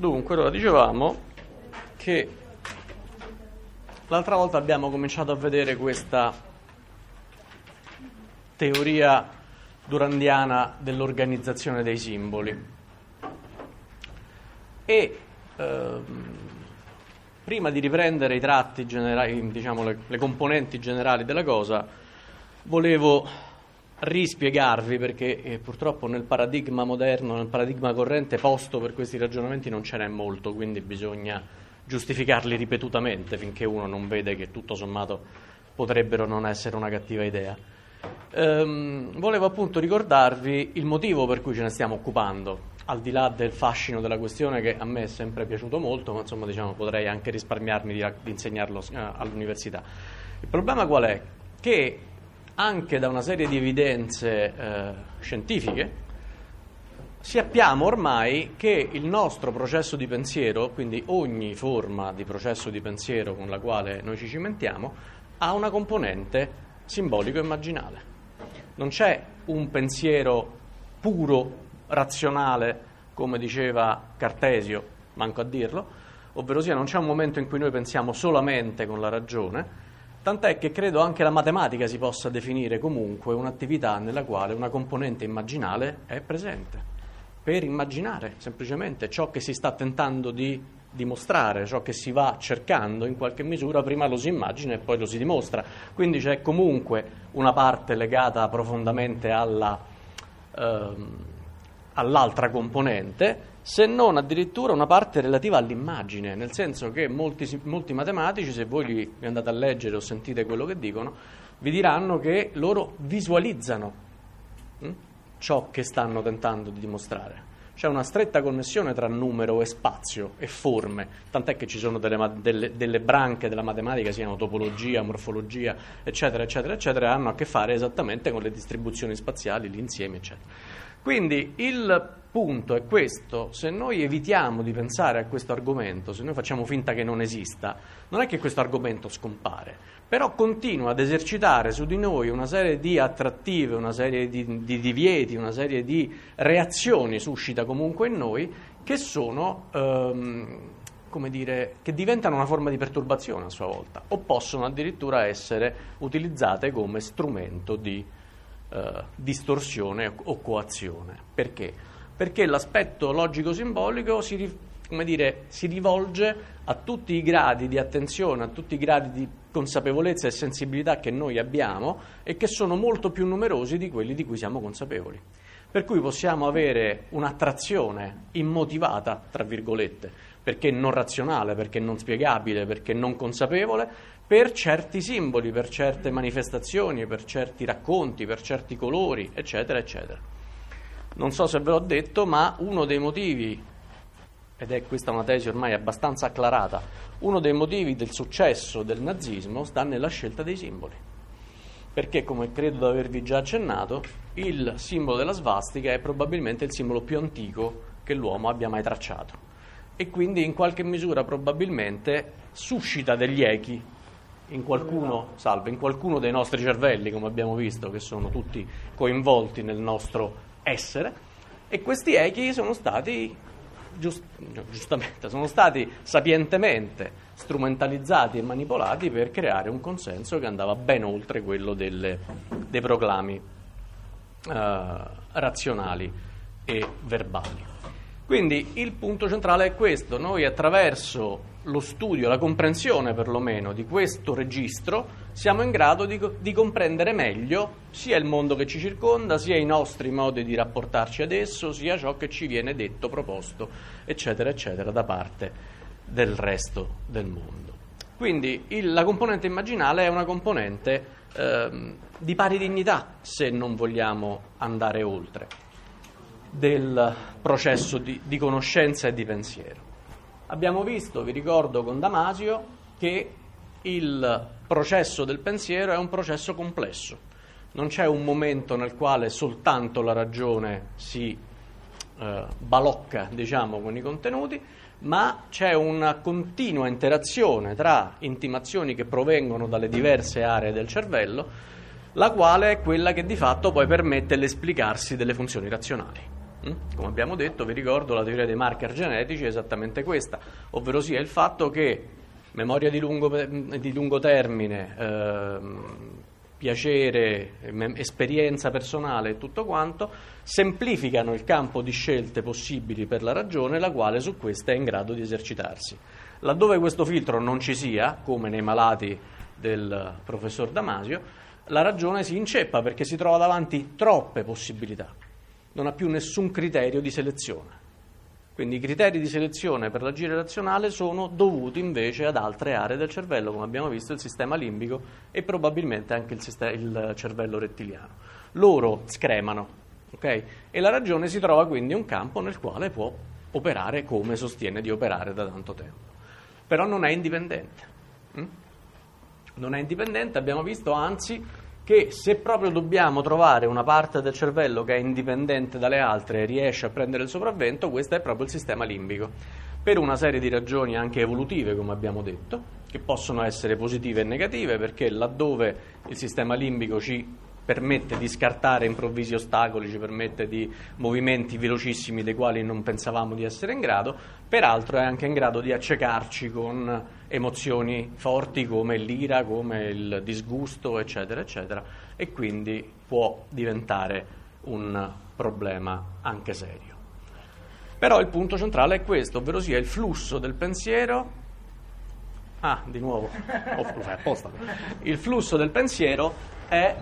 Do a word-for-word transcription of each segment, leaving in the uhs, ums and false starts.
Dunque, allora dicevamo che l'altra volta abbiamo cominciato a vedere questa teoria durandiana dell'organizzazione dei simboli e ehm, prima di riprendere i tratti generali, diciamo le, le componenti generali della cosa, volevo rispiegarvi perché eh, purtroppo nel paradigma moderno, nel paradigma corrente posto per questi ragionamenti non ce n'è molto, quindi bisogna giustificarli ripetutamente finché uno non vede che tutto sommato potrebbero non essere una cattiva idea. Ehm, volevo appunto ricordarvi il motivo per cui ce ne stiamo occupando, al di là del fascino della questione che a me è sempre piaciuto molto, ma insomma diciamo potrei anche risparmiarmi di, di insegnarlo eh, all'università. Il problema qual è? Che anche da una serie di evidenze eh, scientifiche sappiamo ormai che il nostro processo di pensiero, quindi ogni forma di processo di pensiero con la quale noi ci cimentiamo, ha una componente simbolico-immaginale. Non c'è un pensiero puro, razionale, come diceva Cartesio, manco a dirlo, ovvero sia non c'è un momento in cui noi pensiamo solamente con la ragione. Tant'è che credo anche la matematica si possa definire comunque un'attività nella quale una componente immaginale è presente, per immaginare semplicemente ciò che si sta tentando di dimostrare, ciò che si va cercando in qualche misura, prima lo si immagina e poi lo si dimostra. Quindi c'è comunque una parte legata profondamente alla, ehm, all'altra componente, se non addirittura una parte relativa all'immagine, nel senso che molti, molti matematici, se voi li andate a leggere o sentite quello che dicono, vi diranno che loro visualizzano hm, ciò che stanno tentando di dimostrare. C'è una stretta connessione tra numero e spazio e forme, tant'è che ci sono delle, delle, delle branche della matematica, siano topologia, morfologia, eccetera, eccetera, eccetera, hanno a che fare esattamente con le distribuzioni spaziali, gli insiemi, eccetera. Quindi il punto è questo: se noi evitiamo di pensare a questo argomento, se noi facciamo finta che non esista, non è che questo argomento scompare, però continua ad esercitare su di noi una serie di attrattive, una serie di, di divieti, una serie di reazioni suscita comunque in noi che sono, ehm, come dire, che diventano una forma di perturbazione a sua volta, o possono addirittura essere utilizzate come strumento di Uh, distorsione o coazione. Perché? Perché l'aspetto logico-simbolico si, come dire, si rivolge a tutti i gradi di attenzione, a tutti i gradi di consapevolezza e sensibilità che noi abbiamo e che sono molto più numerosi di quelli di cui siamo consapevoli. Per cui possiamo avere un'attrazione immotivata, tra virgolette, perché non razionale, perché non spiegabile, perché non consapevole, per certi simboli, per certe manifestazioni, per certi racconti, per certi colori, eccetera, eccetera. Non so se ve l'ho detto, ma uno dei motivi, ed è questa una tesi ormai abbastanza acclarata, uno dei motivi del successo del nazismo sta nella scelta dei simboli. Perché, come credo di avervi già accennato, il simbolo della svastica è probabilmente il simbolo più antico che l'uomo abbia mai tracciato. E quindi in qualche misura probabilmente suscita degli echi in qualcuno, salve, in qualcuno dei nostri cervelli, come abbiamo visto, che sono tutti coinvolti nel nostro essere, e questi echi sono stati giust- giustamente sono stati sapientemente strumentalizzati e manipolati per creare un consenso che andava ben oltre quello delle, dei proclami eh, razionali e verbali. Quindi il punto centrale è questo: noi attraverso lo studio, la comprensione perlomeno di questo registro, siamo in grado di, di comprendere meglio sia il mondo che ci circonda, sia i nostri modi di rapportarci ad esso, sia ciò che ci viene detto, proposto, eccetera, eccetera, da parte del resto del mondo. Quindi il, la componente immaginale è una componente ehm, di pari dignità, se non vogliamo andare oltre, del processo di, di conoscenza e di pensiero. Abbiamo visto, vi ricordo con Damasio, che il processo del pensiero è un processo complesso. Non c'è un momento nel quale soltanto la ragione si eh, balocca, diciamo, con i contenuti, ma c'è una continua interazione tra intimazioni che provengono dalle diverse aree del cervello, la quale è quella che di fatto poi permette l'esplicarsi delle funzioni razionali. Come abbiamo detto, vi ricordo, la teoria dei marker genetici è esattamente questa, ovvero sia il fatto che memoria di lungo, di lungo termine, ehm, piacere, esperienza personale e tutto quanto semplificano il campo di scelte possibili per la ragione, la quale su questa è in grado di esercitarsi. Laddove questo filtro non ci sia, come nei malati del professor Damasio, la ragione si inceppa perché si trova davanti troppe possibilità, non ha più nessun criterio di selezione. Quindi i criteri di selezione per l'agire razionale sono dovuti invece ad altre aree del cervello, come abbiamo visto il sistema limbico e probabilmente anche il, sistema, il cervello rettiliano. Loro scremano, ok? E la ragione si trova quindi in un campo nel quale può operare come sostiene di operare da tanto tempo. Però non è indipendente. Hm? Non è indipendente, abbiamo visto anzi che se proprio dobbiamo trovare una parte del cervello che è indipendente dalle altre e riesce a prendere il sopravvento, questo è proprio il sistema limbico, per una serie di ragioni anche evolutive, come abbiamo detto, che possono essere positive e negative, perché laddove il sistema limbico ci permette di scartare improvvisi ostacoli, ci permette di movimenti velocissimi dei quali non pensavamo di essere in grado, peraltro è anche in grado di accecarci con emozioni forti come l'ira, come il disgusto, eccetera, eccetera, e quindi può diventare un problema anche serio. Però il punto centrale è questo, ovvero sia il flusso del pensiero. Ah, di nuovo, oh, scusa, è apposta. Il flusso del pensiero è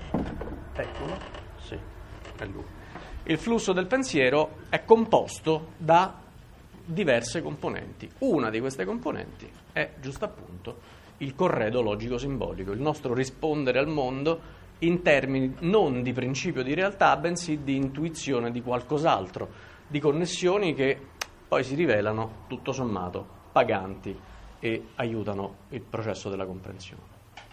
Eccolo, sì, è lui. Il flusso del pensiero è composto da diverse componenti. Una di queste componenti è, giusto appunto, il corredo logico-simbolico, il nostro rispondere al mondo in termini non di principio di realtà, bensì di intuizione di qualcos'altro, di connessioni che poi si rivelano, tutto sommato, paganti e aiutano il processo della comprensione.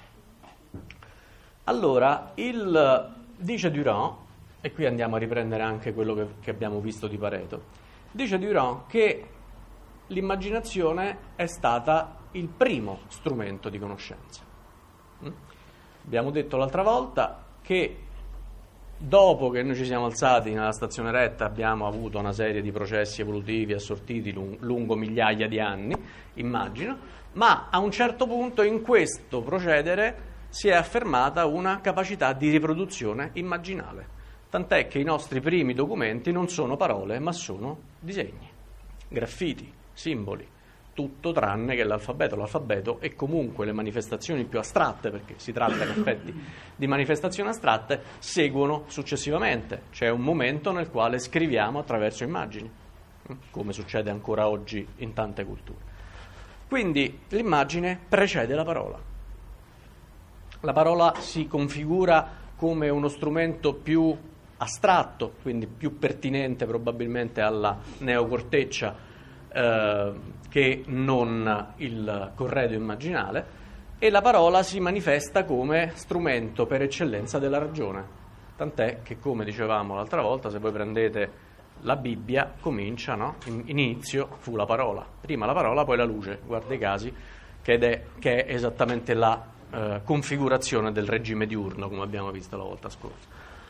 Allora, il, dice Durand, e qui andiamo a riprendere anche quello che, che abbiamo visto di Pareto, dice Durand che l'immaginazione è stata il primo strumento di conoscenza. Mm? Abbiamo detto l'altra volta che dopo che noi ci siamo alzati nella stazione retta abbiamo avuto una serie di processi evolutivi assortiti lung- lungo migliaia di anni, immagino, ma a un certo punto in questo procedere si è affermata una capacità di riproduzione immaginale, tant'è che i nostri primi documenti non sono parole, ma sono disegni, graffiti, simboli, tutto tranne che l'alfabeto. L'alfabeto e comunque le manifestazioni più astratte, perché si tratta in effetti di manifestazioni astratte, seguono successivamente. C'è un momento nel quale scriviamo attraverso immagini, come succede ancora oggi in tante culture. Quindi l'immagine precede la parola. La parola si configura come uno strumento più astratto, quindi più pertinente probabilmente alla neocorteccia eh, che non il corredo immaginale, e la parola si manifesta come strumento per eccellenza della ragione, tant'è che, come dicevamo l'altra volta, se voi prendete la Bibbia, comincia, no? In, inizio fu la parola, prima la parola poi la luce, guarda i casi, che è, che è esattamente la Uh, configurazione del regime diurno, come abbiamo visto la volta scorsa.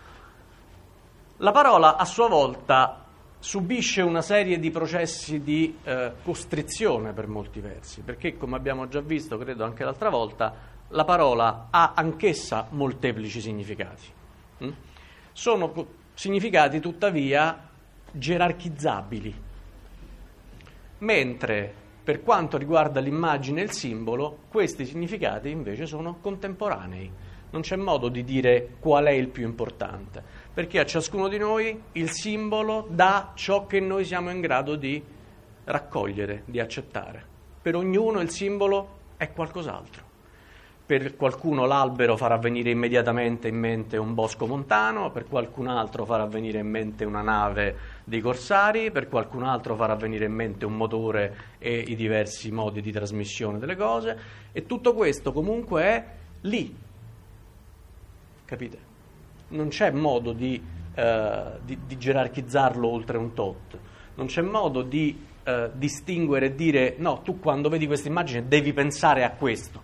La parola a sua volta subisce una serie di processi di uh, costrizione per molti versi, perché, come abbiamo già visto, credo anche l'altra volta, la parola ha anch'essa molteplici significati. Mm? Sono co- significati tuttavia gerarchizzabili, mentre per quanto riguarda l'immagine e il simbolo, questi significati invece sono contemporanei. Non c'è modo di dire qual è il più importante, perché a ciascuno di noi il simbolo dà ciò che noi siamo in grado di raccogliere, di accettare. Per ognuno il simbolo è qualcos'altro. Per qualcuno l'albero farà venire immediatamente in mente un bosco montano, per qualcun altro farà venire in mente una nave dei corsari, per qualcun altro farà venire in mente un motore e i diversi modi di trasmissione delle cose, e tutto questo comunque è lì, capite? Non c'è modo di, eh, di, di gerarchizzarlo oltre un tot, non c'è modo di eh, distinguere e dire no, tu quando vedi questa immagine devi pensare a questo.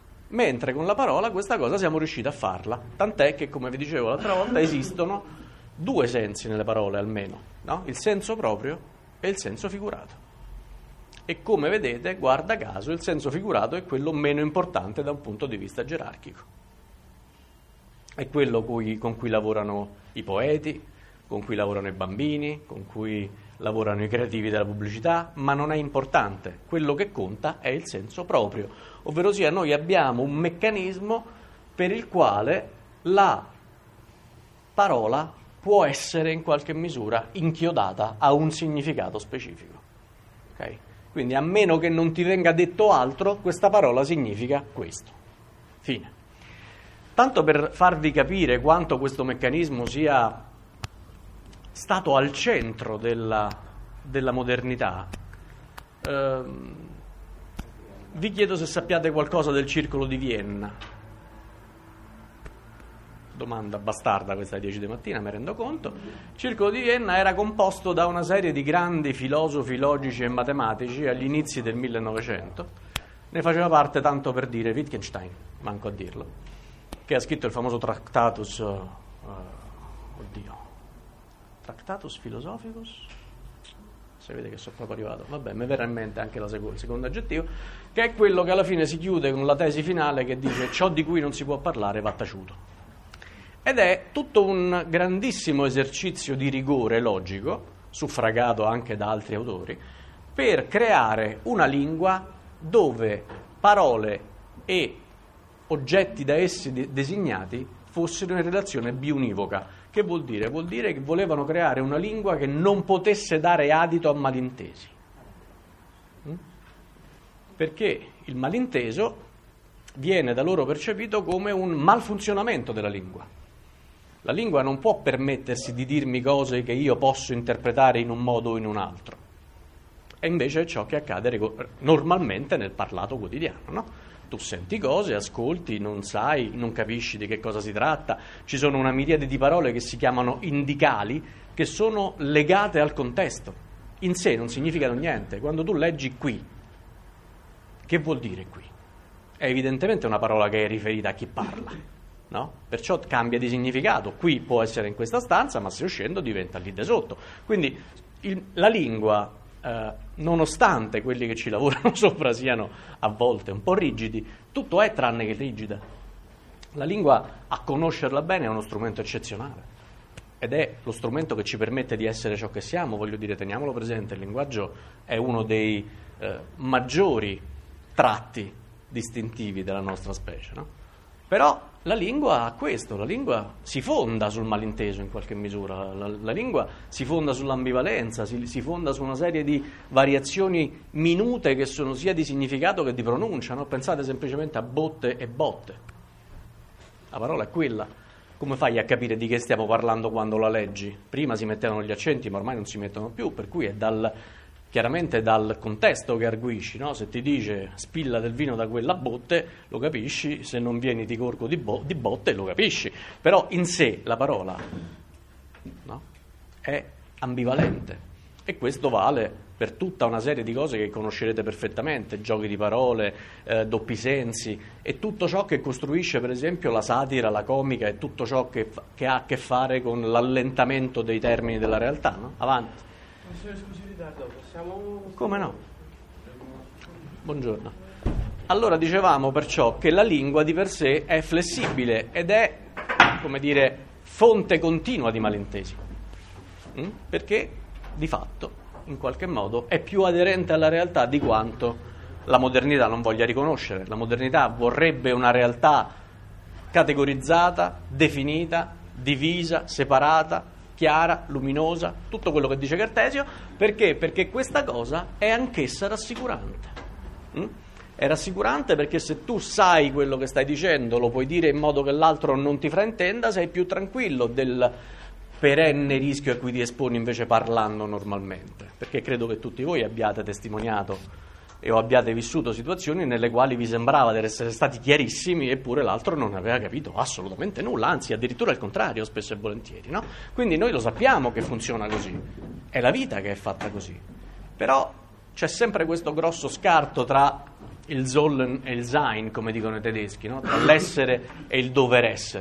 Mentre con la parola questa cosa siamo riusciti a farla, tant'è che, come vi dicevo l'altra volta, esistono due sensi nelle parole almeno, no? Il senso proprio e il senso figurato. E come vedete, guarda caso, il senso figurato è quello meno importante da un punto di vista gerarchico. È quello cui, con cui lavorano i poeti, con cui lavorano i bambini, con cui lavorano i creativi della pubblicità, ma non è importante. Quello che conta è il senso proprio, ovvero sia noi abbiamo un meccanismo per il quale la parola può essere in qualche misura inchiodata a un significato specifico. Okay? Quindi a meno che non ti venga detto altro, questa parola significa questo. Fine. Tanto per farvi capire quanto questo meccanismo sia stato al centro della, della modernità, ehm, vi chiedo se sappiate qualcosa del Circolo di Vienna. Domanda bastarda questa alle dieci di mattina, mi rendo conto. Il Circolo di Vienna era composto da una serie di grandi filosofi logici e matematici agli inizi del millenovecento. Ne faceva parte, tanto per dire, Wittgenstein, manco a dirlo, che ha scritto il famoso Tractatus, uh, uh, oddio, Tractatus Philosophicus? Se vede che sono proprio arrivato, vabbè, mi verrà in mente anche la seco- il secondo aggettivo, che è quello che alla fine si chiude con la tesi finale che dice ciò di cui non si può parlare va taciuto. Ed è tutto un grandissimo esercizio di rigore logico, suffragato anche da altri autori, per creare una lingua dove parole e oggetti da essi de- designati fossero in relazione biunivoca. Che vuol dire? Vuol dire che volevano creare una lingua che non potesse dare adito a malintesi. Mm? Perché il malinteso viene da loro percepito come un malfunzionamento della lingua. La lingua non può permettersi di dirmi cose che io posso interpretare in un modo o in un altro. E invece è ciò che accade normalmente nel parlato quotidiano, no? Tu senti cose, ascolti, non sai, non capisci di che cosa si tratta. Ci sono una miriade di parole che si chiamano indicali, che sono legate al contesto. In sé non significano niente. Quando tu leggi qui, che vuol dire qui? È evidentemente una parola che è riferita a chi parla. No? Perciò cambia di significato. Qui può essere in questa stanza, ma se uscendo diventa lì di sotto. Quindi il, la lingua, eh, nonostante quelli che ci lavorano sopra siano a volte un po' rigidi, tutto è tranne che rigida. La lingua, a conoscerla bene, è uno strumento eccezionale ed è lo strumento che ci permette di essere ciò che siamo. Voglio dire, teniamolo presente, il linguaggio è uno dei eh, maggiori tratti distintivi della nostra specie, no? Però la lingua ha questo, la lingua si fonda sul malinteso in qualche misura, la, la lingua si fonda sull'ambivalenza, si, si fonda su una serie di variazioni minute che sono sia di significato che di pronuncia, no? Pensate semplicemente a botte e botte. La parola è quella. Come fai a capire di che stiamo parlando quando la leggi? Prima si mettevano gli accenti, ma ormai non si mettono più, per cui è dal... chiaramente dal contesto che arguisci, no? Se ti dice spilla del vino da quella botte, lo capisci, se non vieni ti corco di, bo- di botte, lo capisci. Però in sé la parola, no? È ambivalente e questo vale per tutta una serie di cose che conoscerete perfettamente, giochi di parole, eh, doppi sensi e tutto ciò che costruisce per esempio la satira, la comica e tutto ciò che, fa- che ha a che fare con l'allentamento dei termini della realtà, no? Avanti. Scusi ritardo, possiamo... Come no? Buongiorno. Allora dicevamo perciò che la lingua di per sé è flessibile ed è, come dire, fonte continua di malintesi. Mm? Perché di fatto, in qualche modo, è più aderente alla realtà di quanto la modernità non voglia riconoscere. La modernità vorrebbe una realtà categorizzata, definita, divisa, separata, chiara, luminosa, tutto quello che dice Cartesio. Perché? Perché questa cosa è anch'essa rassicurante. Mm? È rassicurante perché se tu sai quello che stai dicendo, lo puoi dire in modo che l'altro non ti fraintenda, sei più tranquillo del perenne rischio a cui ti esponi invece parlando normalmente. Perché credo che tutti voi abbiate testimoniato e o abbiate vissuto situazioni nelle quali vi sembrava di essere stati chiarissimi eppure l'altro non aveva capito assolutamente nulla, anzi addirittura il contrario spesso e volentieri, no? Quindi noi lo sappiamo che funziona così, è la vita che è fatta così, però c'è sempre questo grosso scarto tra il Sollen e il Sein, come dicono i tedeschi, no? Tra l'essere e il dover essere.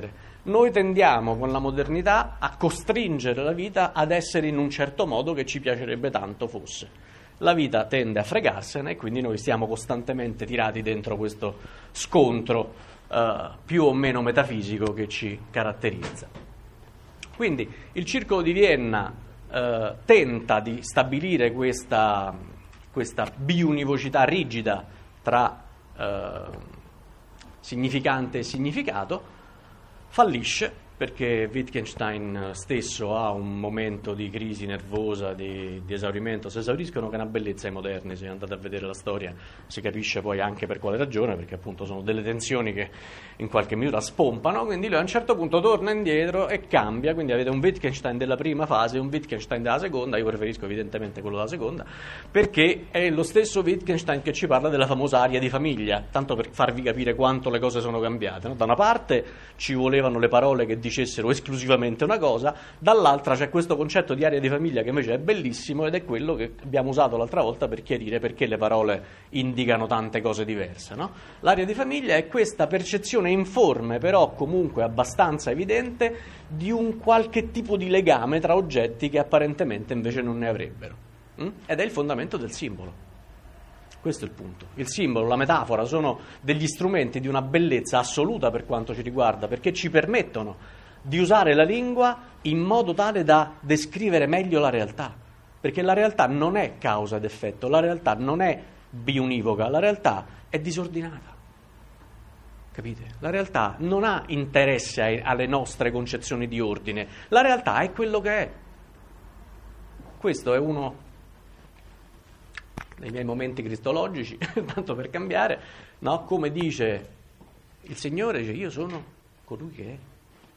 Noi tendiamo con la modernità a costringere la vita ad essere in un certo modo che ci piacerebbe tanto fosse. La vita tende a fregarsene e quindi noi stiamo costantemente tirati dentro questo scontro eh, più o meno metafisico che ci caratterizza. Quindi il Circolo di Vienna eh, tenta di stabilire questa, questa biunivocità rigida tra eh, significante e significato. Fallisce perché Wittgenstein stesso ha un momento di crisi nervosa, di, di esaurimento, si esauriscono, che è una bellezza ai moderni. Se andate a vedere la storia si capisce poi anche per quale ragione, perché appunto sono delle tensioni che in qualche misura spompano, quindi lui a un certo punto torna indietro e cambia, quindi avete un Wittgenstein della prima fase e un Wittgenstein della seconda. Io preferisco evidentemente quello della seconda, perché è lo stesso Wittgenstein che ci parla della famosa aria di famiglia, tanto per farvi capire quanto le cose sono cambiate, no? Da una parte ci volevano le parole che dicessero esclusivamente una cosa, dall'altra c'è questo concetto di aria di famiglia che invece è bellissimo ed è quello che abbiamo usato l'altra volta per chiarire perché le parole indicano tante cose diverse, no? L'aria di famiglia è questa percezione informe, però comunque abbastanza evidente, di un qualche tipo di legame tra oggetti che apparentemente invece non ne avrebbero. Mm? Ed è il fondamento del simbolo. Questo è il punto. Il simbolo, la metafora sono degli strumenti di una bellezza assoluta per quanto ci riguarda, perché ci permettono di usare la lingua in modo tale da descrivere meglio la realtà, perché la realtà non è causa ed effetto, la realtà non è biunivoca, la realtà è disordinata. Capite? La realtà non ha interesse ai, alle nostre concezioni di ordine, la realtà è quello che è. Questo è uno dei miei momenti cristologici, tanto per cambiare, no? Come dice il Signore, dice: io sono colui che è.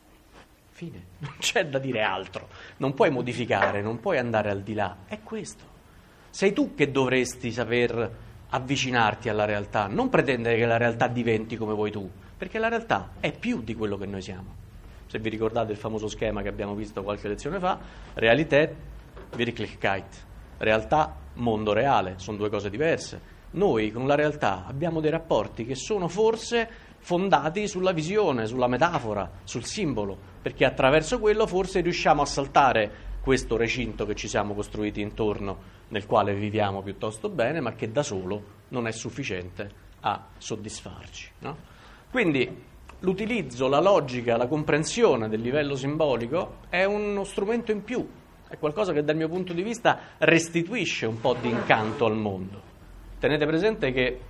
Fine, non c'è da dire altro, non puoi modificare, non puoi andare al di là, è questo. Sei tu che dovresti saper avvicinarti alla realtà, non pretendere che la realtà diventi come vuoi tu, perché la realtà è più di quello che noi siamo. Se vi ricordate il famoso schema che abbiamo visto qualche lezione fa, Realität, Wirklichkeit, realtà, mondo reale, sono due cose diverse. Noi con la realtà abbiamo dei rapporti che sono forse fondati sulla visione, sulla metafora, sul simbolo, perché attraverso quello forse riusciamo a saltare questo recinto che ci siamo costruiti intorno, nel quale viviamo piuttosto bene, ma che da solo non è sufficiente a soddisfarci, no? Quindi l'utilizzo, la logica, la comprensione del livello simbolico è uno strumento in più, è qualcosa che dal mio punto di vista restituisce un po' di incanto al mondo. Tenete presente che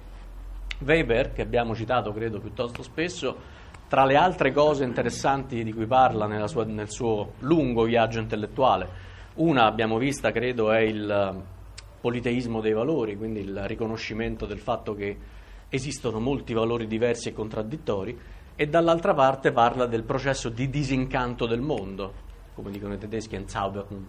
Weber, che abbiamo citato credo piuttosto spesso, tra le altre cose interessanti di cui parla nella sua, nel suo lungo viaggio intellettuale, una abbiamo vista credo è il politeismo dei valori, quindi il riconoscimento del fatto che esistono molti valori diversi e contraddittori, e dall'altra parte parla del processo di disincanto del mondo, come dicono i tedeschi, Entzauberung,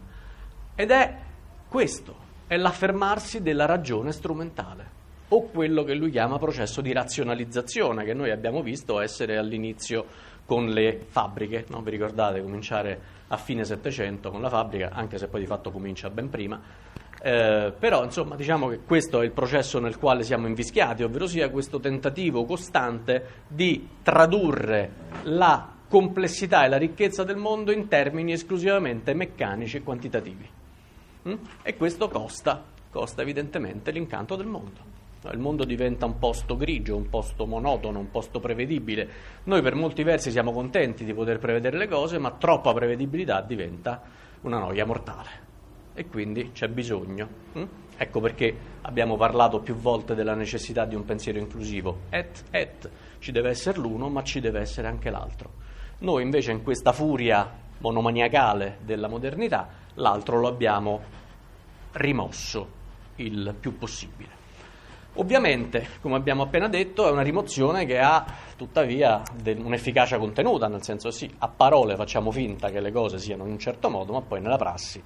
ed è questo, è l'affermarsi della ragione strumentale, o quello che lui chiama processo di razionalizzazione, che noi abbiamo visto essere all'inizio con le fabbriche, no? Vi ricordate, cominciare a fine Settecento con la fabbrica, anche se poi di fatto comincia ben prima, eh, però insomma diciamo che questo è il processo nel quale siamo invischiati, ovvero sia questo tentativo costante di tradurre la complessità e la ricchezza del mondo in termini esclusivamente meccanici e quantitativi. Mm? E questo costa, costa evidentemente l'incanto del mondo. Il mondo diventa un posto grigio, un posto monotono, un posto prevedibile. Noi per molti versi siamo contenti di poter prevedere le cose, ma troppa prevedibilità diventa una noia mortale. E quindi c'è bisogno. Hm? Ecco perché abbiamo parlato più volte della necessità di un pensiero inclusivo. Et, et, ci deve essere l'uno, ma ci deve essere anche l'altro. Noi invece in questa furia monomaniacale della modernità, l'altro lo abbiamo rimosso il più possibile. Ovviamente, come abbiamo appena detto, è una rimozione che ha tuttavia un'efficacia contenuta, nel senso sì, a parole facciamo finta che le cose siano in un certo modo, ma poi nella prassi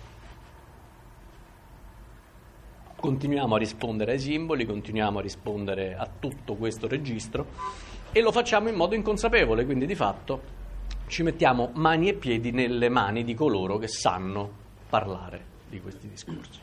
continuiamo a rispondere ai simboli, continuiamo a rispondere a tutto questo registro e lo facciamo in modo inconsapevole, quindi di fatto ci mettiamo mani e piedi nelle mani di coloro che sanno parlare di questi discorsi.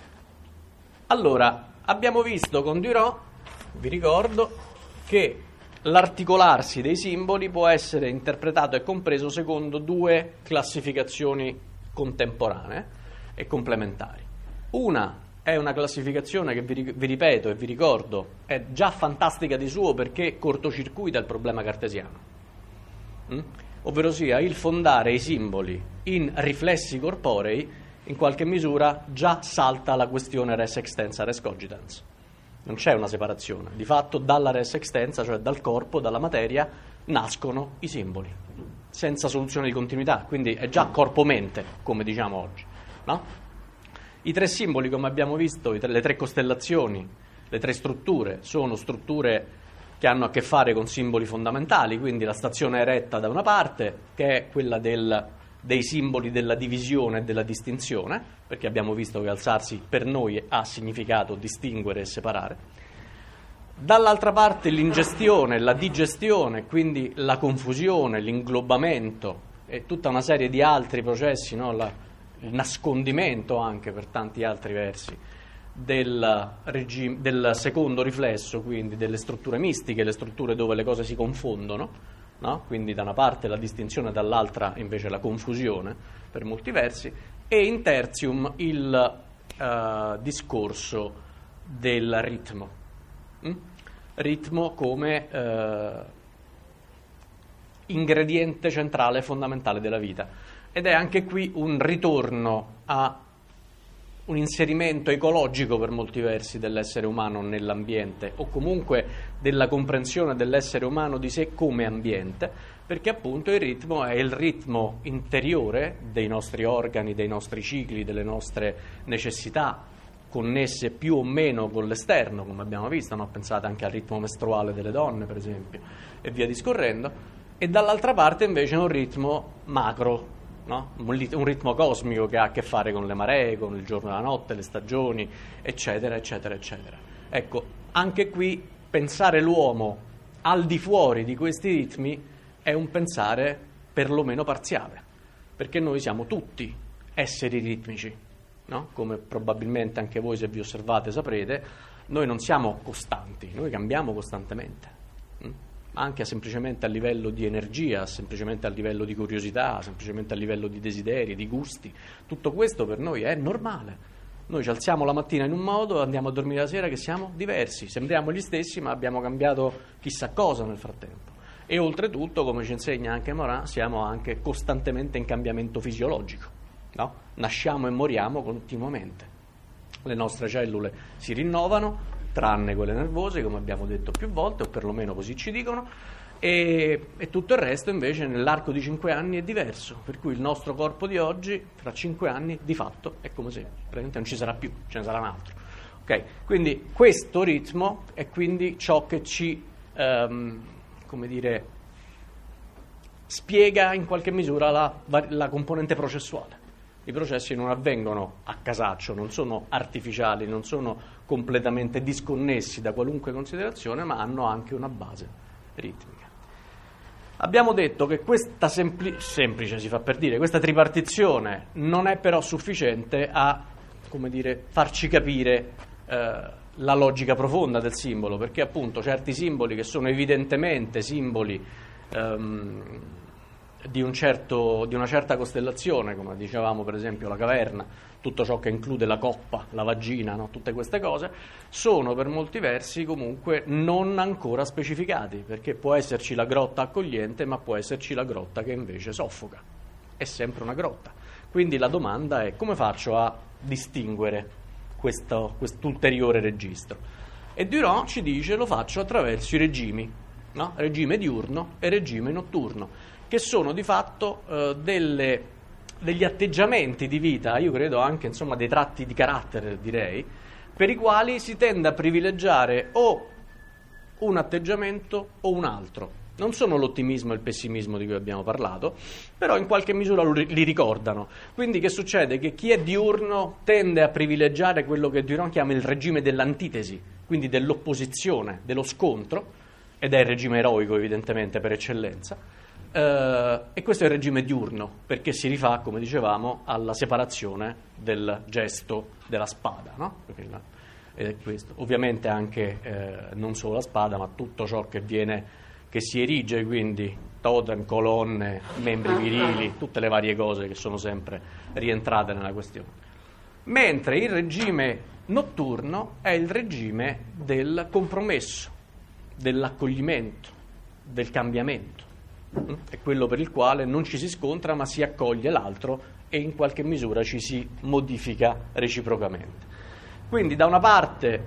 Allora, abbiamo visto con Duroy, vi ricordo, che l'articolarsi dei simboli può essere interpretato e compreso secondo due classificazioni contemporanee e complementari. Una è una classificazione che vi, vi ripeto e vi ricordo è già fantastica di suo perché cortocircuita il problema cartesiano, mm? ovvero sia il fondare i simboli in riflessi corporei in qualche misura già salta la questione res extensa res cogitans. Non c'è una separazione, di fatto dalla res extensa, cioè dal corpo, dalla materia, nascono i simboli, senza soluzione di continuità, quindi è già corpo-mente, come diciamo oggi, no? I tre simboli, come abbiamo visto, i tre, le tre costellazioni, le tre strutture, sono strutture che hanno a che fare con simboli fondamentali, quindi la stazione eretta da una parte, che è quella del, dei simboli della divisione e della distinzione, perché abbiamo visto che alzarsi per noi ha significato distinguere e separare. Dall'altra parte l'ingestione, la digestione, quindi la confusione, l'inglobamento e tutta una serie di altri processi, no? la, il nascondimento anche per tanti altri versi del, regime, del secondo riflesso, quindi delle strutture mistiche, le strutture dove le cose si confondono, no? Quindi da una parte la distinzione, dall'altra invece la confusione per molti versi, e in tertium il uh, discorso del ritmo. Mm? Ritmo come uh, ingrediente centrale e fondamentale della vita. Ed è anche qui un ritorno a un inserimento ecologico per molti versi dell'essere umano nell'ambiente, o comunque della comprensione dell'essere umano di sé come ambiente, perché appunto il ritmo è il ritmo interiore dei nostri organi, dei nostri cicli, delle nostre necessità, connesse più o meno con l'esterno, come abbiamo visto, no? Pensate anche al ritmo mestruale delle donne, per esempio, e via discorrendo, e dall'altra parte invece un ritmo macro, no? Un ritmo cosmico che ha a che fare con le maree, con il giorno e la notte, le stagioni, eccetera, eccetera, eccetera. Ecco, anche qui pensare l'uomo al di fuori di questi ritmi è un pensare perlomeno parziale, perché noi siamo tutti esseri ritmici, no? Come probabilmente anche voi, se vi osservate, saprete, noi non siamo costanti, noi cambiamo costantemente. Mm? Anche semplicemente a livello di energia, semplicemente a livello di curiosità, semplicemente a livello di desideri, di gusti. Tutto questo per noi è normale. Noi ci alziamo la mattina in un modo, andiamo a dormire la sera che siamo diversi, sembriamo gli stessi ma abbiamo cambiato chissà cosa nel frattempo. E oltretutto, come ci insegna anche Morin, siamo anche costantemente in cambiamento fisiologico, no? Nasciamo e moriamo continuamente. Le nostre cellule si rinnovano, tranne quelle nervose, come abbiamo detto più volte, o perlomeno così ci dicono, e, e tutto il resto invece nell'arco di cinque anni è diverso, per cui il nostro corpo di oggi, fra cinque anni, di fatto è come se praticamente non ci sarà più, ce ne sarà un altro. Okay? Quindi questo ritmo è quindi ciò che ci, ehm, come dire, spiega in qualche misura la, la componente processuale. I processi non avvengono a casaccio, non sono artificiali, non sono completamente disconnessi da qualunque considerazione, ma hanno anche una base ritmica. Abbiamo detto che questa sempli- semplice, si fa per dire, questa tripartizione non è però sufficiente a, come dire, farci capire eh, la logica profonda del simbolo, perché appunto certi simboli che sono evidentemente simboli ehm, Di, un certo, di una certa costellazione, come dicevamo per esempio la caverna, tutto ciò che include la coppa, la vagina, no? Tutte queste cose, sono per molti versi comunque non ancora specificati, perché può esserci la grotta accogliente, ma può esserci la grotta che invece soffoca. È sempre una grotta. Quindi la domanda è: come faccio a distinguere questo, quest'ulteriore registro? E Durand ci dice: lo faccio attraverso i regimi, no? Regime diurno e regime notturno, che sono di fatto eh, delle, degli atteggiamenti di vita, io credo anche insomma dei tratti di carattere, direi, per i quali si tende a privilegiare o un atteggiamento o un altro. Non sono l'ottimismo e il pessimismo di cui abbiamo parlato, però in qualche misura li ricordano. Quindi che succede? Che chi è diurno tende a privilegiare quello che Durand chiama il regime dell'antitesi, quindi dell'opposizione, dello scontro, ed è il regime eroico evidentemente per eccellenza. Uh, e questo è il regime diurno, perché si rifà, come dicevamo, alla separazione del gesto della spada, no? Perché la, è questo. Ovviamente anche eh, non solo la spada, ma tutto ciò che viene che si erige, quindi totem, colonne, membri virili, tutte le varie cose che sono sempre rientrate nella questione. Mentre il regime notturno è il regime del compromesso, dell'accoglimento, del cambiamento. È quello per il quale non ci si scontra ma si accoglie l'altro e in qualche misura ci si modifica reciprocamente. Quindi da una parte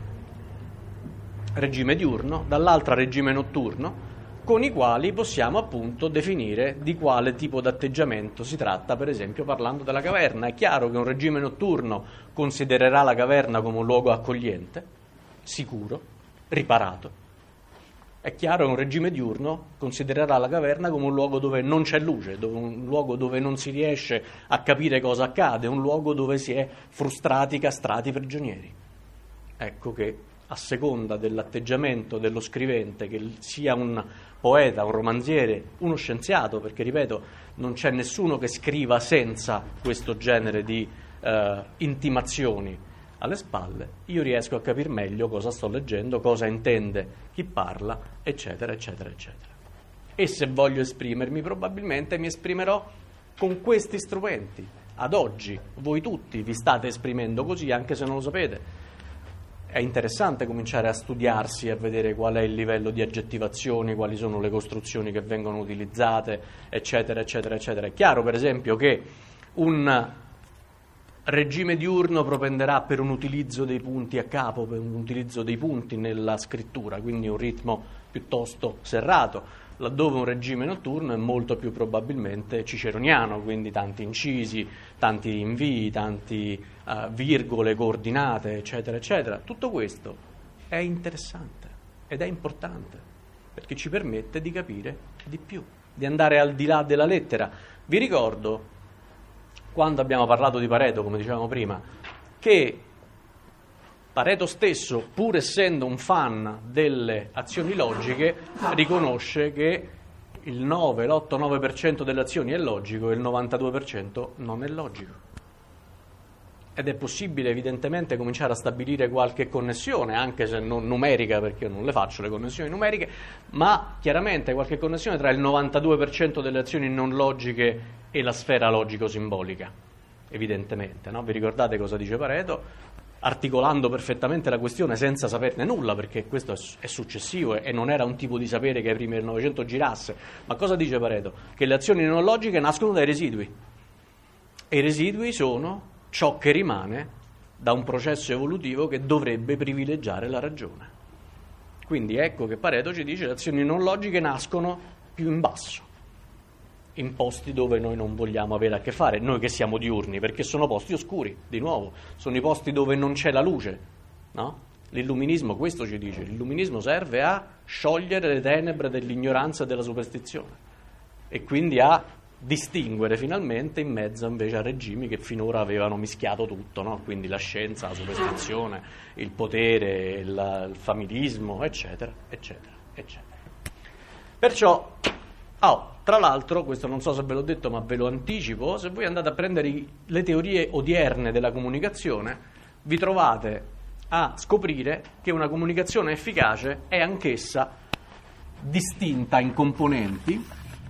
regime diurno, dall'altra regime notturno, con i quali possiamo appunto definire di quale tipo d'atteggiamento si tratta, per esempio parlando della caverna. È chiaro che un regime notturno considererà la caverna come un luogo accogliente, sicuro, riparato. È chiaro che un regime diurno considererà la caverna come un luogo dove non c'è luce, dove un luogo dove non si riesce a capire cosa accade, un luogo dove si è frustrati, castrati, prigionieri. Ecco che a seconda dell'atteggiamento dello scrivente, che sia un poeta, un romanziere, uno scienziato, perché ripeto, non c'è nessuno che scriva senza questo genere di eh, intimazioni alle spalle, io riesco a capire meglio cosa sto leggendo, cosa intende chi parla, eccetera, eccetera, eccetera. E se voglio esprimermi, probabilmente mi esprimerò con questi strumenti. Ad oggi, voi tutti vi state esprimendo così, anche se non lo sapete. È interessante cominciare a studiarsi, a vedere qual è il livello di aggettivazioni, quali sono le costruzioni che vengono utilizzate, eccetera, eccetera, eccetera. È chiaro, per esempio, che un regime diurno propenderà per un utilizzo dei punti a capo, per un utilizzo dei punti nella scrittura, quindi un ritmo piuttosto serrato, laddove un regime notturno è molto più probabilmente ciceroniano, quindi tanti incisi, tanti invii, tanti uh, virgole, coordinate, eccetera, eccetera. Tutto questo è interessante ed è importante, perché ci permette di capire di più, di andare al di là della lettera. Vi ricordo, quando abbiamo parlato di Pareto, come dicevamo prima, che Pareto stesso, pur essendo un fan delle azioni logiche, riconosce che il nove, l'otto nove per cento delle azioni è logico e il novantadue per cento non è logico. Ed è possibile evidentemente cominciare a stabilire qualche connessione, anche se non numerica, perché io non le faccio le connessioni numeriche, ma chiaramente qualche connessione tra il novantadue per cento delle azioni non logiche e la sfera logico-simbolica, evidentemente, no? Vi ricordate cosa dice Pareto? Articolando perfettamente la questione senza saperne nulla, perché questo è successivo e non era un tipo di sapere che prima del Novecento girasse. Ma cosa dice Pareto? Che le azioni non logiche nascono dai residui, e i residui sono ciò che rimane da un processo evolutivo che dovrebbe privilegiare la ragione. Quindi ecco che Pareto ci dice che le azioni non logiche nascono più in basso, in posti dove noi non vogliamo avere a che fare, noi che siamo diurni, perché sono posti oscuri, di nuovo, sono i posti dove non c'è la luce, no? L'illuminismo questo ci dice, l'illuminismo serve a sciogliere le tenebre dell'ignoranza e della superstizione e quindi a distinguere finalmente in mezzo invece a regimi che finora avevano mischiato tutto, no? Quindi la scienza, la superstizione, il potere, il, il familismo, eccetera, eccetera, eccetera. Perciò, oh, tra l'altro, questo non so se ve l'ho detto ma ve lo anticipo, se voi andate a prendere i, le teorie odierne della comunicazione, vi trovate a scoprire che una comunicazione efficace è anch'essa distinta in componenti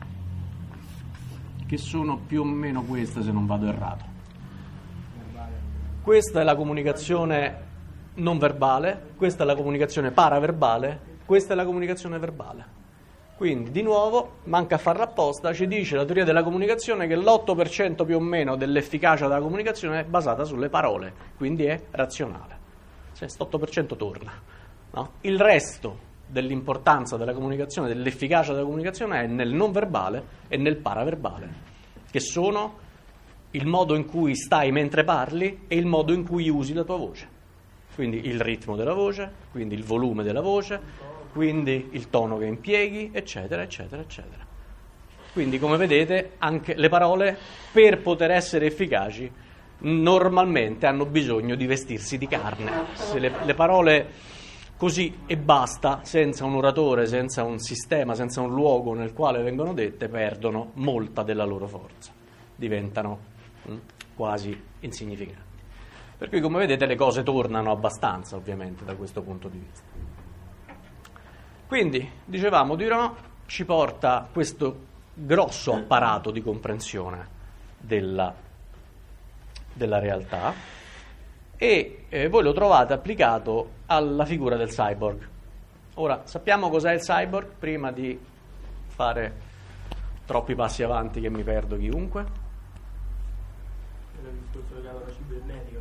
che sono più o meno queste, se non vado errato. Questa è la comunicazione non verbale, questa è la comunicazione paraverbale, questa è la comunicazione verbale. Quindi, di nuovo, manca a farla apposta, ci dice la teoria della comunicazione che l'otto per cento più o meno dell'efficacia della comunicazione è basata sulle parole, quindi è razionale. Se questo otto per cento torna, no? Il resto dell'importanza della comunicazione, dell'efficacia della comunicazione è nel non verbale e nel paraverbale, che sono il modo in cui stai mentre parli e il modo in cui usi la tua voce. Quindi il ritmo della voce, quindi il volume della voce, quindi il tono che impieghi, eccetera, eccetera, eccetera. Quindi, come vedete, anche le parole, per poter essere efficaci, normalmente hanno bisogno di vestirsi di carne. Se le, le parole così e basta, senza un oratore, senza un sistema, senza un luogo nel quale vengono dette, perdono molta della loro forza, diventano mh, quasi insignificanti. Per cui, come vedete, le cose tornano abbastanza, ovviamente, da questo punto di vista. Quindi, dicevamo, Duran ci porta questo grosso apparato di comprensione della, della realtà, e eh, voi lo trovate applicato alla figura del cyborg. Ora, sappiamo cos'è il cyborg prima di fare troppi passi avanti che mi perdo chiunque? È un discorso legato alla cibernetica,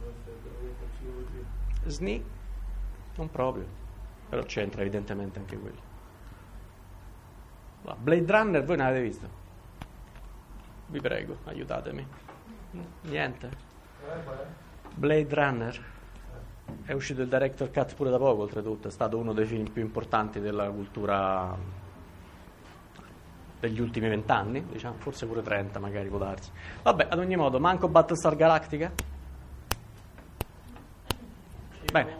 S N I? Non proprio, però c'entra evidentemente anche quello. Blade Runner voi ne avete visto? Vi prego, aiutatemi. Niente? Blade Runner è uscito il director cut pure da poco, oltretutto è stato uno dei film più importanti della cultura degli ultimi vent'anni, diciamo, forse pure trenta magari, può darsi. Vabbè, ad ogni modo, manco Battlestar Galactica? Bene.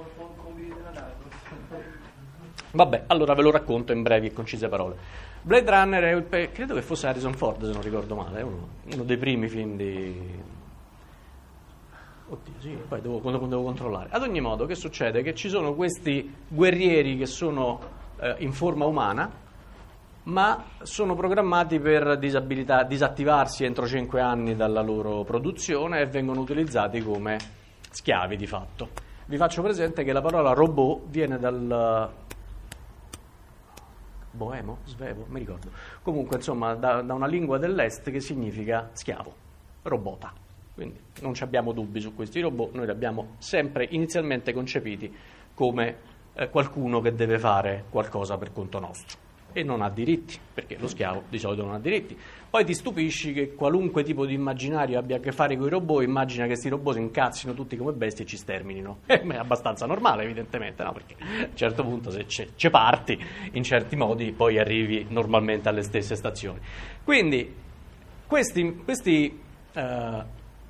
Vabbè, allora ve lo racconto in brevi e concise parole. Blade Runner è il, credo che fosse Harrison Ford, se non ricordo male, è uno, uno dei primi film di... Oddio, sì, poi devo, devo controllare. Ad ogni modo, che succede? Che ci sono questi guerrieri che sono eh, in forma umana, ma sono programmati per disabilità, disattivarsi entro cinque anni dalla loro produzione e vengono utilizzati come schiavi di fatto. Vi faccio presente che la parola robot viene dal... Boemo? Svevo? Mi ricordo. Comunque, insomma, da, da una lingua dell'est che significa schiavo, robota. Quindi non ci abbiamo dubbi su questi robot, noi li abbiamo sempre inizialmente concepiti come eh, qualcuno che deve fare qualcosa per conto nostro e non ha diritti, perché lo schiavo di solito non ha diritti. Poi ti stupisci che qualunque tipo di immaginario abbia a che fare con i robot, immagina che questi robot si incazzino tutti come bestie e ci sterminino. Eh, è abbastanza normale, evidentemente, no? Perché a un certo punto se ci parti in certi modi poi arrivi normalmente alle stesse stazioni. Quindi questi, questi uh,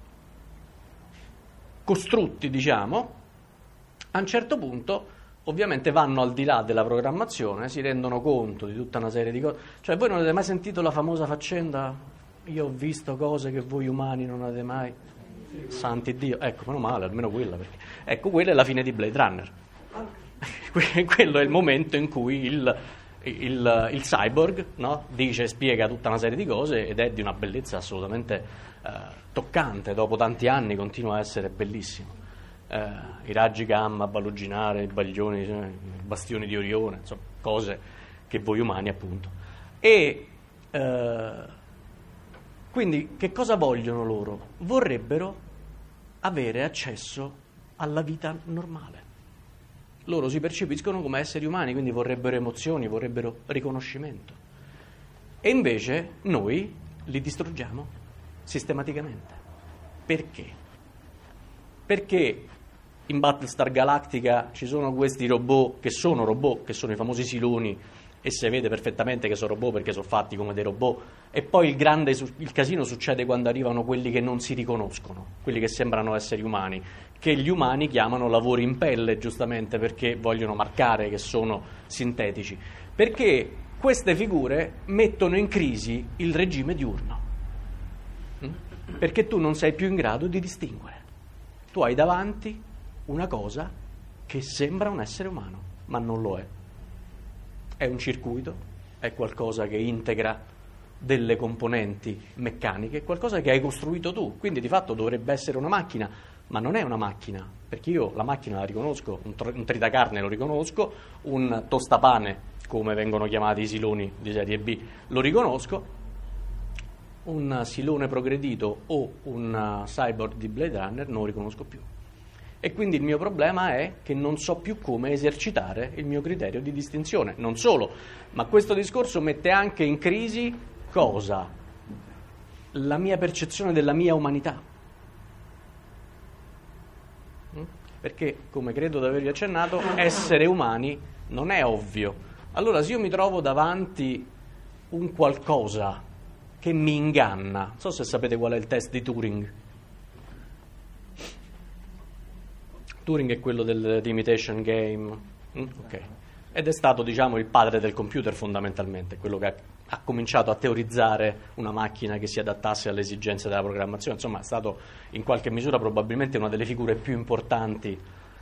costrutti, diciamo, a un certo punto ovviamente vanno al di là della programmazione, si rendono conto di tutta una serie di cose. Cioè, voi non avete mai sentito la famosa faccenda io ho visto cose che voi umani non avete mai? Santi Dio, ecco, meno male, almeno quella, perché ecco, quella è la fine di Blade Runner. Quello è il momento in cui il, il, il cyborg, no, dice, spiega tutta una serie di cose ed è di una bellezza assolutamente eh, toccante. Dopo tanti anni continua a essere bellissimo. Eh, i raggi gamma, baluginare, i baglioni, cioè, i bastioni di Orione, insomma, cose che voi umani appunto. E eh, quindi che cosa vogliono loro? Vorrebbero avere accesso alla vita normale. Loro si percepiscono come esseri umani, quindi vorrebbero emozioni, vorrebbero riconoscimento. E invece noi li distruggiamo sistematicamente. Perché? Perché in Battlestar Galactica ci sono questi robot che sono robot, che sono i famosi siloni, e si vede perfettamente che sono robot perché sono fatti come dei robot, e poi il grande il casino succede quando arrivano quelli che non si riconoscono, quelli che sembrano esseri umani, che gli umani chiamano lavori in pelle, giustamente perché vogliono marcare che sono sintetici, perché queste figure mettono in crisi il regime diurno, perché tu non sei più in grado di distinguere. Tu hai davanti una cosa che sembra un essere umano, ma non lo è. È un circuito, è qualcosa che integra delle componenti meccaniche, qualcosa che hai costruito tu, quindi di fatto dovrebbe essere una macchina, ma non è una macchina, perché io la macchina la riconosco, un, tr- un tritacarne lo riconosco, un tostapane, come vengono chiamati i siloni di serie B, lo riconosco, un silone progredito o un cyborg di Blade Runner non lo riconosco più. E quindi il mio problema è che non so più come esercitare il mio criterio di distinzione. Non solo, ma questo discorso mette anche in crisi cosa? La mia percezione della mia umanità. Perché, come credo di avervi accennato, essere umani non è ovvio. Allora, se io mi trovo davanti un qualcosa che mi inganna, non so se sapete qual è il test di Turing. Turing è quello del, di imitation game, mm? Okay. Ed è stato, diciamo, il padre del computer fondamentalmente, quello che ha, ha cominciato a teorizzare una macchina che si adattasse alle esigenze della programmazione. Insomma, è stato in qualche misura probabilmente una delle figure più importanti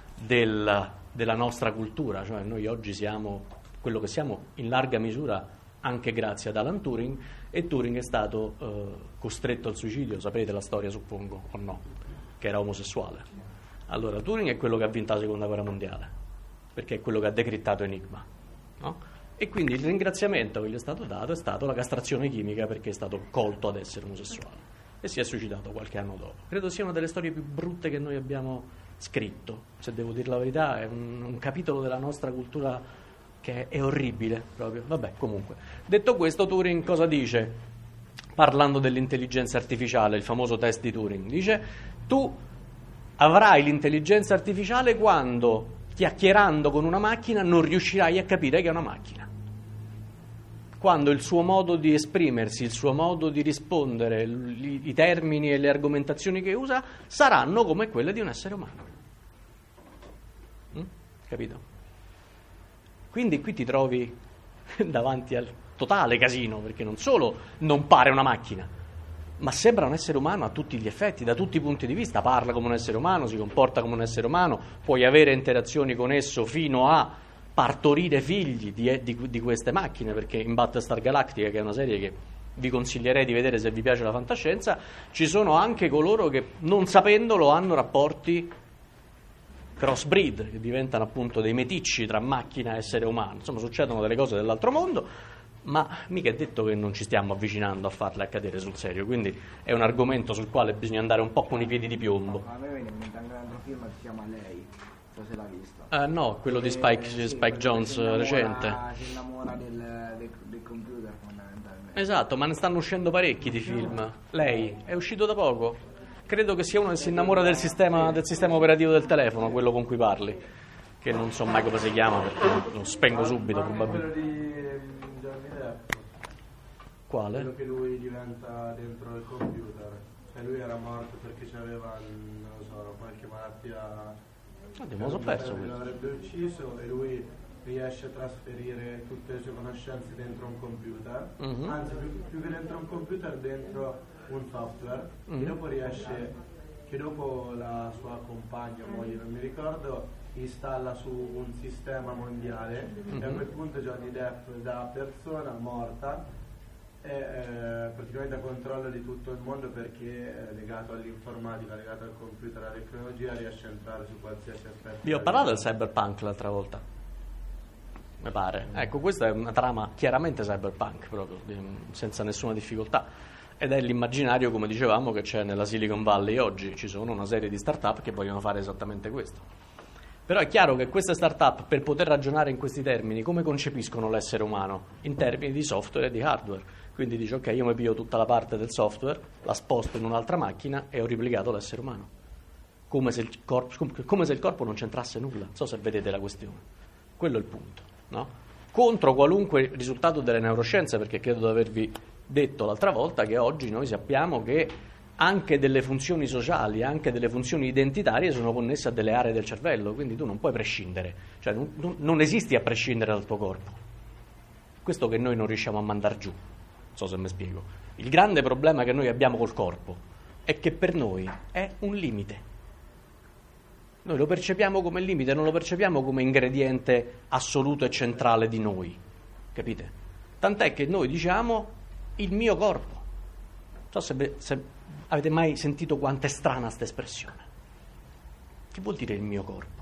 del, della nostra cultura, cioè noi oggi siamo quello che siamo in larga misura anche grazie ad Alan Turing, e Turing è stato eh, costretto al suicidio, sapete la storia suppongo o no, che era omosessuale. Allora Turing è quello che ha vinto la seconda guerra mondiale, perché è quello che ha decrittato Enigma, no? E quindi il ringraziamento che gli è stato dato è stato la castrazione chimica, perché è stato colto ad essere omosessuale e si è suicidato qualche anno dopo. Credo sia una delle storie più brutte che noi abbiamo scritto, se devo dire la verità, è un, un capitolo della nostra cultura che è orribile proprio. Vabbè, comunque, detto questo, Turing cosa dice parlando dell'intelligenza artificiale, il famoso test di Turing? Dice: tu avrai l'intelligenza artificiale quando, chiacchierando con una macchina, non riuscirai a capire che è una macchina, quando il suo modo di esprimersi, il suo modo di rispondere, i, i termini e le argomentazioni che usa saranno come quelle di un essere umano. Mm? Capito? Quindi qui ti trovi davanti al totale casino, perché non solo non pare una macchina, ma sembra un essere umano a tutti gli effetti, da tutti i punti di vista. Parla come un essere umano, si comporta come un essere umano, puoi avere interazioni con esso fino a partorire figli di, di, di queste macchine, perché in Battlestar Galactica, che è una serie che vi consiglierei di vedere se vi piace la fantascienza, ci sono anche coloro che, non sapendolo, hanno rapporti crossbreed, che diventano appunto dei meticci tra macchina e essere umano. Insomma, succedono delle cose dell'altro mondo, ma mica è detto che non ci stiamo avvicinando a farle accadere sul serio, quindi è un argomento sul quale bisogna andare un po' con i piedi di piombo. A me viene in mente anche un altro film che si chiama Lei, non so se l'ha visto. Ah no, quello di Spike, sì, Spike Jonze si innamora, recente. Si innamora del, del, del computer fondamentalmente. Esatto, ma ne stanno uscendo parecchi di film. Lei è uscito da poco. Credo che sia uno che si innamora del sistema, del sistema operativo del telefono, quello con cui parli, che non so mai come si chiama perché lo spengo subito probabilmente. Quello di Johnny Depp, Quale? quello che lui diventa dentro il computer, e lui era morto perché aveva, non lo so, qualche malattia. Oddio, me lo so perso Lo questo. avrebbe ucciso, e lui riesce a trasferire tutte le sue conoscenze dentro un computer, Mhm. anzi più, più che dentro un computer, dentro un software, Mhm. che dopo riesce, che dopo la sua compagna, moglie, non mi ricordo, installa su un sistema mondiale, Mhm. e a quel punto Johnny Depp, da persona morta, è eh, praticamente a controllo di tutto il mondo, perché è legato all'informatica, legato al computer, alla tecnologia, riesce a entrare su qualsiasi aspetto. Vi ho parlato del cyberpunk l'altra volta, mi pare. Ecco, questa è una trama chiaramente cyberpunk, proprio, senza nessuna difficoltà. Ed è l'immaginario, come dicevamo, che c'è nella Silicon Valley oggi. Ci sono una serie di start-up che vogliono fare esattamente questo. Però è chiaro che queste start-up, per poter ragionare in questi termini, come concepiscono l'essere umano? In termini di software e di hardware. Quindi dice: ok, io mi piglio tutta la parte del software, la sposto in un'altra macchina e ho replicato l'essere umano. Come se il corpo, come se il corpo non c'entrasse nulla. Non so se vedete la questione. Quello è il punto, no? Contro qualunque risultato delle neuroscienze, perché credo di avervi detto l'altra volta che oggi noi sappiamo che anche delle funzioni sociali, anche delle funzioni identitarie sono connesse a delle aree del cervello, quindi tu non puoi prescindere, cioè non, non, non esisti a prescindere dal tuo corpo. Questo che noi non riusciamo a mandar giù, non so se mi spiego. Il grande problema che noi abbiamo col corpo è che per noi è un limite. Noi lo percepiamo come limite, non lo percepiamo come ingrediente assoluto e centrale di noi, capite? Tant'è che noi diciamo il mio corpo. Non so se, se avete mai sentito quanto è strana questa espressione. Che vuol dire il mio corpo?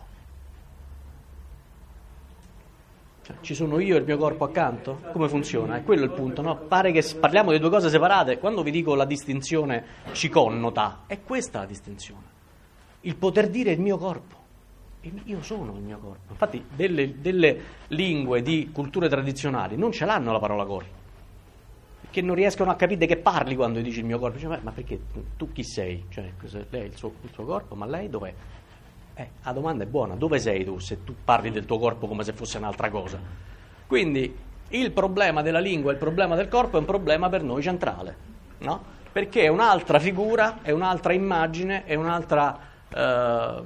Cioè, ci sono io e il mio corpo accanto? Come funziona? È quello il punto, no? Pare che parliamo di due cose separate. Quando vi dico la distinzione ci connota, è questa la distinzione. Il poter dire il mio corpo. Io sono il mio corpo. Infatti delle, delle lingue di culture tradizionali non ce l'hanno la parola corpo, che non riescono a capire che parli quando dici il mio corpo. Cioè, ma perché tu chi sei? Cioè, lei è il suo, il suo corpo, ma lei dov'è? Eh, la domanda è buona, dove sei tu se tu parli del tuo corpo come se fosse un'altra cosa? Quindi il problema della lingua, il problema del corpo è un problema per noi centrale, no? Perché è un'altra figura, è un'altra immagine, è un'altra eh,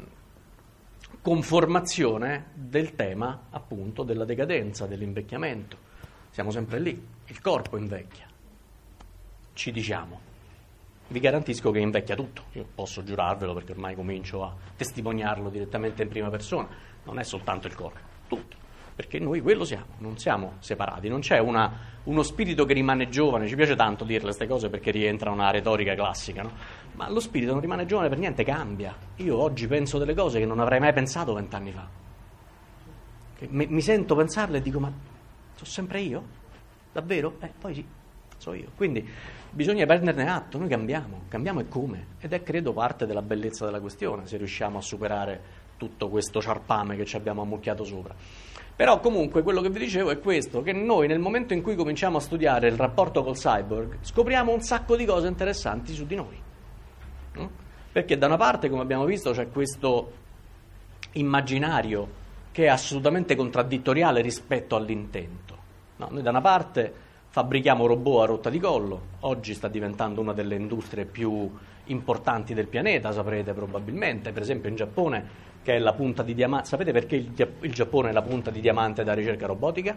conformazione del tema appunto della decadenza, dell'invecchiamento. Siamo sempre lì, il corpo invecchia, ci diciamo. Vi garantisco che invecchia tutto, io posso giurarvelo perché ormai comincio a testimoniarlo direttamente in prima persona, non è soltanto il corpo, tutto. perché noi quello siamo, non siamo separati, non c'è una, uno spirito che rimane giovane, ci piace tanto dirle queste cose perché rientra una retorica classica, no? Ma lo spirito non rimane giovane per niente, cambia. Io oggi penso delle cose che non avrei mai pensato vent'anni fa, che mi, mi sento pensarle e dico, ma sono sempre io? Davvero? Eh, poi sì, so io. Quindi bisogna prenderne atto, noi cambiamo, cambiamo e come, ed è credo parte della bellezza della questione, se riusciamo a superare tutto questo ciarpame che ci abbiamo ammucchiato sopra. Però comunque quello che vi dicevo è questo, che noi nel momento in cui cominciamo a studiare il rapporto col cyborg scopriamo un sacco di cose interessanti su di noi, no? Perché da una parte, come abbiamo visto, c'è questo immaginario che è assolutamente contraddittoriale rispetto all'intento, no? Noi da una parte fabbrichiamo robot a rotta di collo, oggi sta diventando una delle industrie più importanti del pianeta, saprete probabilmente, per esempio in Giappone, che è la punta di diamante. Sapete perché il, il Giappone è la punta di diamante da ricerca robotica?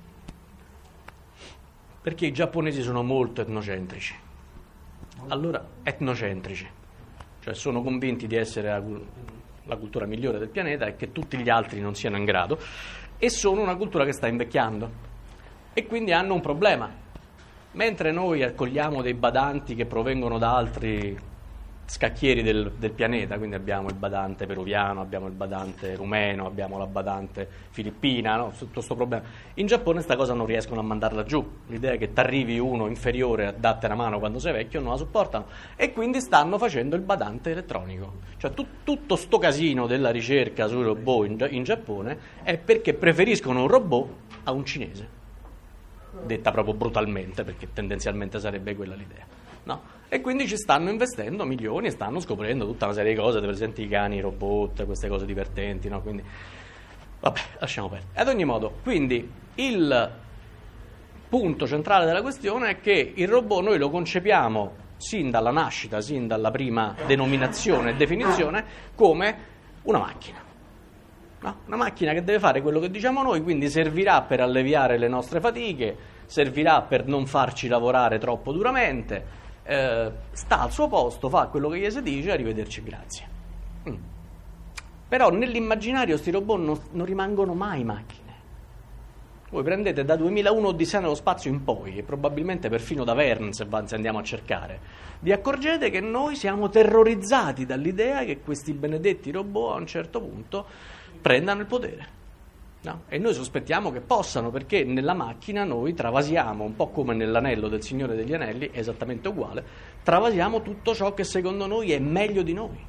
Perché i giapponesi sono molto etnocentrici. Allora, etnocentrici, cioè sono convinti di essere la, la cultura migliore del pianeta e che tutti gli altri non siano in grado, e sono una cultura che sta invecchiando e quindi hanno un problema. Mentre noi accogliamo dei badanti che provengono da altri scacchieri del, del pianeta, quindi abbiamo il badante peruviano, abbiamo il badante rumeno, abbiamo la badante filippina, no? Tutto questo problema. In Giappone sta cosa non riescono a mandarla giù, l'idea è che t'arrivi uno inferiore a darti una mano quando sei vecchio non la sopportano, e quindi stanno facendo il badante elettronico. Cioè tu, tutto sto casino della ricerca sui robot in, in Giappone è perché preferiscono un robot a un cinese, detta proprio brutalmente, perché tendenzialmente sarebbe quella l'idea, no? E quindi ci stanno investendo milioni e stanno scoprendo tutta una serie di cose, per esempio i cani, i robot, queste cose divertenti, no? Quindi, vabbè, lasciamo perdere. Ad ogni modo, quindi il punto centrale della questione è che il robot noi lo concepiamo sin dalla nascita, sin dalla prima denominazione e definizione, come una macchina. No? Una macchina che deve fare quello che diciamo noi, quindi servirà per alleviare le nostre fatiche, servirà per non farci lavorare troppo duramente, eh, sta al suo posto, fa quello che gli si dice, arrivederci, grazie. Mm. Però nell'immaginario sti robot non, non rimangono mai macchine. Voi prendete da duemilauno Odissea nello spazio in poi, e probabilmente perfino da Verne, se andiamo a cercare, vi accorgete che noi siamo terrorizzati dall'idea che questi benedetti robot a un certo punto prendano il potere. No? E noi sospettiamo che possano, perché nella macchina noi travasiamo, un po' come nell'anello del Signore degli Anelli, esattamente uguale, travasiamo tutto ciò che secondo noi è meglio di noi.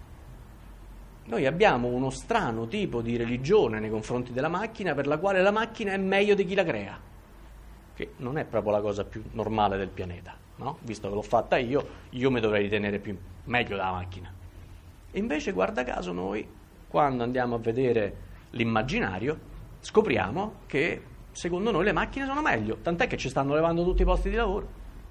Noi abbiamo uno strano tipo di religione nei confronti della macchina, per la quale la macchina è meglio di chi la crea, che non è proprio la cosa più normale del pianeta, no? Visto che l'ho fatta io, io mi dovrei ritenere più meglio della macchina. E invece, guarda caso, noi, quando andiamo a vedere l'immaginario, scopriamo che secondo noi le macchine sono meglio, tant'è che ci stanno levando tutti i posti di lavoro.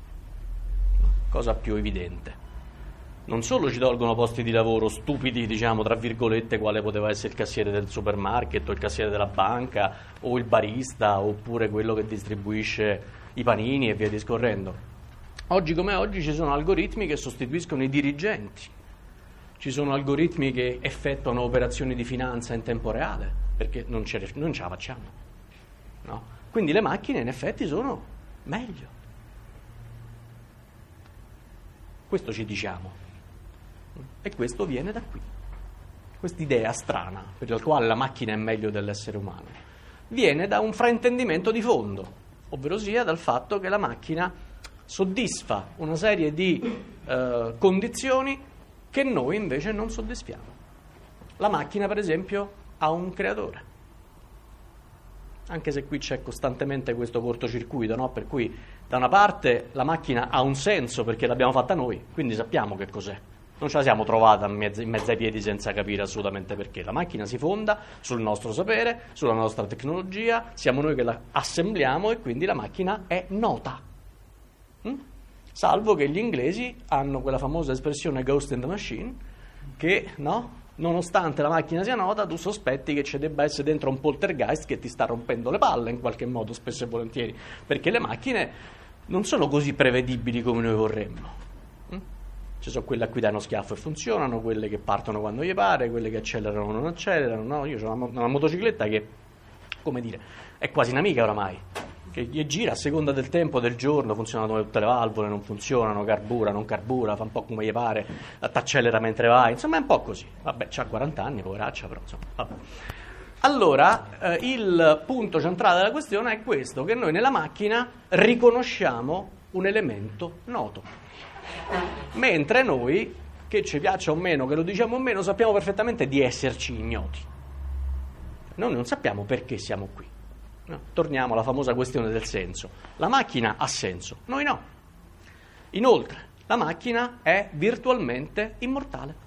Cosa più evidente. Non solo ci tolgono posti di lavoro stupidi, diciamo, tra virgolette, quale poteva essere il cassiere del supermarket o il cassiere della banca o il barista oppure quello che distribuisce i panini e via discorrendo. Oggi come oggi ci sono algoritmi che sostituiscono i dirigenti. Ci sono algoritmi che effettuano operazioni di finanza in tempo reale, perché non ce, non ce la facciamo, no? Quindi le macchine in effetti sono meglio. Questo ci diciamo. E questo viene da qui. Quest'idea strana, per la quale la macchina è meglio dell'essere umano, viene da un fraintendimento di fondo, ovvero sia dal fatto che la macchina soddisfa una serie di eh, condizioni che noi invece non soddisfiamo. La macchina, per esempio, ha un creatore, anche se qui c'è costantemente questo cortocircuito, no? Per cui da una parte la macchina ha un senso perché l'abbiamo fatta noi, quindi sappiamo che cos'è, non ce la siamo trovata in mezzo, in mezzo ai piedi senza capire assolutamente perché. La macchina si fonda sul nostro sapere, sulla nostra tecnologia, siamo noi che la assembliamo e quindi la macchina è nota. Mm? Salvo che gli inglesi hanno quella famosa espressione ghost in the machine, che, no, nonostante la macchina sia nota, tu sospetti che ci debba essere dentro un poltergeist che ti sta rompendo le palle in qualche modo, spesso e volentieri, perché le macchine non sono così prevedibili come noi vorremmo. Mm? Ci sono quelle a cui dai uno schiaffo e funzionano, quelle che partono quando gli pare, quelle che accelerano o non accelerano, no? Io ho una, una motocicletta che come dire, è quasi un'amica oramai, che gli gira a seconda del tempo del giorno, funzionano tutte le valvole, non funzionano, carbura, non carbura, fa un po' come gli pare, t'accelera mentre vai, insomma è un po' così. Vabbè, c'ha quaranta anni, poveraccia, però insomma, vabbè. Allora, eh, il punto centrale della questione è questo, che noi nella macchina riconosciamo un elemento noto, mentre noi, che ci piaccia o meno, che lo diciamo o meno, sappiamo perfettamente di esserci ignoti. Noi non sappiamo perché siamo qui. No? Torniamo alla famosa questione del senso. La macchina ha senso, noi no. Inoltre, la macchina è virtualmente immortale.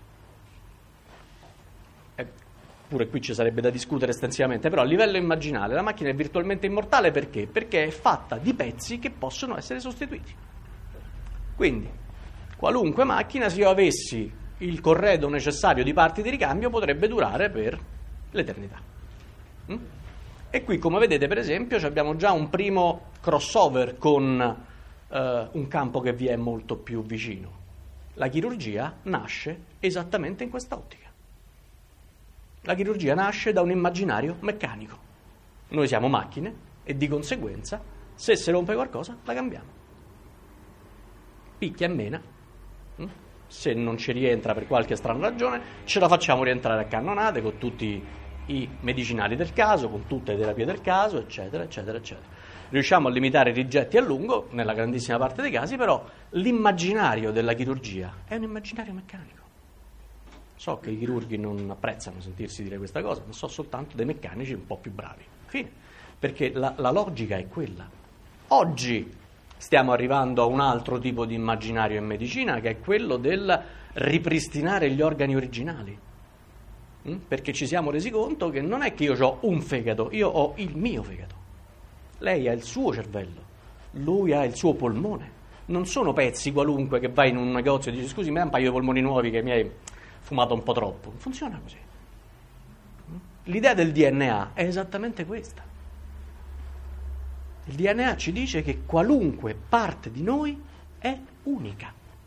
Pure qui ci sarebbe da discutere estensivamente, però a livello immaginale la macchina è virtualmente immortale perché? Perché è fatta di pezzi che possono essere sostituiti. Quindi, qualunque macchina, se io avessi il corredo necessario di parti di ricambio, potrebbe durare per l'eternità. Mm? E qui, come vedete, per esempio, abbiamo già un primo crossover con eh, un campo che vi è molto più vicino. La chirurgia nasce esattamente in quest'ottica. La chirurgia nasce da un immaginario meccanico. Noi siamo macchine e di conseguenza, se si rompe qualcosa, la cambiamo. Picchia e mena. Se non ci rientra per qualche strana ragione, ce la facciamo rientrare a cannonate con tutti i medicinali del caso, con tutte le terapie del caso, eccetera, eccetera, eccetera. Riusciamo a limitare i rigetti a lungo, nella grandissima parte dei casi, però l'immaginario della chirurgia è un immaginario meccanico. So che i chirurghi non apprezzano sentirsi dire questa cosa, ma so soltanto dei meccanici un po' più bravi. Fine. Perché la, la logica è quella. Oggi stiamo arrivando a un altro tipo di immaginario in medicina, che è quello del ripristinare gli organi originali. Mm? Perché ci siamo resi conto che non è che io ho un fegato, io ho il mio fegato. Lei ha il suo cervello, lui ha il suo polmone. Non sono pezzi qualunque che vai in un negozio e dici scusi, mi dai un paio di polmoni nuovi che mi hai fumato un po' troppo. Non funziona così. L'idea del D N A è esattamente questa. Il D N A ci dice che qualunque parte di noi è unica.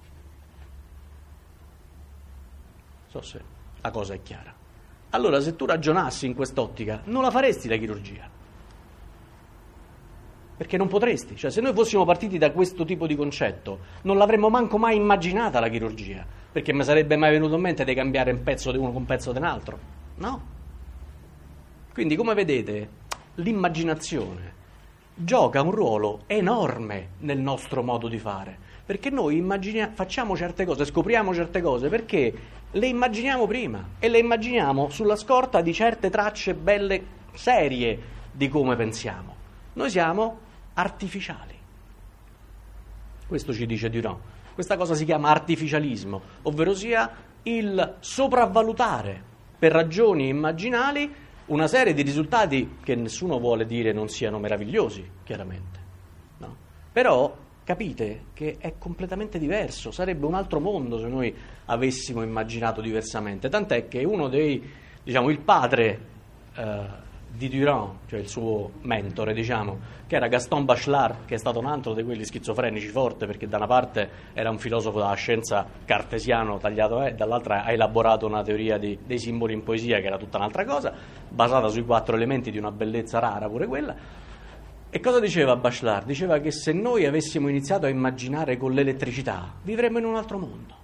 Non so se la cosa è chiara. Allora, se tu ragionassi in quest'ottica, non la faresti la chirurgia. Perché non potresti. Cioè, se noi fossimo partiti da questo tipo di concetto, non l'avremmo manco mai immaginata la chirurgia. Perché mi sarebbe mai venuto in mente di cambiare un pezzo di uno con un pezzo di un altro? No. Quindi, come vedete, l'immaginazione gioca un ruolo enorme nel nostro modo di fare, perché noi immagina- facciamo certe cose, scopriamo certe cose, perché le immaginiamo prima e le immaginiamo sulla scorta di certe tracce belle serie di come pensiamo. Noi siamo artificiali. Questo ci dice Durand. Questa cosa si chiama artificialismo, ovvero sia il sopravvalutare per ragioni immaginali una serie di risultati che nessuno vuole dire non siano meravigliosi, chiaramente. No? Però capite che è completamente diverso, sarebbe un altro mondo se noi avessimo immaginato diversamente. Tant'è che uno dei, diciamo, il padre eh, di Durand, cioè il suo mentore, diciamo, che era Gaston Bachelard, che è stato un altro di quelli schizofrenici forte, perché da una parte era un filosofo della scienza cartesiano tagliato e dall'altra ha elaborato una teoria di, dei simboli in poesia, che era tutta un'altra cosa, basata sui quattro elementi di una bellezza rara pure quella. E cosa diceva Bachelard? Diceva che se noi avessimo iniziato a immaginare con l'elettricità, vivremmo in un altro mondo.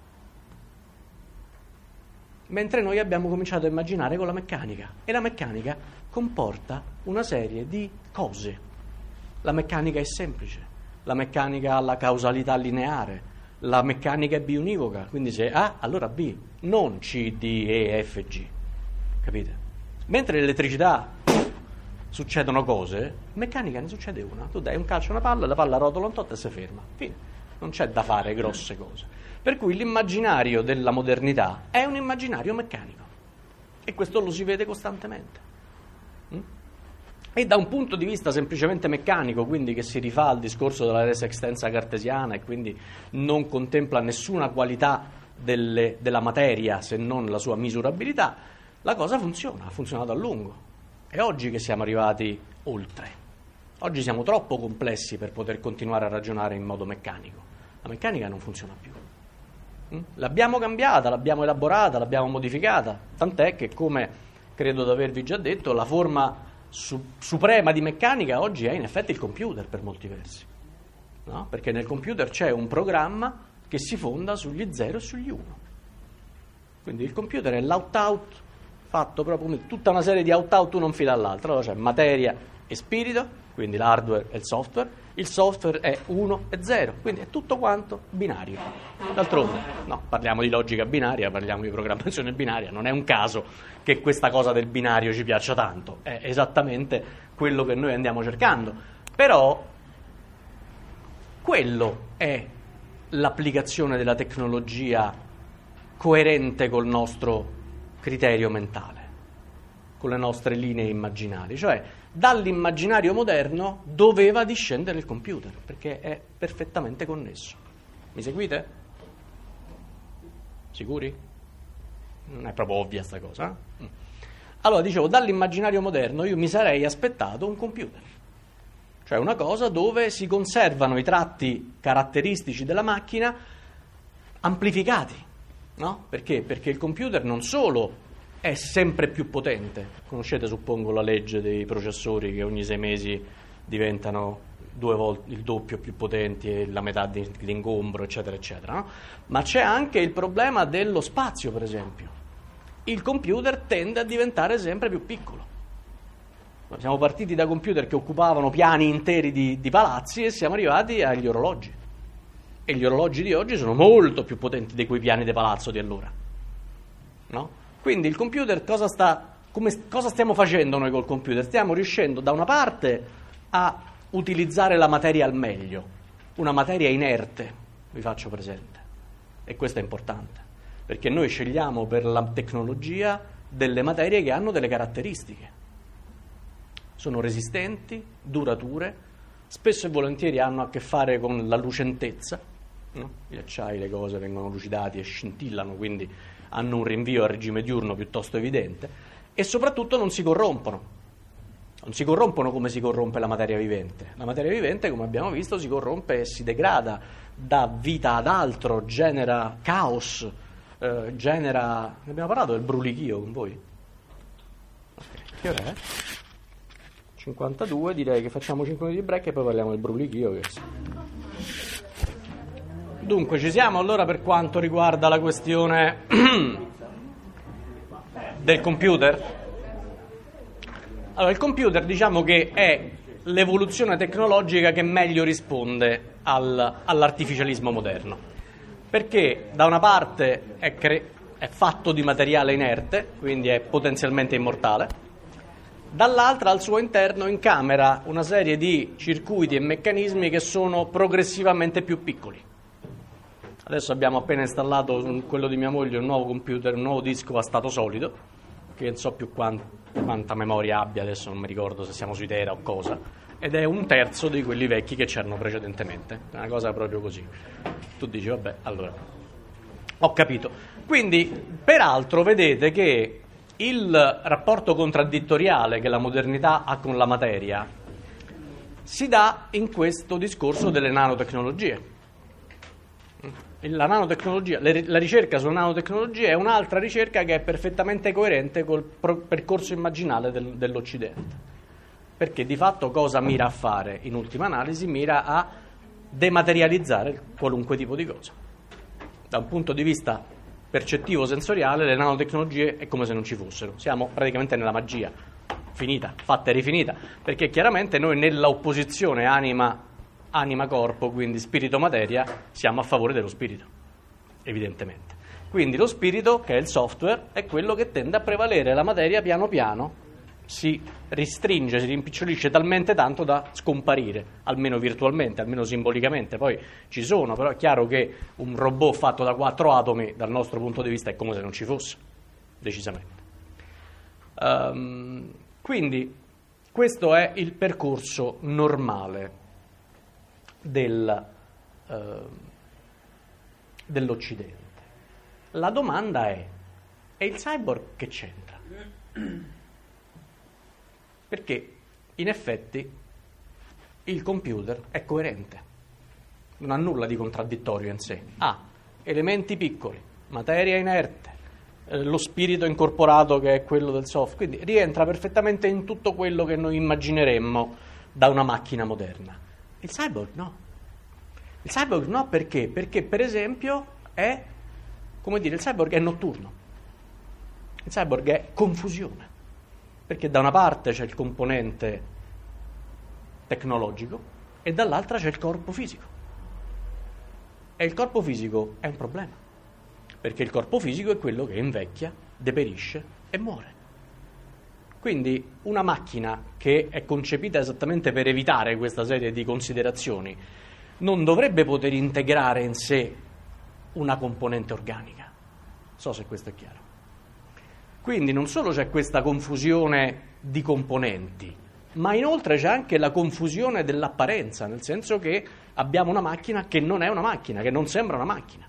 Mentre noi abbiamo cominciato a immaginare con la meccanica. E la meccanica comporta una serie di cose. La meccanica è semplice, la meccanica ha la causalità lineare, la meccanica è biunivoca, quindi se A, allora B, non C, D, E, F, G. Capite? Mentre l'elettricità succedono cose, in meccanica ne succede una. Tu dai un calcio a una palla, la palla rotola un tot e si ferma. Fine. Non c'è da fare grosse cose. Per cui l'immaginario della modernità è un immaginario meccanico. E questo lo si vede costantemente. Mm? E da un punto di vista semplicemente meccanico, quindi che si rifà al discorso della res extensa cartesiana e quindi non contempla nessuna qualità delle, della materia se non la sua misurabilità, la cosa funziona, ha funzionato a lungo. È oggi che siamo arrivati oltre. Oggi siamo troppo complessi per poter continuare a ragionare in modo meccanico. La meccanica non funziona più. L'abbiamo cambiata, l'abbiamo elaborata, l'abbiamo modificata, tant'è che, come credo di avervi già detto, la forma su- suprema di meccanica oggi è in effetti il computer per molti versi, no? Perché nel computer c'è un programma che si fonda sugli zero e sugli uno. Quindi il computer è l'out-out fatto proprio come tutta una serie di out-out uno in fila all'altro. Allora c'è materia e spirito, quindi l'hardware e il software. Il software è uno e zero, quindi è tutto quanto binario. D'altronde, no, parliamo di logica binaria, parliamo di programmazione binaria, non è un caso che questa cosa del binario ci piaccia tanto, è esattamente quello che noi andiamo cercando. Però quello è l'applicazione della tecnologia coerente col nostro criterio mentale, con le nostre linee immaginali, cioè dall'immaginario moderno doveva discendere il computer, perché è perfettamente connesso. Mi seguite? Sicuri? Non è proprio ovvia sta cosa, eh? Allora, dicevo, dall'immaginario moderno io mi sarei aspettato un computer, cioè una cosa dove si conservano i tratti caratteristici della macchina amplificati, no? Perché? Perché il computer non solo è sempre più potente. Conoscete, suppongo, la legge dei processori che ogni sei mesi diventano due volte il doppio più potenti e la metà di, di ingombro, eccetera, eccetera, no? Ma c'è anche il problema dello spazio, per esempio. Il computer tende a diventare sempre più piccolo. Siamo partiti da computer che occupavano piani interi di, di palazzi e siamo arrivati agli orologi. E gli orologi di oggi sono molto più potenti di quei piani di palazzo di allora, no? Quindi il computer cosa sta, come, cosa stiamo facendo noi col computer? Stiamo riuscendo da una parte a utilizzare la materia al meglio, una materia inerte, vi faccio presente, e questo è importante, perché noi scegliamo per la tecnologia delle materie che hanno delle caratteristiche, sono resistenti, durature, spesso e volentieri hanno a che fare con la lucentezza, no? Gli acciai, le cose vengono lucidati e scintillano, quindi hanno un rinvio a regime diurno piuttosto evidente, e soprattutto non si corrompono. Non si corrompono come si corrompe la materia vivente. La materia vivente, come abbiamo visto, si corrompe e si degrada, dà vita ad altro, genera caos, eh, genera... Ne abbiamo parlato del brulichio con voi? Okay. Che ora è? cinquantadue, direi che facciamo cinque minuti di break e poi parliamo del brulichio. Che... Dunque, ci siamo allora per quanto riguarda la questione del computer? Allora, il computer diciamo che è l'evoluzione tecnologica che meglio risponde al, all'artificialismo moderno, perché da una parte è, cre- è fatto di materiale inerte, quindi è potenzialmente immortale, dall'altra al suo interno incamera una serie di circuiti e meccanismi che sono progressivamente più piccoli. Adesso abbiamo appena installato su quello di mia moglie un nuovo computer, un nuovo disco a stato solido, che non so più quant- quanta memoria abbia, adesso non mi ricordo se siamo sui tera o cosa, ed è un terzo di quelli vecchi che c'erano precedentemente, è una cosa proprio così. Tu dici, vabbè, allora, ho capito. Quindi, peraltro, vedete che il rapporto contraddittoriale che la modernità ha con la materia si dà in questo discorso delle nanotecnologie. La nanotecnologia, la ricerca sulla nanotecnologia è un'altra ricerca che è perfettamente coerente col pro- percorso immaginale del, dell'Occidente, perché di fatto cosa mira a fare? In ultima analisi mira a dematerializzare qualunque tipo di cosa. Da un punto di vista percettivo sensoriale le nanotecnologie è come se non ci fossero, siamo praticamente nella magia, finita, fatta e rifinita, perché chiaramente noi nella opposizione anima anima-corpo, quindi spirito-materia, siamo a favore dello spirito, evidentemente. Quindi lo spirito, che è il software, è quello che tende a prevalere, la materia piano piano si ristringe, si rimpicciolisce talmente tanto da scomparire, almeno virtualmente, almeno simbolicamente. Poi ci sono, però è chiaro che un robot fatto da quattro atomi, dal nostro punto di vista, è come se non ci fosse, decisamente. Um, quindi questo è il percorso normale Del, eh, dell'Occidente. La domanda è: e il cyborg che c'entra? Perché in effetti il computer è coerente, non ha nulla di contraddittorio in sé, ha elementi piccoli, materia inerte, eh, lo spirito incorporato che è quello del software, quindi rientra perfettamente in tutto quello che noi immagineremmo da una macchina moderna. Il cyborg no. Il cyborg no perché? Perché per esempio è, come dire, il cyborg è notturno. Il cyborg è confusione, perché da una parte c'è il componente tecnologico e dall'altra c'è il corpo fisico. E il corpo fisico è un problema, perché il corpo fisico è quello che invecchia, deperisce e muore. Quindi una macchina che è concepita esattamente per evitare questa serie di considerazioni non dovrebbe poter integrare in sé una componente organica. Non so se questo è chiaro. Quindi non solo c'è questa confusione di componenti, ma inoltre c'è anche la confusione dell'apparenza, nel senso che abbiamo una macchina che non è una macchina, che non sembra una macchina.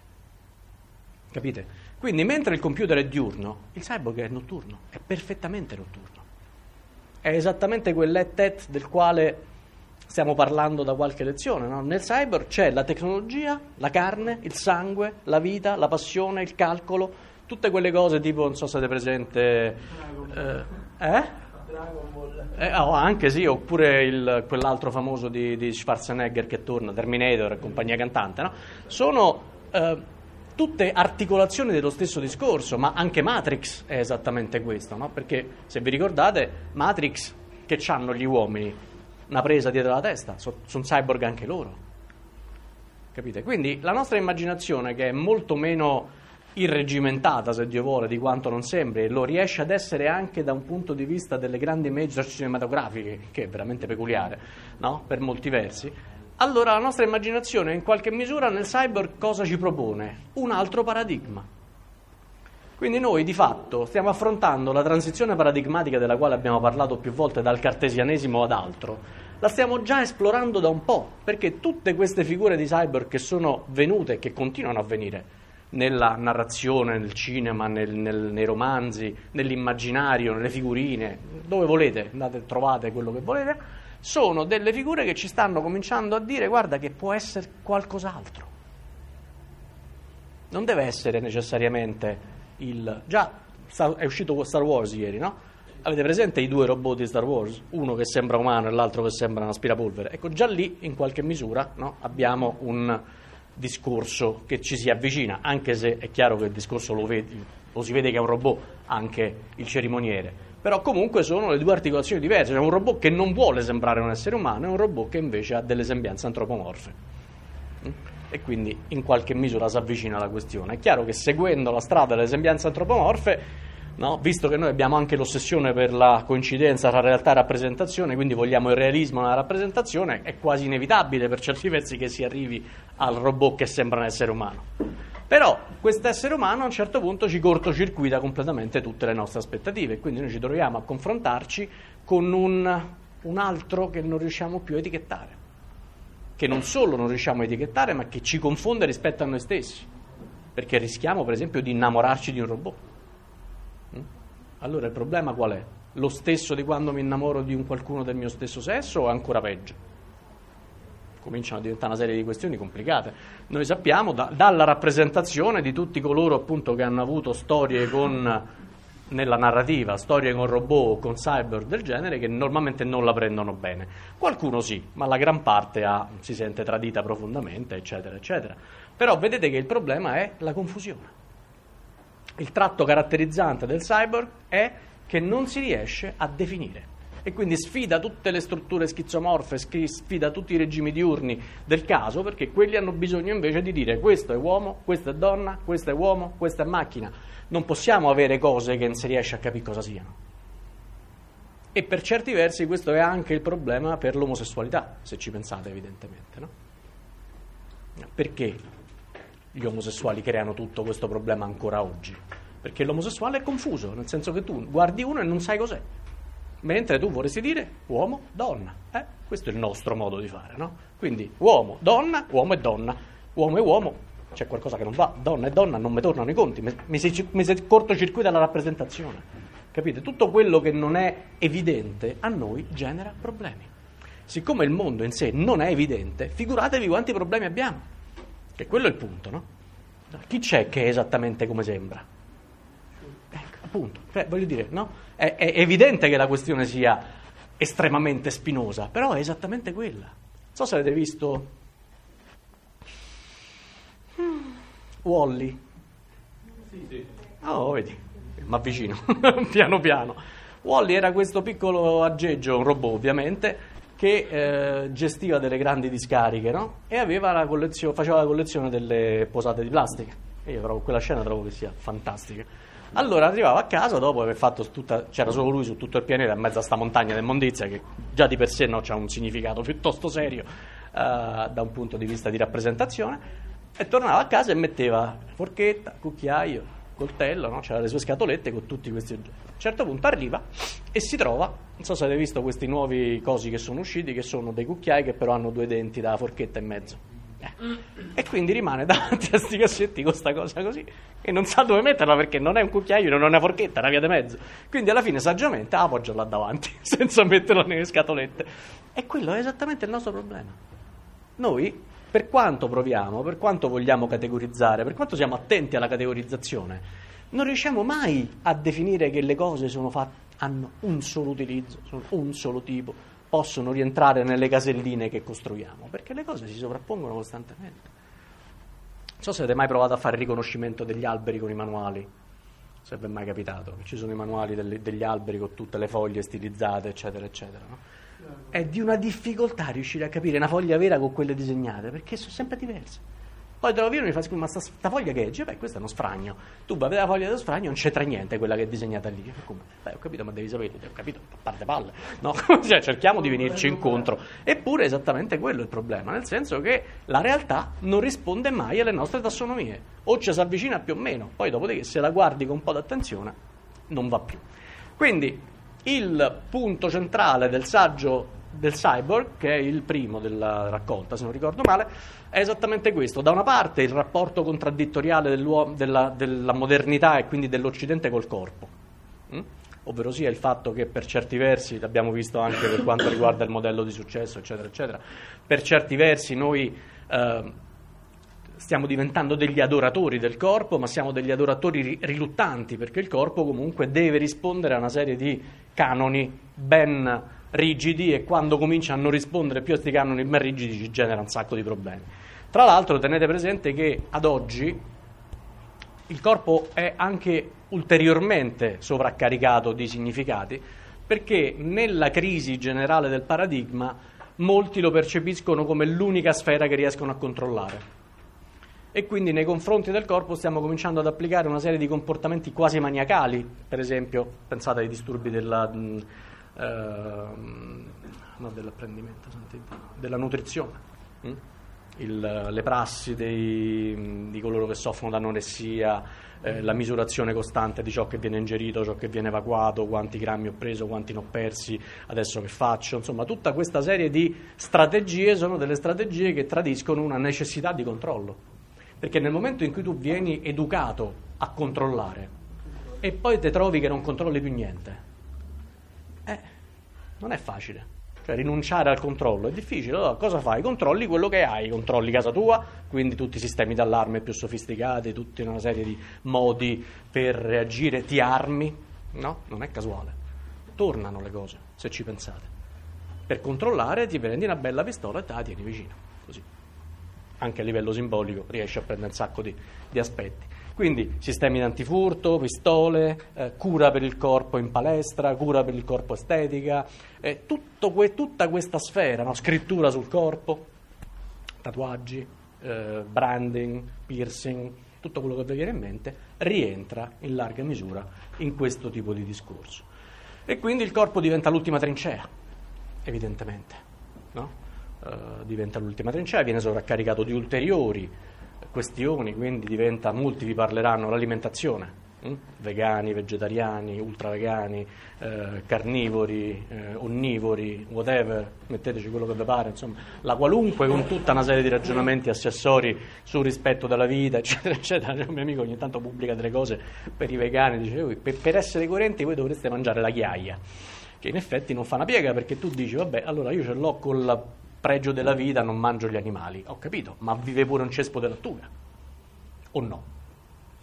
Capite? Quindi mentre il computer è diurno, il cyborg è notturno, è perfettamente notturno. È esattamente quell'et-et del quale stiamo parlando da qualche lezione, no? Nel cyborg c'è la tecnologia, la carne, il sangue, la vita, la passione, il calcolo, tutte quelle cose tipo, non so se avete presente... Eh? eh? Dragon Ball. Eh, oh, anche sì, oppure il, quell'altro famoso di, di Schwarzenegger che torna, Terminator e compagnia cantante, no? Sono eh, tutte articolazioni dello stesso discorso, ma anche Matrix è esattamente questo, no? Perché se vi ricordate, Matrix, che c'hanno gli uomini? Una presa dietro la testa, sono son cyborg anche loro. Capite? Quindi la nostra immaginazione, che è molto meno irregimentata, se Dio vuole, di quanto non sembri, lo riesce ad essere anche da un punto di vista delle grandi major cinematografiche, che è veramente peculiare, no? Per molti versi. Allora la nostra immaginazione in qualche misura nel cyborg cosa ci propone? Un altro paradigma. Quindi noi di fatto stiamo affrontando la transizione paradigmatica della quale abbiamo parlato più volte, dal cartesianesimo ad altro, la stiamo già esplorando da un po', perché tutte queste figure di cyborg che sono venute e che continuano a venire nella narrazione, nel cinema, nel, nel, nei romanzi, nell'immaginario, nelle figurine, dove volete, andate, trovate quello che volete, sono delle figure che ci stanno cominciando a dire: guarda che può essere qualcos'altro. Non deve essere necessariamente il... Già è uscito Star Wars ieri, no? Avete presente i due robot di Star Wars? Uno che sembra umano e l'altro che sembra un aspirapolvere. Ecco, già lì in qualche misura, no? Abbiamo un discorso che ci si avvicina, anche se è chiaro che il discorso lo, vedi, lo si vede che è un robot, anche il cerimoniere, però comunque sono le due articolazioni diverse. C'è un robot che non vuole sembrare un essere umano e un robot che invece ha delle sembianze antropomorfe, e quindi in qualche misura si avvicina alla questione. È chiaro che seguendo la strada delle sembianze antropomorfe, no, visto che noi abbiamo anche l'ossessione per la coincidenza tra realtà e rappresentazione, quindi vogliamo il realismo nella rappresentazione, è quasi inevitabile per certi versi che si arrivi al robot che sembra un essere umano. Però questo essere umano a un certo punto ci cortocircuita completamente tutte le nostre aspettative, quindi noi ci troviamo a confrontarci con un, un altro che non riusciamo più a etichettare, che non solo non riusciamo a etichettare, ma che ci confonde rispetto a noi stessi, perché rischiamo per esempio di innamorarci di un robot. Allora il problema qual è? Lo stesso di quando mi innamoro di un qualcuno del mio stesso sesso o ancora peggio? Cominciano a diventare una serie di questioni complicate. Noi sappiamo da, dalla rappresentazione di tutti coloro appunto che hanno avuto storie con, nella narrativa, storie con robot o con cyborg del genere, che normalmente non la prendono bene. Qualcuno sì, ma la gran parte ha, si sente tradita profondamente, eccetera, eccetera. Però vedete che il problema è la confusione. Il tratto caratterizzante del cyborg è che non si riesce a definire e quindi sfida tutte le strutture schizomorfe, sfida tutti i regimi diurni del caso, perché quelli hanno bisogno invece di dire: questo è uomo, questo è donna, questo è uomo, questa è macchina. Non possiamo avere cose che non si riesce a capire cosa siano. E per certi versi questo è anche il problema per l'omosessualità, se ci pensate, evidentemente, no? Perché gli omosessuali creano tutto questo problema ancora oggi? Perché l'omosessuale è confuso, nel senso che tu guardi uno e non sai cos'è, mentre tu vorresti dire uomo, donna. Eh? Questo è il nostro modo di fare, no? Quindi uomo, donna, uomo e donna, uomo e uomo, c'è qualcosa che non va, donna e donna non mi tornano i conti, mi, mi, si, mi si cortocircuita la rappresentazione, capite? Tutto quello che non è evidente a noi genera problemi. Siccome il mondo in sé non è evidente, figuratevi quanti problemi abbiamo. E quello è il punto, no? Chi c'è che è esattamente come sembra? appunto, cioè, voglio dire, no? È, è evidente che la questione sia estremamente spinosa, però è esattamente quella. Non so se avete visto Wall-E. Sì, sì. Oh, vedi, mi avvicino, piano piano. Wall-E era questo piccolo aggeggio, un robot ovviamente, che eh, gestiva delle grandi discariche, no? E aveva la collezio- faceva la collezione delle posate di plastica. E io trovo quella scena trovo che sia fantastica. Allora arrivava a casa dopo aver fatto tutta, c'era solo lui su tutto il pianeta in mezzo a sta montagna dell'immondizia che già di per sé no, c'ha un significato piuttosto serio uh, da un punto di vista di rappresentazione, e tornava a casa e metteva forchetta, cucchiaio, coltello, no? C'era le sue scatolette con tutti questi oggetti. A un certo punto arriva e si trova, non so se avete visto questi nuovi cosi che sono usciti, che sono dei cucchiai che però hanno due denti da forchetta in mezzo. Eh. E quindi rimane davanti a sti cassetti con sta cosa così e non sa dove metterla perché non è un cucchiaio, non è una forchetta, è una via di mezzo. Quindi alla fine saggiamente appoggia là davanti senza metterla nelle scatolette. E quello è esattamente il nostro problema. Noi, per quanto proviamo, per quanto vogliamo categorizzare, per quanto siamo attenti alla categorizzazione, non riusciamo mai a definire che le cose sono fatte, hanno un solo utilizzo, sono un solo tipo, possono rientrare nelle caselline che costruiamo, perché le cose si sovrappongono costantemente. Non so se avete mai provato a fare il riconoscimento degli alberi con i manuali, se vi è mai capitato, ci sono i manuali delle, degli alberi con tutte le foglie stilizzate, eccetera, eccetera, no? È di una difficoltà riuscire a capire una foglia vera con quelle disegnate, perché sono sempre diverse. Poi te lo vedono e mi fa, ma sta, sta foglia che è? Dice, beh, questo è uno sfragno. Tu vai a vedere la foglia dello sfragno, non c'entra niente quella che è disegnata lì. E come? Beh, ho capito, ma devi sapere, ho capito, a parte palle. No? Cioè, cerchiamo di venirci incontro. Eppure è esattamente quello il problema, nel senso che la realtà non risponde mai alle nostre tassonomie. O ci si avvicina più o meno, poi dopodiché se la guardi con un po' d'attenzione, non va più. Quindi, il punto centrale del saggio del Cyborg, che è il primo della raccolta, se non ricordo male, è esattamente questo. Da una parte il rapporto contraddittoriale dell'uomo, della, della modernità e quindi dell'Occidente col corpo, mm? ovvero sia il fatto che per certi versi, l'abbiamo visto anche per quanto riguarda il modello di successo, eccetera, eccetera, per certi versi noi eh, stiamo diventando degli adoratori del corpo, ma siamo degli adoratori riluttanti, perché il corpo comunque deve rispondere a una serie di canoni ben rigidi, e quando comincia a non rispondere più a questi canoni ben rigidi ci genera un sacco di problemi. Tra l'altro tenete presente che ad oggi il corpo è anche ulteriormente sovraccaricato di significati, perché nella crisi generale del paradigma molti lo percepiscono come l'unica sfera che riescono a controllare, e quindi nei confronti del corpo stiamo cominciando ad applicare una serie di comportamenti quasi maniacali. Per esempio, pensate ai disturbi della Uh, no, dell'apprendimento, della nutrizione, mm? Il, le prassi dei, di coloro che soffrono d'anoressia, eh, la misurazione costante di ciò che viene ingerito, ciò che viene evacuato, quanti grammi ho preso, quanti ne ho persi, adesso che faccio, insomma tutta questa serie di strategie sono delle strategie che tradiscono una necessità di controllo, perché nel momento in cui tu vieni educato a controllare e poi ti trovi che non controlli più niente, Eh, non è facile, cioè rinunciare al controllo è difficile. Allora cosa fai? Controlli quello che hai, controlli casa tua, quindi tutti i sistemi d'allarme più sofisticati, tutta una serie di modi per reagire, ti armi, no? Non è casuale, tornano le cose, se ci pensate. Per controllare ti prendi una bella pistola e te la tieni vicino, così anche a livello simbolico riesci a prendere un sacco di, di aspetti. Quindi sistemi di antifurto, pistole, eh, cura per il corpo in palestra, cura per il corpo estetica, eh, tutto que- tutta questa sfera, no? Scrittura sul corpo, tatuaggi, eh, branding, piercing, tutto quello che vi viene in mente rientra in larga misura in questo tipo di discorso. E quindi il corpo diventa l'ultima trincea, evidentemente, no? Uh, diventa l'ultima trincea, viene sovraccaricato di ulteriori questioni, quindi diventa, molti vi parleranno, l'alimentazione, hm? vegani, vegetariani, ultravegani, eh, carnivori, eh, onnivori, whatever, metteteci quello che vi pare, insomma, la qualunque, con tutta una serie di ragionamenti accessori sul rispetto della vita, eccetera, eccetera. C'è un mio amico ogni tanto pubblica delle cose per i vegani, dice, per, per essere coerenti voi dovreste mangiare la ghiaia, che in effetti non fa una piega, perché tu dici, vabbè, allora io ce l'ho con la pregio della vita, non mangio gli animali, ho capito, ma vive pure un cespo di lattuga, o no? Sì, la vita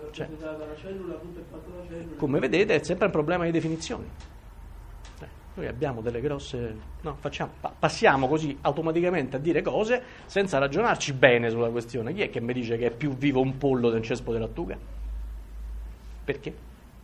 Cioè, la cellula, tutto è fatto da cellula. come vedete è sempre un problema di definizioni. Eh, noi abbiamo delle grosse... No, facciamo, pa- passiamo così automaticamente a dire cose senza ragionarci bene sulla questione. Chi è che mi dice che è più vivo un pollo del cespo di lattuga? Perché?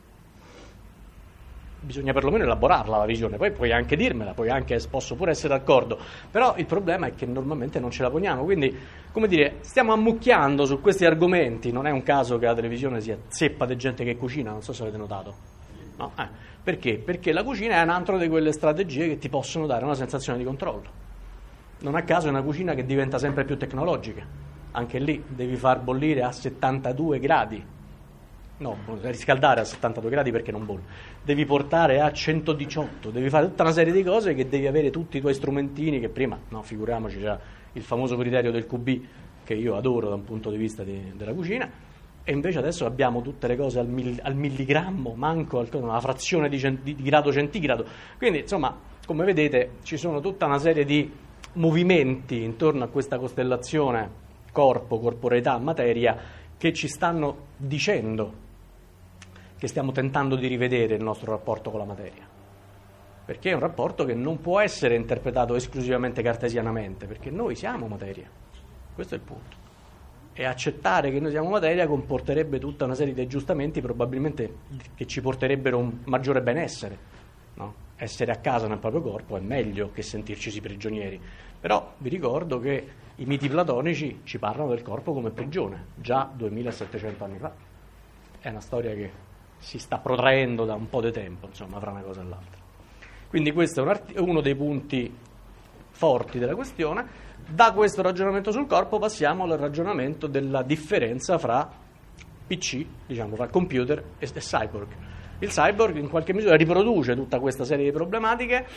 Bisogna perlomeno elaborarla la visione, poi puoi anche dirmela, poi anche posso pure essere d'accordo, però il problema è che normalmente non ce la poniamo, quindi come dire, stiamo ammucchiando su questi argomenti, non è un caso che la televisione sia zeppa di gente che cucina, non so se avete notato, no? Eh, perché? Perché la cucina è un altro di quelle strategie che ti possono dare una sensazione di controllo, non a caso è una cucina che diventa sempre più tecnologica, anche lì devi far bollire a settantadue gradi. No, riscaldare a settantadue gradi perché non bolle. Devi portare a centodiciotto, devi fare tutta una serie di cose che devi avere tutti i tuoi strumentini che prima, no, figuriamoci, c'era il famoso criterio del Q B che io adoro da un punto di vista di, della cucina, e invece adesso abbiamo tutte le cose al, mil, al milligrammo, manco al, una frazione di, cent, di grado centigrado. Quindi, insomma, come vedete, ci sono tutta una serie di movimenti intorno a questa costellazione corpo, corporeità, materia che ci stanno dicendo che stiamo tentando di rivedere il nostro rapporto con la materia, perché è un rapporto che non può essere interpretato esclusivamente cartesianamente, perché noi siamo materia, questo è il punto, e accettare che noi siamo materia comporterebbe tutta una serie di aggiustamenti probabilmente che ci porterebbero un maggiore benessere, no? Essere a casa nel proprio corpo è meglio che sentircisi prigionieri, però vi ricordo che i miti platonici ci parlano del corpo come prigione già duemilasettecento anni fa, è una storia che si sta protraendo da un po' di tempo, insomma, fra una cosa e l'altra. Quindi questo è un art- uno dei punti forti della questione. Da questo ragionamento sul corpo passiamo al ragionamento della differenza fra P C, diciamo, fra computer e, e cyborg. Il cyborg in qualche misura riproduce tutta questa serie di problematiche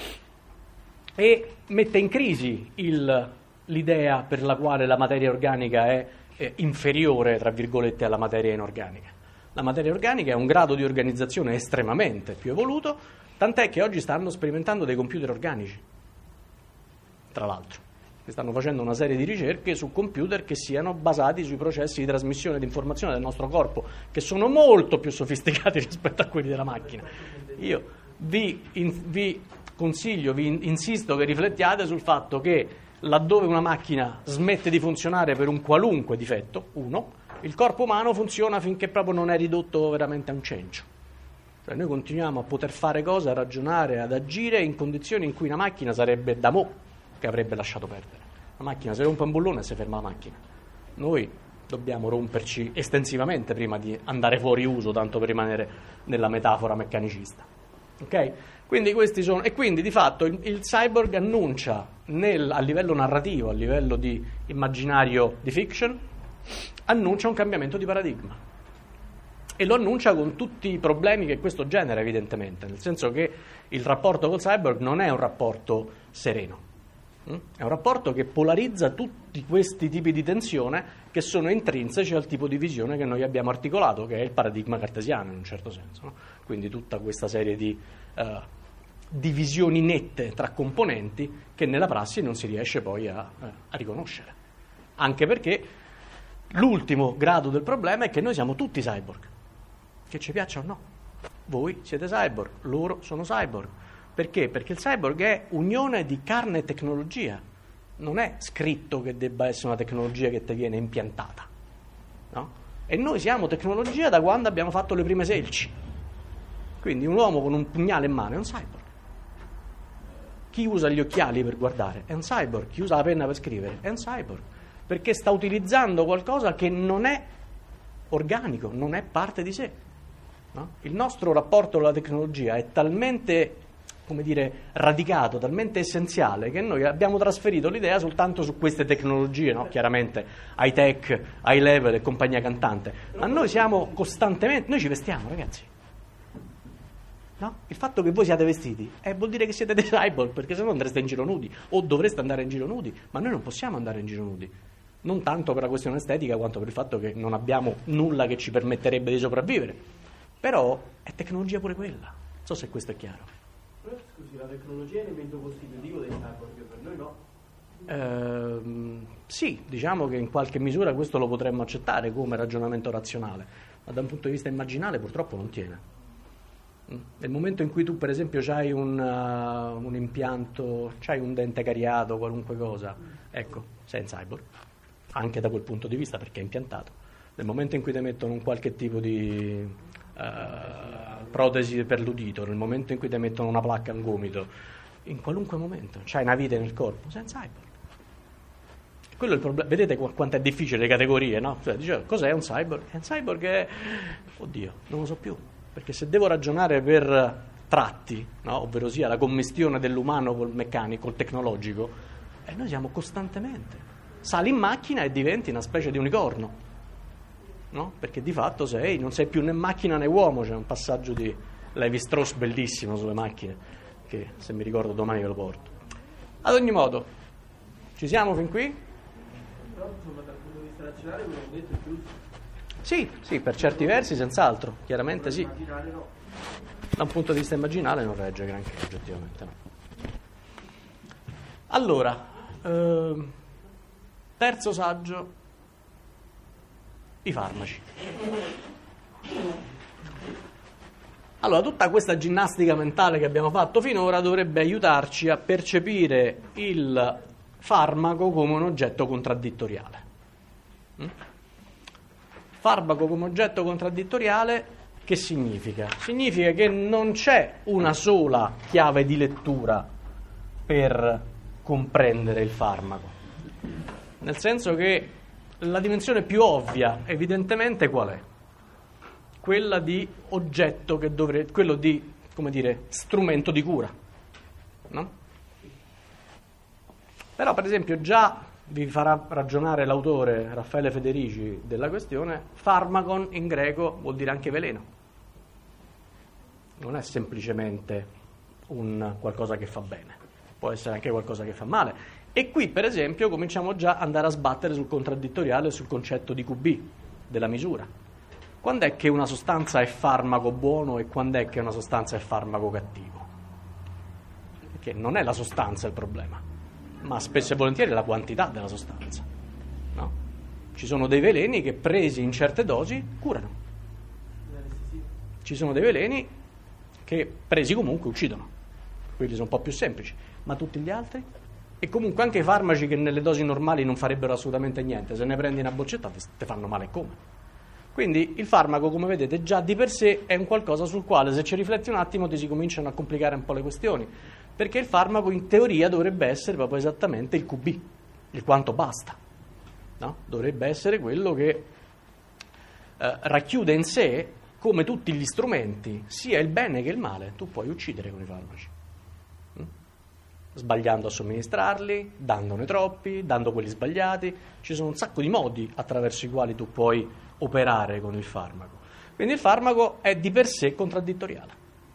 e mette in crisi il, l'idea per la quale la materia organica è, è inferiore, tra virgolette, alla materia inorganica. La materia organica è un grado di organizzazione estremamente più evoluto, tant'è che oggi stanno sperimentando dei computer organici, tra l'altro, che stanno facendo una serie di ricerche su computer che siano basati sui processi di trasmissione di informazione del nostro corpo, che sono molto più sofisticati rispetto a quelli della macchina. Io vi, in, vi consiglio, vi in, insisto che riflettiate sul fatto che laddove una macchina smette di funzionare per un qualunque difetto, uno, il corpo umano funziona finché proprio non è ridotto veramente a un cencio. Cioè noi continuiamo a poter fare cose, a ragionare, ad agire in condizioni in cui una macchina sarebbe da mo' che avrebbe lasciato perdere. La macchina si rompe un bullone e si ferma la macchina. Noi dobbiamo romperci estensivamente prima di andare fuori uso, tanto per rimanere nella metafora meccanicista. Ok? Quindi questi sono, e quindi di fatto il, il cyborg annuncia nel, a livello narrativo, a livello di immaginario di fiction, annuncia un cambiamento di paradigma e lo annuncia con tutti i problemi che questo genera, evidentemente, nel senso che il rapporto col cyborg non è un rapporto sereno, è un rapporto che polarizza tutti questi tipi di tensione che sono intrinseci al tipo di visione che noi abbiamo articolato, che è il paradigma cartesiano in un certo senso, no? Quindi tutta questa serie di uh, divisioni nette tra componenti che nella prassi non si riesce poi a, uh, a riconoscere, anche perché l'ultimo grado del problema è che noi siamo tutti cyborg, che ci piaccia o no. Voi siete cyborg, loro sono cyborg. Perché? Perché il cyborg è unione di carne e tecnologia. Non è scritto che debba essere una tecnologia che ti viene impiantata, no? E noi siamo tecnologia da quando abbiamo fatto le prime selci. Quindi un uomo con un pugnale in mano è un cyborg. Chi usa gli occhiali per guardare è un cyborg. Chi usa la penna per scrivere è un cyborg. Perché sta utilizzando qualcosa che non è organico, non è parte di sé, no? Il nostro rapporto con la tecnologia è talmente, come dire, radicato, talmente essenziale, che noi abbiamo trasferito l'idea soltanto su queste tecnologie, no? Chiaramente high tech, high level e compagnia cantante, ma noi siamo costantemente, noi ci vestiamo, ragazzi, no? Il fatto che voi siate vestiti eh, vuol dire che siete dei cyborg, perché se no andreste in giro nudi o dovreste andare in giro nudi, ma noi non possiamo andare in giro nudi, non tanto per la questione estetica quanto per il fatto che non abbiamo nulla che ci permetterebbe di sopravvivere, però è tecnologia pure quella, non so se questo è chiaro. Però, scusi, la tecnologia è elemento costitutivo dei cyborg, per noi no? Ehm, sì, diciamo che in qualche misura questo lo potremmo accettare come ragionamento razionale, ma da un punto di vista immaginale purtroppo non tiene. Nel momento in cui tu per esempio hai un, uh, un impianto, c'hai un dente cariato, qualunque cosa, ecco, sei un cyborg, anche da quel punto di vista perché è impiantato. Nel momento in cui ti mettono un qualche tipo di uh, protesi per l'udito, nel momento in cui ti mettono una placca al gomito, in qualunque momento, c'hai una vite nel corpo, sei un cyborg. Quello è il problema. Vedete qu- quanto è difficile le categorie, no? Cioè, dice, cos'è un cyborg? Un cyborg è... Oddio, non lo so più. Perché se devo ragionare per tratti, no? Ovvero sia la commistione dell'umano col meccanico, col tecnologico, e noi siamo costantemente. Sali in macchina e diventi una specie di unicorno, no? Perché di fatto sei, non sei più né macchina né uomo. C'è un passaggio di Levi-Strauss bellissimo sulle macchine, che se mi ricordo domani ve lo porto. Ad ogni modo, ci siamo fin qui? Però insomma dal punto di vista razionale quello che ho detto è giusto. Sì, sì, per certi versi senz'altro, chiaramente sì. Immaginare no. Da un punto di vista immaginale non regge granché, oggettivamente no. Allora, ehm, terzo saggio, i farmaci. Allora, tutta questa ginnastica mentale che abbiamo fatto finora dovrebbe aiutarci a percepire il farmaco come un oggetto contraddittoriale. Mm? Farmaco come oggetto contraddittoriale che significa? Significa che non c'è una sola chiave di lettura per comprendere il farmaco. Nel senso che la dimensione più ovvia, evidentemente, qual è? Quella di oggetto che dovrebbe, quello di, come dire, strumento di cura, no? Però, per esempio, già vi farà ragionare l'autore Raffaele Federici della questione, farmakon in greco vuol dire anche veleno. Non è semplicemente un qualcosa che fa bene, può essere anche qualcosa che fa male. E qui, per esempio, cominciamo già ad andare a sbattere sul contraddittoriale, sul concetto di Q B, della misura. Quando è che una sostanza è farmaco buono e quando è che una sostanza è farmaco cattivo? Perché non è la sostanza il problema, ma spesso e volentieri la quantità della sostanza, no? Ci sono dei veleni che presi in certe dosi curano, ci sono dei veleni che presi comunque uccidono, quelli sono un po' più semplici, ma tutti gli altri? E comunque anche i farmaci che nelle dosi normali non farebbero assolutamente niente, se ne prendi una boccetta ti fanno male come. Quindi il farmaco, come vedete, già di per sé è un qualcosa sul quale, se ci rifletti un attimo, ti si cominciano a complicare un po' le questioni, perché il farmaco in teoria dovrebbe essere proprio esattamente il Q B, il quanto basta, no? Dovrebbe essere quello che eh, racchiude in sé, come tutti gli strumenti, sia il bene che il male. Tu puoi uccidere con i farmaci, mm? Sbagliando a somministrarli, dandone troppi, dando quelli sbagliati. Ci sono un sacco di modi attraverso i quali tu puoi operare con il farmaco. Quindi il farmaco è di per sé contraddittoriale.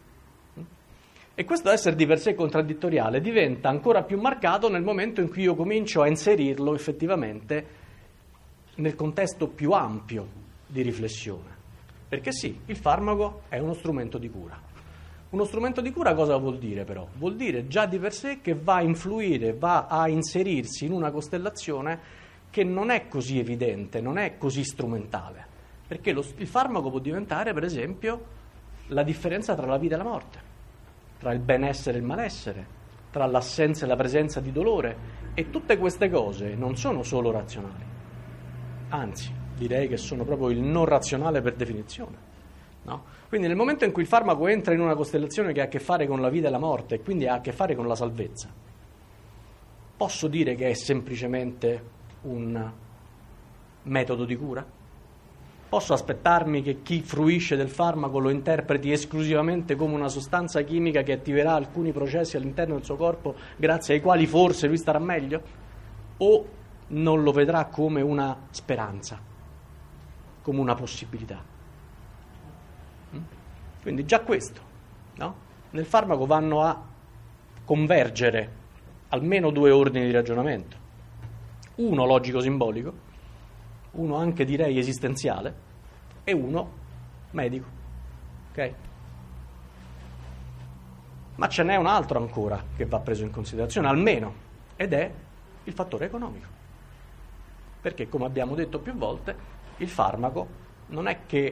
E questo essere di per sé contraddittoriale diventa ancora più marcato nel momento in cui io comincio a inserirlo effettivamente nel contesto più ampio di riflessione. Perché sì, il farmaco è uno strumento di cura. Uno strumento di cura cosa vuol dire però? Vuol dire già di per sé che va a influire, va a inserirsi in una costellazione che non è così evidente, non è così strumentale. Perché lo, il farmaco può diventare, per esempio, la differenza tra la vita e la morte, tra il benessere e il malessere, tra l'assenza e la presenza di dolore, e tutte queste cose non sono solo razionali, anzi direi che sono proprio il non razionale per definizione, no? Quindi nel momento in cui il farmaco entra in una costellazione che ha a che fare con la vita e la morte e quindi ha a che fare con la salvezza, posso dire che è semplicemente un metodo di cura? Posso aspettarmi che chi fruisce del farmaco lo interpreti esclusivamente come una sostanza chimica che attiverà alcuni processi all'interno del suo corpo grazie ai quali forse lui starà meglio? O non lo vedrà come una speranza, come una possibilità? Quindi già questo, no? Nel farmaco vanno a convergere almeno due ordini di ragionamento. Uno logico-simbolico, uno anche direi esistenziale e uno medico, ok? Ma ce n'è un altro ancora che va preso in considerazione, almeno, ed è il fattore economico. Perché, come abbiamo detto più volte, il farmaco non è che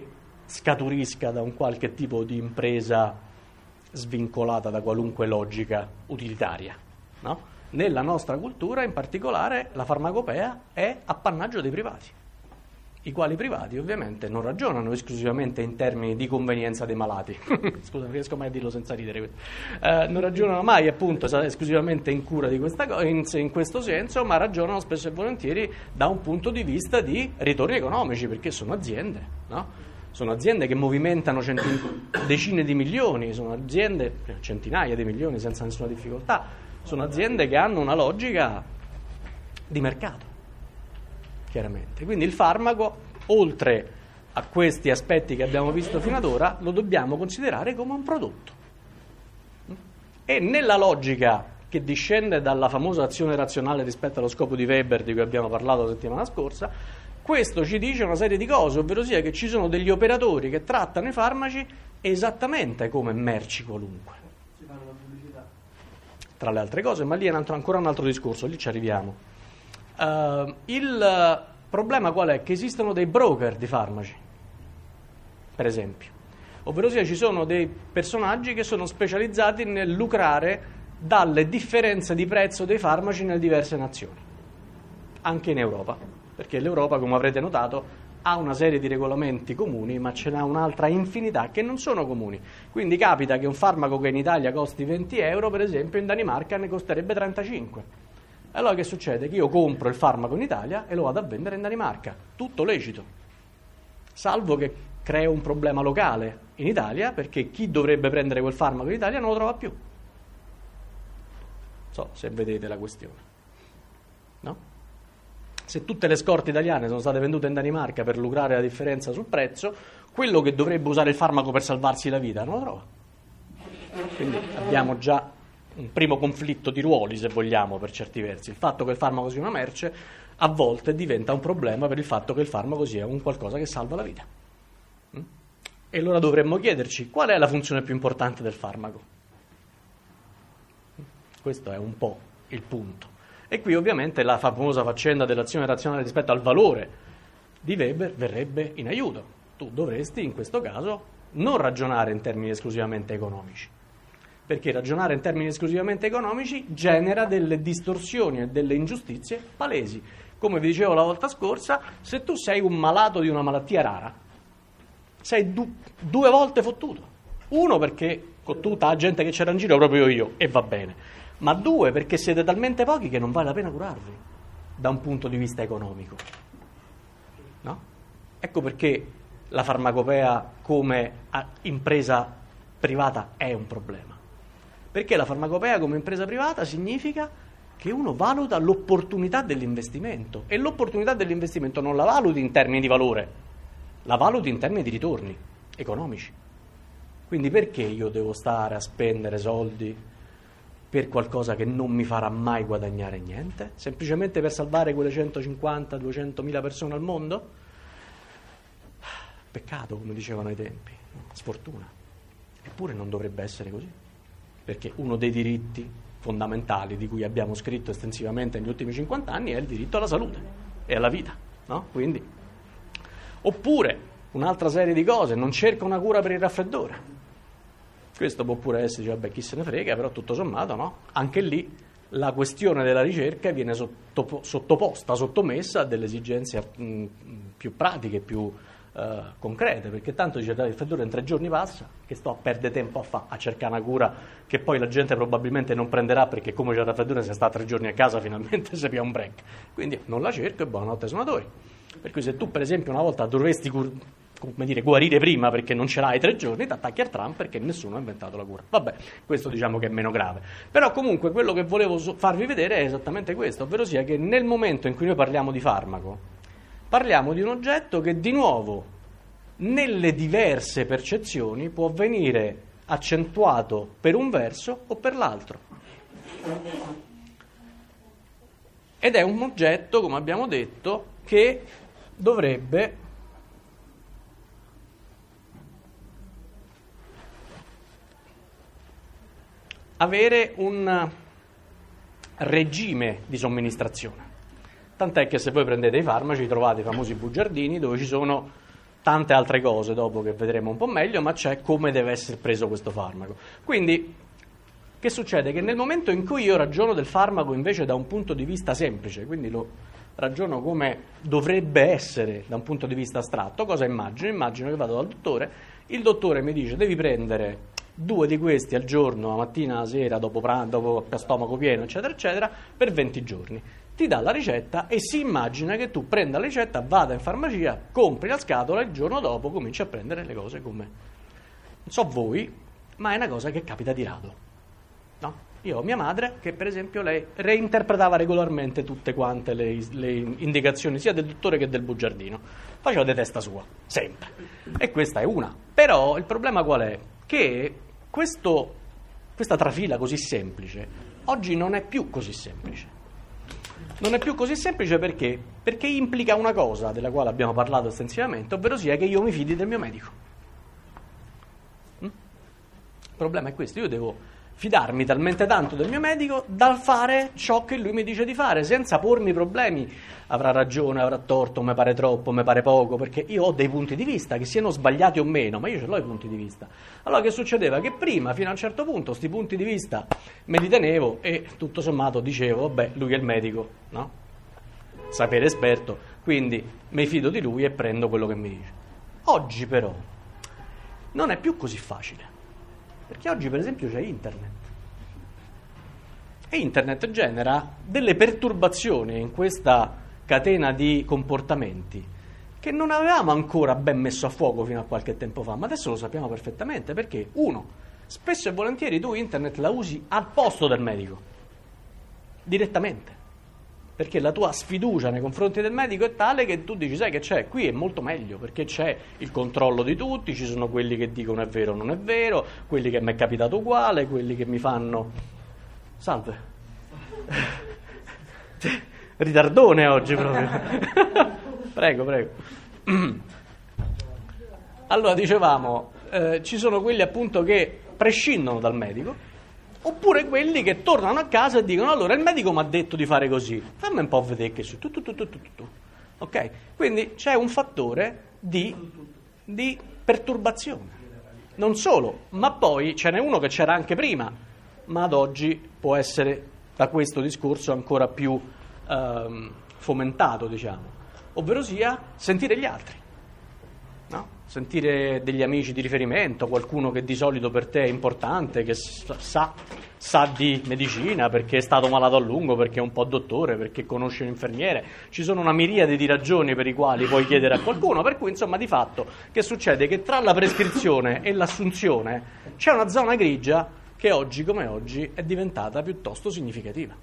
scaturisca da un qualche tipo di impresa svincolata da qualunque logica utilitaria, no? Nella nostra cultura, in particolare, la farmacopea è appannaggio dei privati, i quali privati ovviamente non ragionano esclusivamente in termini di convenienza dei malati. Scusa, non riesco mai a dirlo senza ridere questo. Eh, non ragionano mai appunto esclusivamente in cura di questa cosa, in, in questo senso, ma ragionano spesso e volentieri da un punto di vista di ritorni economici, perché sono aziende, no? Sono aziende che movimentano centin- decine di milioni, sono aziende, centinaia di milioni senza nessuna difficoltà, sono aziende che hanno una logica di mercato, chiaramente. Quindi il farmaco, oltre a questi aspetti che abbiamo visto fino ad ora, lo dobbiamo considerare come un prodotto. E nella logica che discende dalla famosa azione razionale rispetto allo scopo di Weber, di cui abbiamo parlato la settimana scorsa, questo ci dice una serie di cose, ovvero sia che ci sono degli operatori che trattano i farmaci esattamente come merci qualunque. Si fanno la pubblicità. Tra le altre cose, ma lì è un altro, ancora un altro discorso, lì ci arriviamo. Uh, il problema qual è? Che esistono dei broker di farmaci, per esempio, ovvero sia ci sono dei personaggi che sono specializzati nel lucrare dalle differenze di prezzo dei farmaci nelle diverse nazioni, anche in Europa, perché l'Europa, come avrete notato, ha una serie di regolamenti comuni, ma ce n'ha un'altra infinità che non sono comuni. Quindi capita che un farmaco che in Italia costi venti euro, per esempio, in Danimarca ne costerebbe trentacinque. Allora che succede? Che io compro il farmaco in Italia e lo vado a vendere in Danimarca, tutto lecito, salvo che creo un problema locale in Italia, perché chi dovrebbe prendere quel farmaco in Italia non lo trova più. Non so se vedete la questione, no? Se tutte le scorte italiane sono state vendute in Danimarca per lucrare la differenza sul prezzo, quello che dovrebbe usare il farmaco per salvarsi la vita non lo trova. Quindi abbiamo già un primo conflitto di ruoli, se vogliamo, per certi versi. Il fatto che il farmaco sia una merce a volte diventa un problema per il fatto che il farmaco sia un qualcosa che salva la vita. E allora dovremmo chiederci qual è la funzione più importante del farmaco. Questo è un po' il punto. E qui ovviamente la famosa faccenda dell'azione razionale rispetto al valore di Weber verrebbe in aiuto. Tu dovresti in questo caso non ragionare in termini esclusivamente economici, perché ragionare in termini esclusivamente economici genera delle distorsioni e delle ingiustizie palesi. Come vi dicevo la volta scorsa, se tu sei un malato di una malattia rara, sei du- due volte fottuto. Uno, perché con tutta la gente che c'era in giro proprio io, e va bene. Ma due, perché siete talmente pochi che non vale la pena curarvi da un punto di vista economico, no? Ecco perché la farmacopea come impresa privata è un problema, perché la farmacopea come impresa privata significa che uno valuta l'opportunità dell'investimento, e l'opportunità dell'investimento non la valuti in termini di valore, la valuti in termini di ritorni economici. Quindi perché io devo stare a spendere soldi per qualcosa che non mi farà mai guadagnare niente, semplicemente per salvare quelle centocinquanta duecentomila persone al mondo? Peccato, come dicevano ai tempi, no? Sfortuna. Eppure non dovrebbe essere così, perché uno dei diritti fondamentali di cui abbiamo scritto estensivamente negli ultimi cinquanta anni è il diritto alla salute e alla vita, no? Quindi, oppure un'altra serie di cose, non cerca una cura per il raffreddore. Questo può pure essere, dice, vabbè, chi se ne frega, però tutto sommato, no? Anche lì la questione della ricerca viene sottopo- sottoposta, sottomessa a delle esigenze mh, più pratiche, più uh, concrete, perché tanto dice, il raffreddore in tre giorni passa, che sto a perdere tempo a fare, a cercare una cura che poi la gente probabilmente non prenderà, perché come c'è il raffreddore se sta tre giorni a casa finalmente si pia un break. Quindi non la cerco e buonanotte suonatori. Per cui se tu per esempio una volta dovresti cur- come dire, guarire prima perché non ce l'hai tre giorni, ti attacchi al tram perché nessuno ha inventato la cura. Vabbè, questo diciamo che è meno grave. Però comunque quello che volevo farvi vedere è esattamente questo, ovvero sia che nel momento in cui noi parliamo di farmaco, parliamo di un oggetto che di nuovo nelle diverse percezioni può venire accentuato per un verso o per l'altro. Ed è un oggetto, come abbiamo detto, che dovrebbe avere un regime di somministrazione. Tant'è che se voi prendete i farmaci trovate i famosi bugiardini dove ci sono tante altre cose dopo che vedremo un po' meglio, ma c'è come deve essere preso questo farmaco. Quindi, che succede? Che nel momento in cui io ragiono del farmaco invece da un punto di vista semplice, quindi lo ragiono come dovrebbe essere da un punto di vista astratto, cosa immagino? Immagino che vado dal dottore, il dottore mi dice devi prendere due di questi al giorno, la mattina, la sera, dopo pranzo, dopo a stomaco pieno, eccetera, eccetera, per venti giorni. Ti dà la ricetta e si immagina che tu prenda la ricetta, vada in farmacia, compri la scatola e il giorno dopo cominci a prendere le cose come... Non so voi, ma è una cosa che capita di rado. No? Io ho mia madre che per esempio lei reinterpretava regolarmente tutte quante le, le indicazioni sia del dottore che del bugiardino. Faceva di testa sua, sempre. E questa è una. Però il problema qual è? Che questo, questa trafila così semplice oggi non è più così semplice. Non è più così semplice perché? Perché implica una cosa della quale abbiamo parlato estensivamente, ovvero sia che io mi fidi del mio medico. Mm? Il problema è questo, io devo fidarmi talmente tanto del mio medico da fare ciò che lui mi dice di fare, senza pormi problemi. Avrà ragione, avrà torto, mi pare troppo, mi pare poco, perché io ho dei punti di vista, che siano sbagliati o meno, ma io ce l'ho i punti di vista. Allora che succedeva? Che prima, fino a un certo punto, sti punti di vista me li tenevo e tutto sommato dicevo, vabbè, lui è il medico, no? Sapere esperto, quindi mi fido di lui e prendo quello che mi dice. Oggi però non è più così facile. Perché oggi per esempio c'è internet e internet genera delle perturbazioni in questa catena di comportamenti che non avevamo ancora ben messo a fuoco fino a qualche tempo fa, ma adesso lo sappiamo perfettamente perché uno, spesso e volentieri tu internet la usi al posto del medico, direttamente, perché la tua sfiducia nei confronti del medico è tale che tu dici, sai che c'è, qui è molto meglio, perché c'è il controllo di tutti, ci sono quelli che dicono è vero o non è vero, quelli che mi è capitato uguale, quelli che mi fanno... Salve. Ritardone oggi proprio. Prego, prego. Allora, dicevamo, eh, ci sono quelli appunto che prescindono dal medico, oppure quelli che tornano a casa e dicono allora il medico mi ha detto di fare così, fammi un po' vedere che su tu, tu, tu, tu, tu, tu. Ok? Quindi c'è un fattore di, di perturbazione. Non solo, ma poi ce n'è uno che c'era anche prima, ma ad oggi può essere da questo discorso ancora più ehm, fomentato, diciamo, ovvero sia sentire gli altri. No? Sentire degli amici di riferimento, qualcuno che di solito per te è importante, che sa, sa di medicina perché è stato malato a lungo, perché è un po' dottore, perché conosce un infermiere. Ci sono una miriade di ragioni per i quali puoi chiedere a qualcuno, per cui insomma di fatto che succede? Che tra la prescrizione e l'assunzione c'è una zona grigia che oggi come oggi è diventata piuttosto significativa.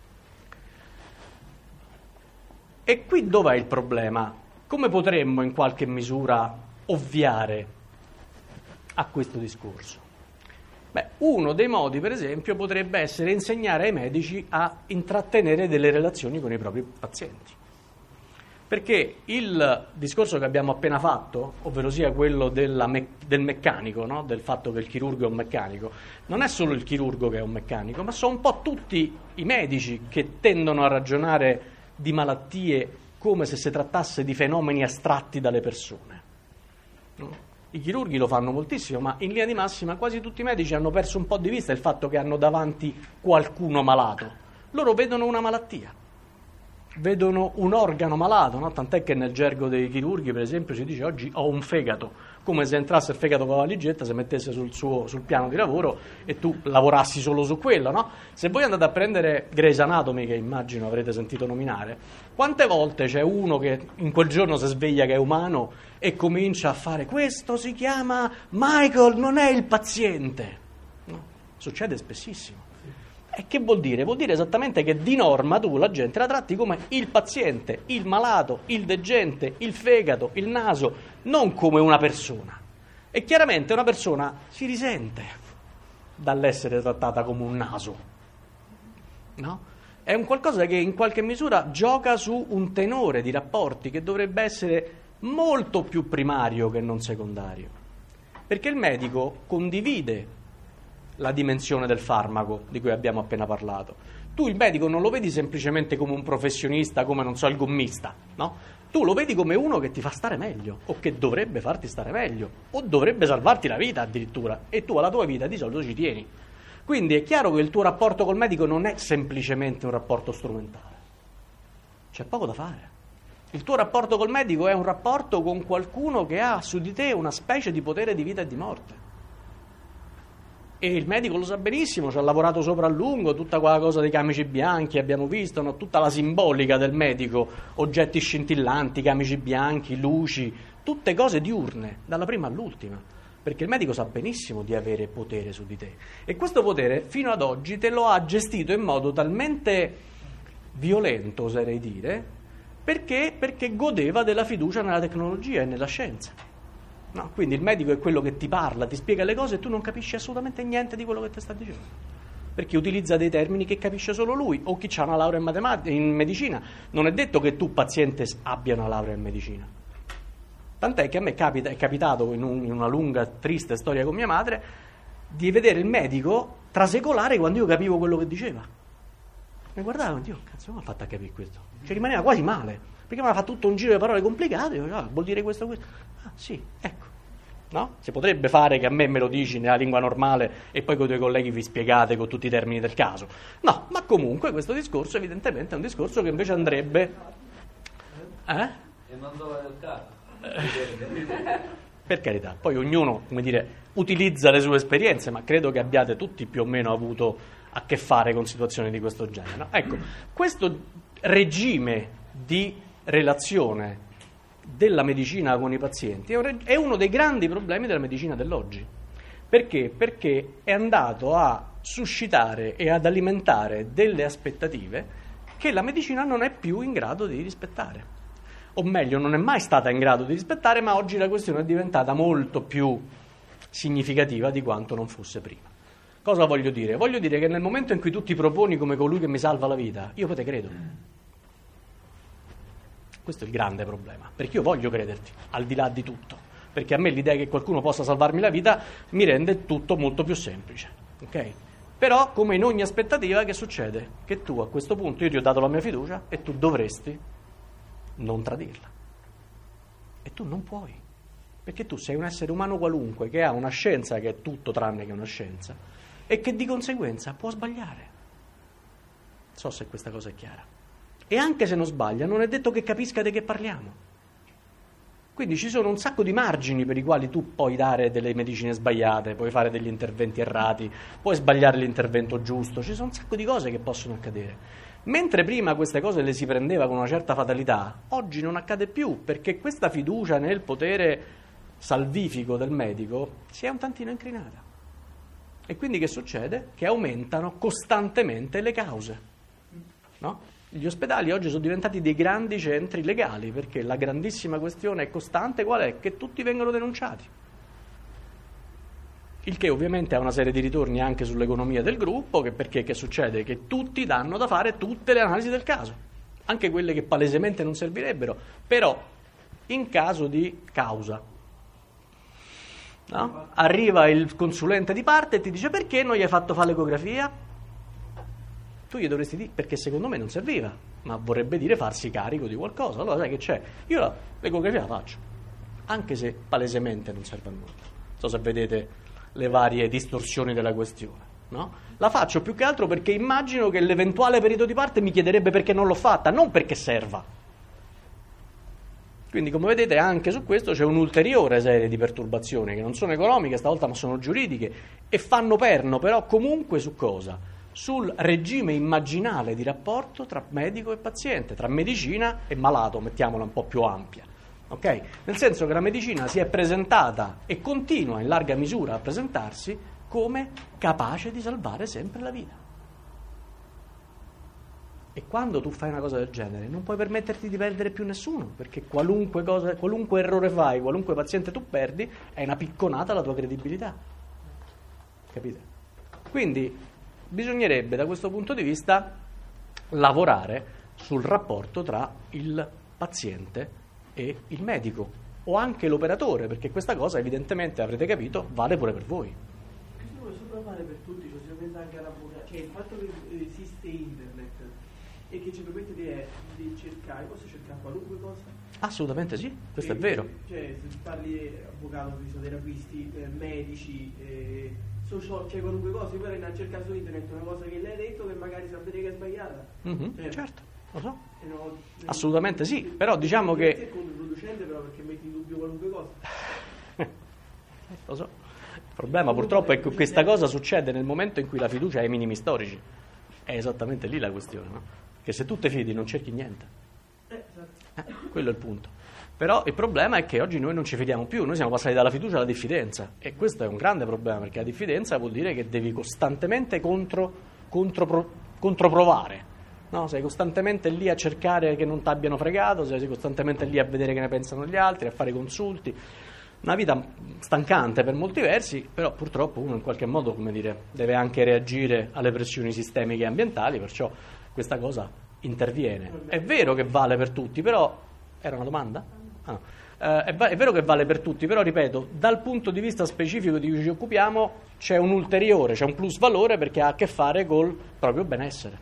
E qui dov'è il problema? Come potremmo in qualche misura ovviare a questo discorso? Beh, uno dei modi, per esempio, potrebbe essere insegnare ai medici a intrattenere delle relazioni con i propri pazienti. Perché il discorso che abbiamo appena fatto, ovvero sia quello della me- del meccanico, no? Del fatto che il chirurgo è un meccanico, non è solo il chirurgo che è un meccanico, ma sono un po' tutti i medici che tendono a ragionare di malattie come se si trattasse di fenomeni astratti dalle persone. No? I chirurghi lo fanno moltissimo, ma in linea di massima quasi tutti i medici hanno perso un po' di vista il fatto che hanno davanti qualcuno malato. Loro vedono una malattia, vedono un organo malato, no? Tant'è che nel gergo dei chirurghi, per esempio, si dice oggi ho un fegato, come se entrasse il fegato con la valigetta, si mettesse sul, suo, sul piano di lavoro e tu lavorassi solo su quello, no? Se voi andate a prendere Grey's Anatomy, che immagino avrete sentito nominare, quante volte c'è uno che in quel giorno si sveglia che è umano e comincia a fare questo si chiama Michael, non è il paziente, no? Succede spessissimo. E che vuol dire? Vuol dire esattamente che di norma tu la gente la tratti come il paziente, il malato, il degente, il fegato, il naso, non come una persona. E chiaramente una persona si risente dall'essere trattata come un naso, no? È un qualcosa che in qualche misura gioca su un tenore di rapporti che dovrebbe essere molto più primario che non secondario. Perché il medico condivide la dimensione del farmaco di cui abbiamo appena parlato. Tu il medico non lo vedi semplicemente come un professionista, come non so il gommista, no? Tu lo vedi come uno che ti fa stare meglio, o che dovrebbe farti stare meglio, o dovrebbe salvarti la vita addirittura, e tu alla tua vita di solito ci tieni. Quindi è chiaro che il tuo rapporto col medico non è semplicemente un rapporto strumentale. C'è poco da fare. Il tuo rapporto col medico è un rapporto con qualcuno che ha su di te una specie di potere di vita e di morte. E il medico lo sa benissimo, ci ha lavorato sopra a lungo, tutta quella cosa dei camici bianchi, abbiamo visto, no? Tutta la simbolica del medico, oggetti scintillanti, camici bianchi, luci, tutte cose diurne, dalla prima all'ultima, perché il medico sa benissimo di avere potere su di te. E questo potere fino ad oggi te lo ha gestito in modo talmente violento, oserei dire, perché? Perché godeva della fiducia nella tecnologia e nella scienza. No, quindi il medico è quello che ti parla, ti spiega le cose e tu non capisci assolutamente niente di quello che ti sta dicendo, perché utilizza dei termini che capisce solo lui, o chi ha una laurea in, matematica, in medicina. Non è detto che tu, paziente, abbia una laurea in medicina. Tant'è che a me capita, è capitato in, un, in una lunga, triste storia con mia madre, di vedere il medico trasecolare quando io capivo quello che diceva. Mi guardava e dicevo, cazzo, come ha fatto a capire questo? Ci rimaneva quasi male, perché mi ha fatto tutto un giro di parole complicate, io, ah, vuol dire questo, questo. Ah, sì, ecco. No? Si potrebbe fare che a me me lo dici nella lingua normale e poi con i tuoi colleghi vi spiegate con tutti i termini del caso. No, ma comunque questo discorso evidentemente è un discorso che invece andrebbe... Eh? E non dove del caso. Per carità, poi ognuno, come dire, utilizza le sue esperienze, ma credo che abbiate tutti più o meno avuto a che fare con situazioni di questo genere. No? Ecco, questo regime di relazione della medicina con i pazienti è uno dei grandi problemi della medicina dell'oggi. Perché? Perché è andato a suscitare e ad alimentare delle aspettative che la medicina non è più in grado di rispettare. O meglio, non è mai stata in grado di rispettare, ma oggi la questione è diventata molto più significativa di quanto non fosse prima. Cosa voglio dire? Voglio dire che nel momento in cui tu ti proponi come colui che mi salva la vita, io poi te credo. Questo è il grande problema, perché io voglio crederti, al di là di tutto, perché a me l'idea che qualcuno possa salvarmi la vita mi rende tutto molto più semplice, ok? Però, come in ogni aspettativa, che succede? Che tu a questo punto, io ti ho dato la mia fiducia e tu dovresti non tradirla. E tu non puoi, perché tu sei un essere umano qualunque che ha una scienza che è tutto tranne che una scienza e che di conseguenza può sbagliare. Non so se questa cosa è chiara. E anche se non sbaglia, non è detto che capisca di che parliamo. Quindi ci sono un sacco di margini per i quali tu puoi dare delle medicine sbagliate, puoi fare degli interventi errati, puoi sbagliare l'intervento giusto, ci sono un sacco di cose che possono accadere. Mentre prima queste cose le si prendeva con una certa fatalità, oggi non accade più, perché questa fiducia nel potere salvifico del medico si è un tantino incrinata. E quindi che succede? Che aumentano costantemente le cause, no? Gli ospedali oggi sono diventati dei grandi centri legali, perché la grandissima questione è costante qual è? Che tutti vengono denunciati. Il che ovviamente ha una serie di ritorni anche sull'economia del gruppo, che perché che succede? Che tutti danno da fare tutte le analisi del caso, anche quelle che palesemente non servirebbero, però in caso di causa. No? Arriva il consulente di parte e ti dice: perché non gli hai fatto fare l'ecografia? Tu gli dovresti dire: perché secondo me non serviva, ma vorrebbe dire farsi carico di qualcosa. Allora sai che c'è? Io la, l'ecografia la faccio, anche se palesemente non serve a nulla. Non so se vedete le varie distorsioni della questione, no? La faccio più che altro perché immagino che l'eventuale perito di parte mi chiederebbe perché non l'ho fatta, non perché serva. Quindi, come vedete, anche su questo c'è un'ulteriore serie di perturbazioni che non sono economiche stavolta, ma sono giuridiche, e fanno perno però comunque su cosa? Sul regime immaginale di rapporto tra medico e paziente, tra medicina e malato, mettiamola un po' più ampia. Okay? Nel senso che la medicina si è presentata e continua in larga misura a presentarsi come capace di salvare sempre la vita. E quando tu fai una cosa del genere non puoi permetterti di perdere più nessuno, perché qualunque cosa, qualunque errore fai, qualunque paziente tu perdi, è una picconata alla tua credibilità. Capite? Quindi bisognerebbe da questo punto di vista lavorare sul rapporto tra il paziente e il medico, o anche l'operatore, perché questa cosa evidentemente, avrete capito, vale pure per voi. Volevo sopravvare vale per tutti, cioè si pensa anche all'avvocato, cioè il fatto che esiste internet e che ci permette di, di cercare, posso cercare qualunque cosa? Assolutamente sì, questo cioè, è vero. Cioè se parli avvocato, fisioterapisti, eh, medici, eh, social, cioè qualunque cosa, io vorrei andare a cercare su internet una cosa che lei ha detto che magari sapete che è sbagliata. Mm-hmm, cioè, certo, lo so. eh no, Assolutamente sì, però diciamo che... È controproducente però perché metti in dubbio qualunque cosa. Lo so. Il problema purtroppo è che questa cosa succede nel momento in cui la fiducia è ai minimi storici. È esattamente lì la questione, no? Che se tu ti fidi non cerchi niente. Eh, esatto. Eh, quello è il punto. Però il problema è che oggi noi non ci fidiamo più, noi siamo passati dalla fiducia alla diffidenza e questo è un grande problema perché la diffidenza vuol dire che devi costantemente contro, contro, controprovare, no? Sei costantemente lì a cercare che non ti abbiano fregato, sei costantemente lì a vedere che ne pensano gli altri, a fare consulti, una vita stancante per molti versi, però purtroppo uno in qualche modo, come dire, deve anche reagire alle pressioni sistemiche e ambientali, perciò questa cosa interviene. È vero che vale per tutti, però... Era una domanda? Ah, no. eh, è, è vero che vale per tutti, però ripeto, dal punto di vista specifico di cui ci occupiamo c'è un ulteriore, c'è un plus valore perché ha a che fare col proprio benessere.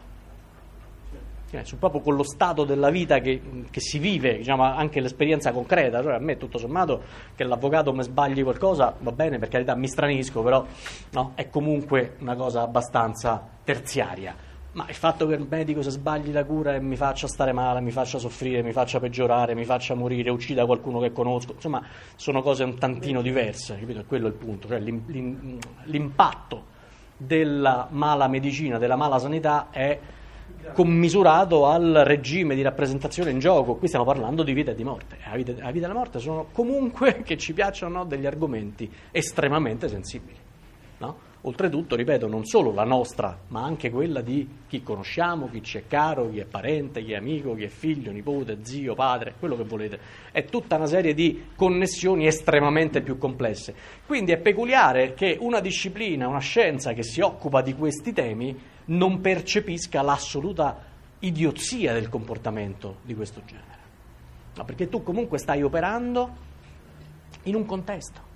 Eh, su proprio con lo stato della vita che, che si vive, diciamo, anche l'esperienza concreta. Cioè, a me tutto sommato che l'avvocato mi sbagli qualcosa va bene, per carità mi stranisco, però no, è comunque una cosa abbastanza terziaria. Ma il fatto che il medico se sbagli la cura e mi faccia stare male, mi faccia soffrire, mi faccia peggiorare, mi faccia morire, uccida qualcuno che conosco, insomma sono cose un tantino diverse, capito? E quello è il punto, cioè l'im, l'im, l'impatto della mala medicina, della mala sanità è commisurato al regime di rappresentazione in gioco. Qui stiamo parlando di vita e di morte, la vita, la vita e la morte sono comunque, che ci piacciono, no, degli argomenti estremamente sensibili, no? Oltretutto, ripeto, non solo la nostra, ma anche quella di chi conosciamo, chi ci è caro, chi è parente, chi è amico, chi è figlio, nipote, zio, padre, quello che volete. È tutta una serie di connessioni estremamente più complesse. Quindi è peculiare che una disciplina, una scienza che si occupa di questi temi non percepisca l'assoluta idiozia del comportamento di questo genere. No, perché tu comunque stai operando in un contesto.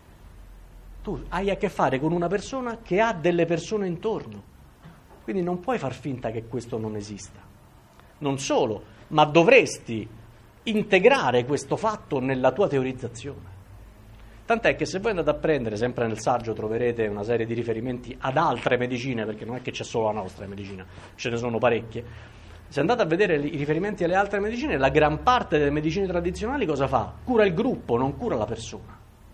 Tu hai a che fare con una persona che ha delle persone intorno, quindi non puoi far finta che questo non esista. Non solo, ma dovresti integrare questo fatto nella tua teorizzazione. Tant'è che se voi andate a prendere, sempre nel saggio troverete una serie di riferimenti ad altre medicine, perché non è che c'è solo la nostra medicina, ce ne sono parecchie. Se andate a vedere i riferimenti alle altre medicine, la gran parte delle medicine tradizionali cosa fa? Cura il gruppo, non cura la persona.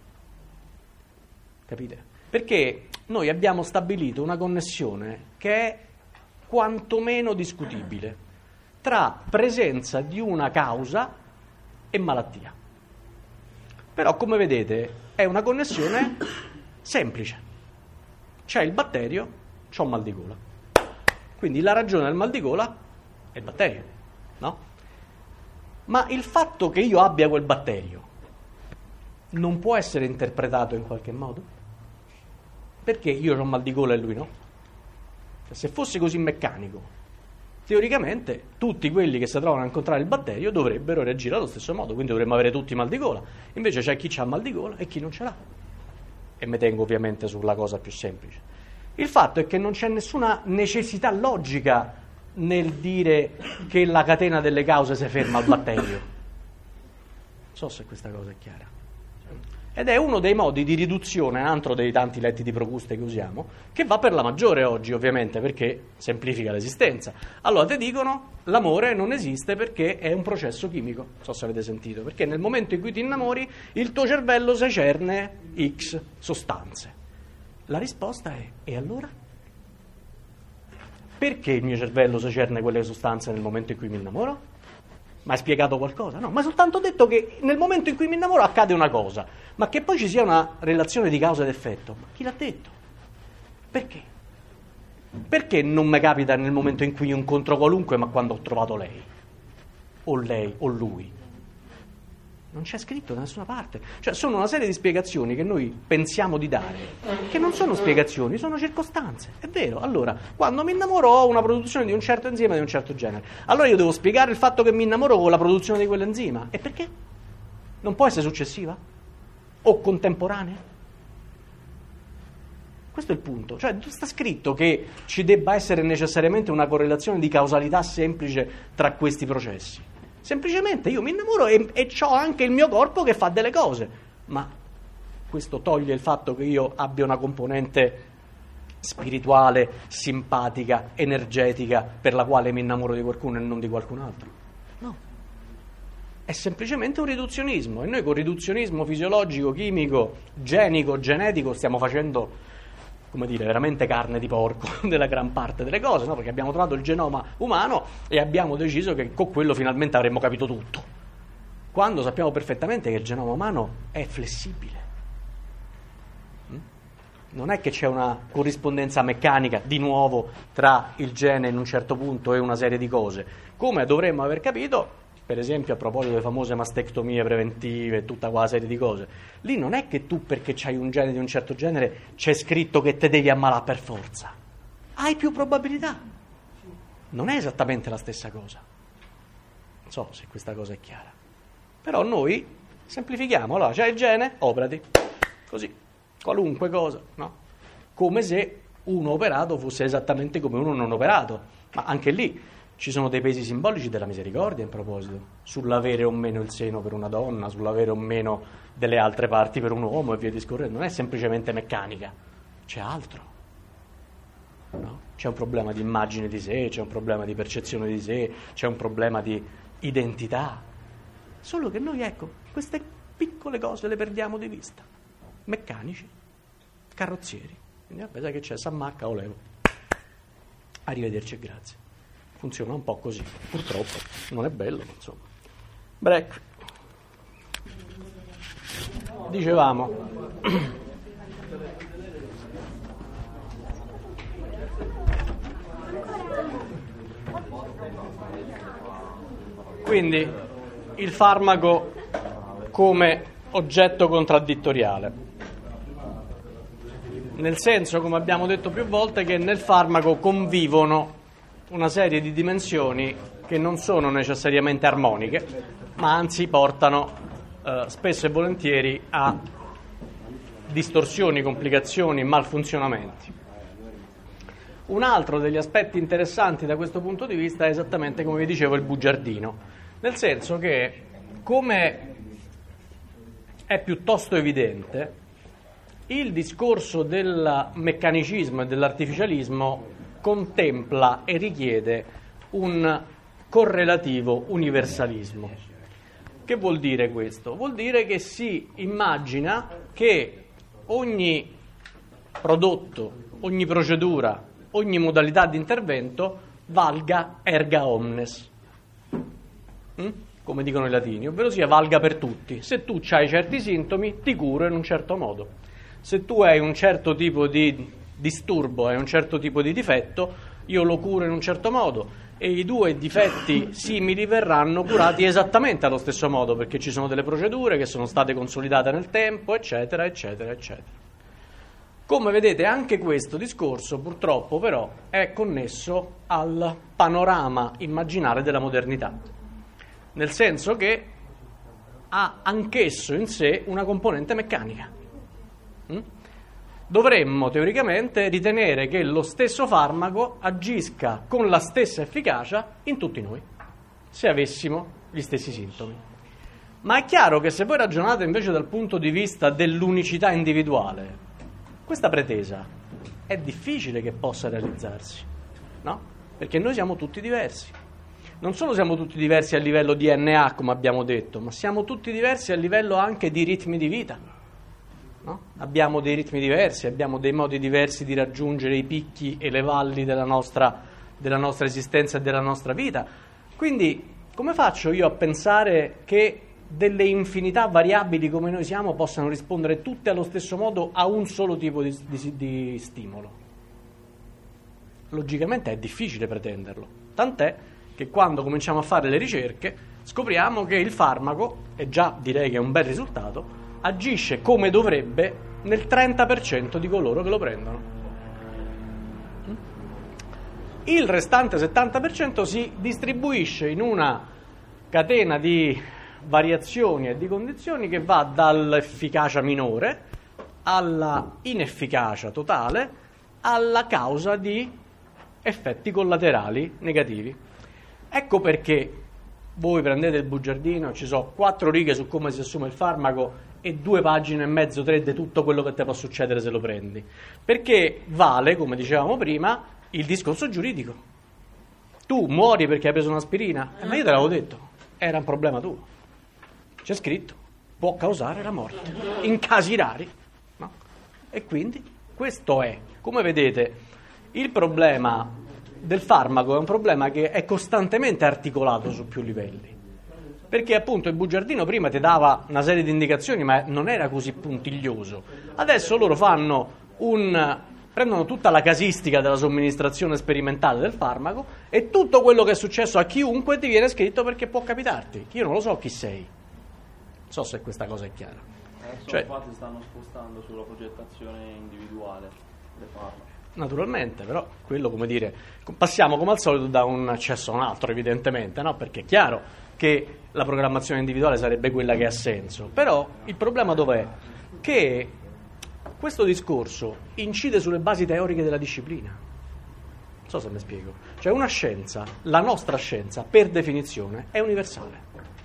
Capite? Perché noi abbiamo stabilito una connessione che è quantomeno discutibile tra presenza di una causa e malattia. Però, come vedete, è una connessione semplice. C'è il batterio, c'ho un mal di gola. Quindi la ragione del mal di gola è il batterio, no? Ma il fatto che io abbia quel batterio non può essere interpretato in qualche modo? Perché io ho un mal di gola e lui no? Cioè, se fosse così meccanico, teoricamente tutti quelli che si trovano a incontrare il batterio dovrebbero reagire allo stesso modo, quindi dovremmo avere tutti mal di gola. Invece c'è chi ha mal di gola e chi non ce l'ha. E mi tengo ovviamente sulla cosa più semplice. Il fatto è che non c'è nessuna necessità logica nel dire che la catena delle cause si ferma al batterio. Non so se questa cosa è chiara. Ed è uno dei modi di riduzione, un altro dei tanti letti di Procuste che usiamo, che va per la maggiore oggi, ovviamente, perché semplifica l'esistenza. Allora ti dicono, l'amore non esiste perché è un processo chimico, non so se avete sentito, perché nel momento in cui ti innamori, il tuo cervello secerne X sostanze. La risposta è, e allora? Perché il mio cervello secerne quelle sostanze nel momento in cui mi innamoro? Ma hai spiegato qualcosa? No, ma hai soltanto detto che nel momento in cui mi innamoro accade una cosa, ma che poi ci sia una relazione di causa ed effetto. Ma chi l'ha detto? Perché? Perché non mi capita nel momento in cui io incontro qualunque, ma quando ho trovato lei? O lei, o lui? Non c'è scritto da nessuna parte. Cioè, sono una serie di spiegazioni che noi pensiamo di dare, che non sono spiegazioni, sono circostanze. È vero. Allora, quando mi innamoro ho una produzione di un certo enzima di un certo genere. Allora io devo spiegare il fatto che mi innamoro con la produzione di quell'enzima. E perché? Non può essere successiva? O contemporanea? Questo è il punto, cioè sta scritto che ci debba essere necessariamente una correlazione di causalità semplice tra questi processi. Semplicemente io mi innamoro e, e ho anche il mio corpo che fa delle cose, ma questo toglie il fatto che io abbia una componente spirituale, simpatica, energetica per la quale mi innamoro di qualcuno e non di qualcun altro. No, è semplicemente un riduzionismo e noi con riduzionismo fisiologico, chimico, genico, genetico stiamo facendo, come dire, veramente carne di porco della gran parte delle cose, no? Perché abbiamo trovato il genoma umano e abbiamo deciso che con quello finalmente avremmo capito tutto, quando sappiamo perfettamente che il genoma umano è flessibile. Non è che c'è una corrispondenza meccanica, di nuovo, tra il gene in un certo punto e una serie di cose, come dovremmo aver capito, per esempio a proposito delle famose mastectomie preventive e tutta quella serie di cose. Lì non è che tu, perché c'hai un gene di un certo genere, c'è scritto che te devi ammalare per forza. Hai più probabilità. Non è esattamente la stessa cosa. Non so se questa cosa è chiara. Però noi semplifichiamo. Allora, c'hai il gene, operati. Così. Qualunque cosa, no? Come se uno operato fosse esattamente come uno non operato. Ma anche lì ci sono dei pesi simbolici della misericordia in proposito, sull'avere o meno il seno per una donna, sull'avere o meno delle altre parti per un uomo e via discorrendo. Non è semplicemente meccanica, c'è altro, no? C'è un problema di immagine di sé, c'è un problema di percezione di sé, c'è un problema di identità. Solo che noi, ecco, queste piccole cose le perdiamo di vista. Meccanici, carrozzieri. Quindi vabbè, sai che c'è, s'ammacca, o levo. Arrivederci e grazie. Funziona un po' così, purtroppo. Non è bello, insomma. Break. Dicevamo. Quindi il farmaco come oggetto contraddittoriale. Nel senso, come abbiamo detto più volte, che nel farmaco convivono una serie di dimensioni che non sono necessariamente armoniche, ma anzi portano eh, spesso e volentieri a distorsioni, complicazioni, malfunzionamenti. Un altro degli aspetti interessanti da questo punto di vista è esattamente, come vi dicevo, il bugiardino, nel senso che, come è piuttosto evidente, il discorso del meccanicismo e dell'artificialismo contempla e richiede un correlativo universalismo. Che vuol dire questo? Vuol dire che si immagina che ogni prodotto, ogni procedura, ogni modalità di intervento valga erga omnes, mm? come dicono i latini, ovvero sia valga per tutti. Se tu hai certi sintomi, ti curo in un certo modo. Se tu hai un certo tipo di disturbo, hai un certo tipo di difetto, io lo curo in un certo modo e i due difetti simili verranno curati esattamente allo stesso modo, perché ci sono delle procedure che sono state consolidate nel tempo, eccetera, eccetera, eccetera. Come vedete, anche questo discorso purtroppo però è connesso al panorama immaginare della modernità, nel senso che ha anch'esso in sé una componente meccanica. Dovremmo teoricamente ritenere che lo stesso farmaco agisca con la stessa efficacia in tutti noi, se avessimo gli stessi sintomi. Ma è chiaro che se voi ragionate invece dal punto di vista dell'unicità individuale, questa pretesa è difficile che possa realizzarsi, no? Perché noi siamo tutti diversi. Non solo siamo tutti diversi a livello D N A, come abbiamo detto, ma siamo tutti diversi a livello anche di ritmi di vita. No? Abbiamo dei ritmi diversi, abbiamo dei modi diversi di raggiungere i picchi e le valli della nostra, della nostra esistenza e della nostra vita. Quindi come faccio io a pensare che delle infinità variabili come noi siamo possano rispondere tutte allo stesso modo a un solo tipo di, di, di stimolo? Logicamente è difficile pretenderlo, tant'è che quando cominciamo a fare le ricerche scopriamo che il farmaco, e già direi che è un bel risultato, agisce come dovrebbe nel trenta per cento di coloro che lo prendono. Il restante settanta per cento si distribuisce in una catena di variazioni e di condizioni che va dall'efficacia minore alla inefficacia totale, alla causa di effetti collaterali negativi. Ecco perché voi prendete il bugiardino, ci sono quattro righe su come si assume il farmaco e due pagine e mezzo, tre di tutto quello che ti può succedere se lo prendi. Perché vale, come dicevamo prima, il discorso giuridico. Tu muori perché hai preso un'aspirina? Eh, ma io te l'avevo detto, era un problema tuo. C'è scritto, può causare la morte, in casi rari. No? E quindi questo è, come vedete, il problema del farmaco è un problema che è costantemente articolato su più livelli. Perché appunto il bugiardino prima ti dava una serie di indicazioni, ma non era così puntiglioso. Adesso loro fanno un, prendono tutta la casistica della somministrazione sperimentale del farmaco e tutto quello che è successo a chiunque ti viene scritto perché può capitarti. Io non lo so chi sei. Non so se questa cosa è chiara. Adesso Cioè, infatti stanno spostando sulla progettazione individuale dei farmaci. Naturalmente, però quello, come dire, passiamo come al solito da un accesso a un altro, evidentemente, no? Perché è chiaro che la programmazione individuale sarebbe quella che ha senso, però il problema dov'è? Che questo discorso incide sulle basi teoriche della disciplina. Non so se mi spiego. Cioè una scienza, la nostra scienza, per definizione, è universale.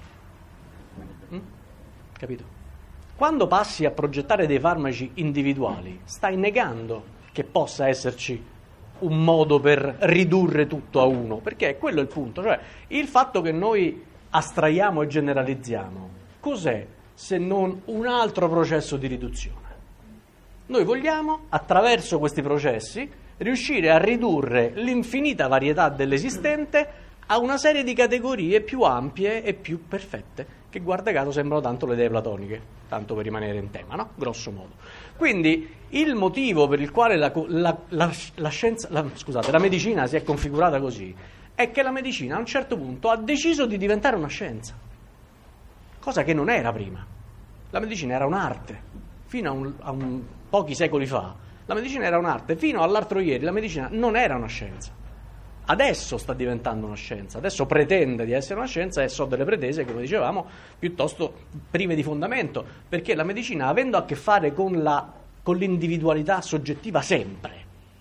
Mm? Capito? Quando passi a progettare dei farmaci individuali, stai negando che possa esserci un modo per ridurre tutto a uno, perché quello è il punto, cioè il fatto che noi astraiamo e generalizziamo, cos'è se non un altro processo di riduzione? Noi vogliamo, attraverso questi processi, riuscire a ridurre l'infinita varietà dell'esistente a una serie di categorie più ampie e più perfette, che guarda caso sembrano tanto le idee platoniche, tanto per rimanere in tema, no? Grosso modo. Quindi il motivo per il quale la, la, la, la scienza, la, scusate, la medicina si è configurata così è che la medicina a un certo punto ha deciso di diventare una scienza, cosa che non era prima. La medicina era un'arte, fino a, un, a un, pochi secoli fa. La medicina era un'arte, fino all'altro ieri la medicina non era una scienza. Adesso sta diventando una scienza, adesso pretende di essere una scienza e so delle pretese, come dicevamo, piuttosto prive di fondamento, perché la medicina, avendo a che fare con, la, con l'individualità soggettiva sempre,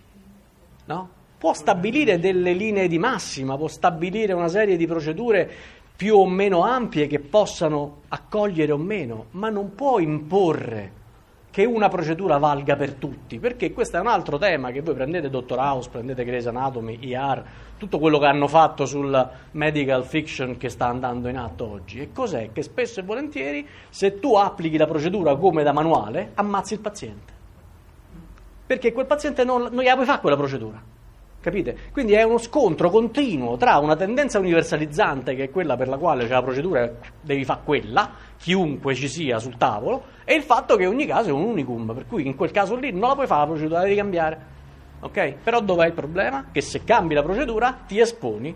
no? Può stabilire delle linee di massima, può stabilire una serie di procedure più o meno ampie che possano accogliere o meno, ma non può imporre che una procedura valga per tutti, perché questo è un altro tema che voi prendete Doctor House, prendete Grey's Anatomy, E R, tutto quello che hanno fatto sul medical fiction che sta andando in atto oggi. E cos'è? Che spesso e volentieri, se tu applichi la procedura come da manuale, ammazzi il paziente. Perché quel paziente non, non gliela puoi fare quella procedura. Capite? Quindi è uno scontro continuo tra una tendenza universalizzante, che è quella per la quale c'è la procedura, devi fare quella, chiunque ci sia sul tavolo, e il fatto che ogni caso è un unicum, per cui in quel caso lì non la puoi fare la procedura, la devi cambiare. Ok? Però dov'è il problema? Che se cambi la procedura ti esponi.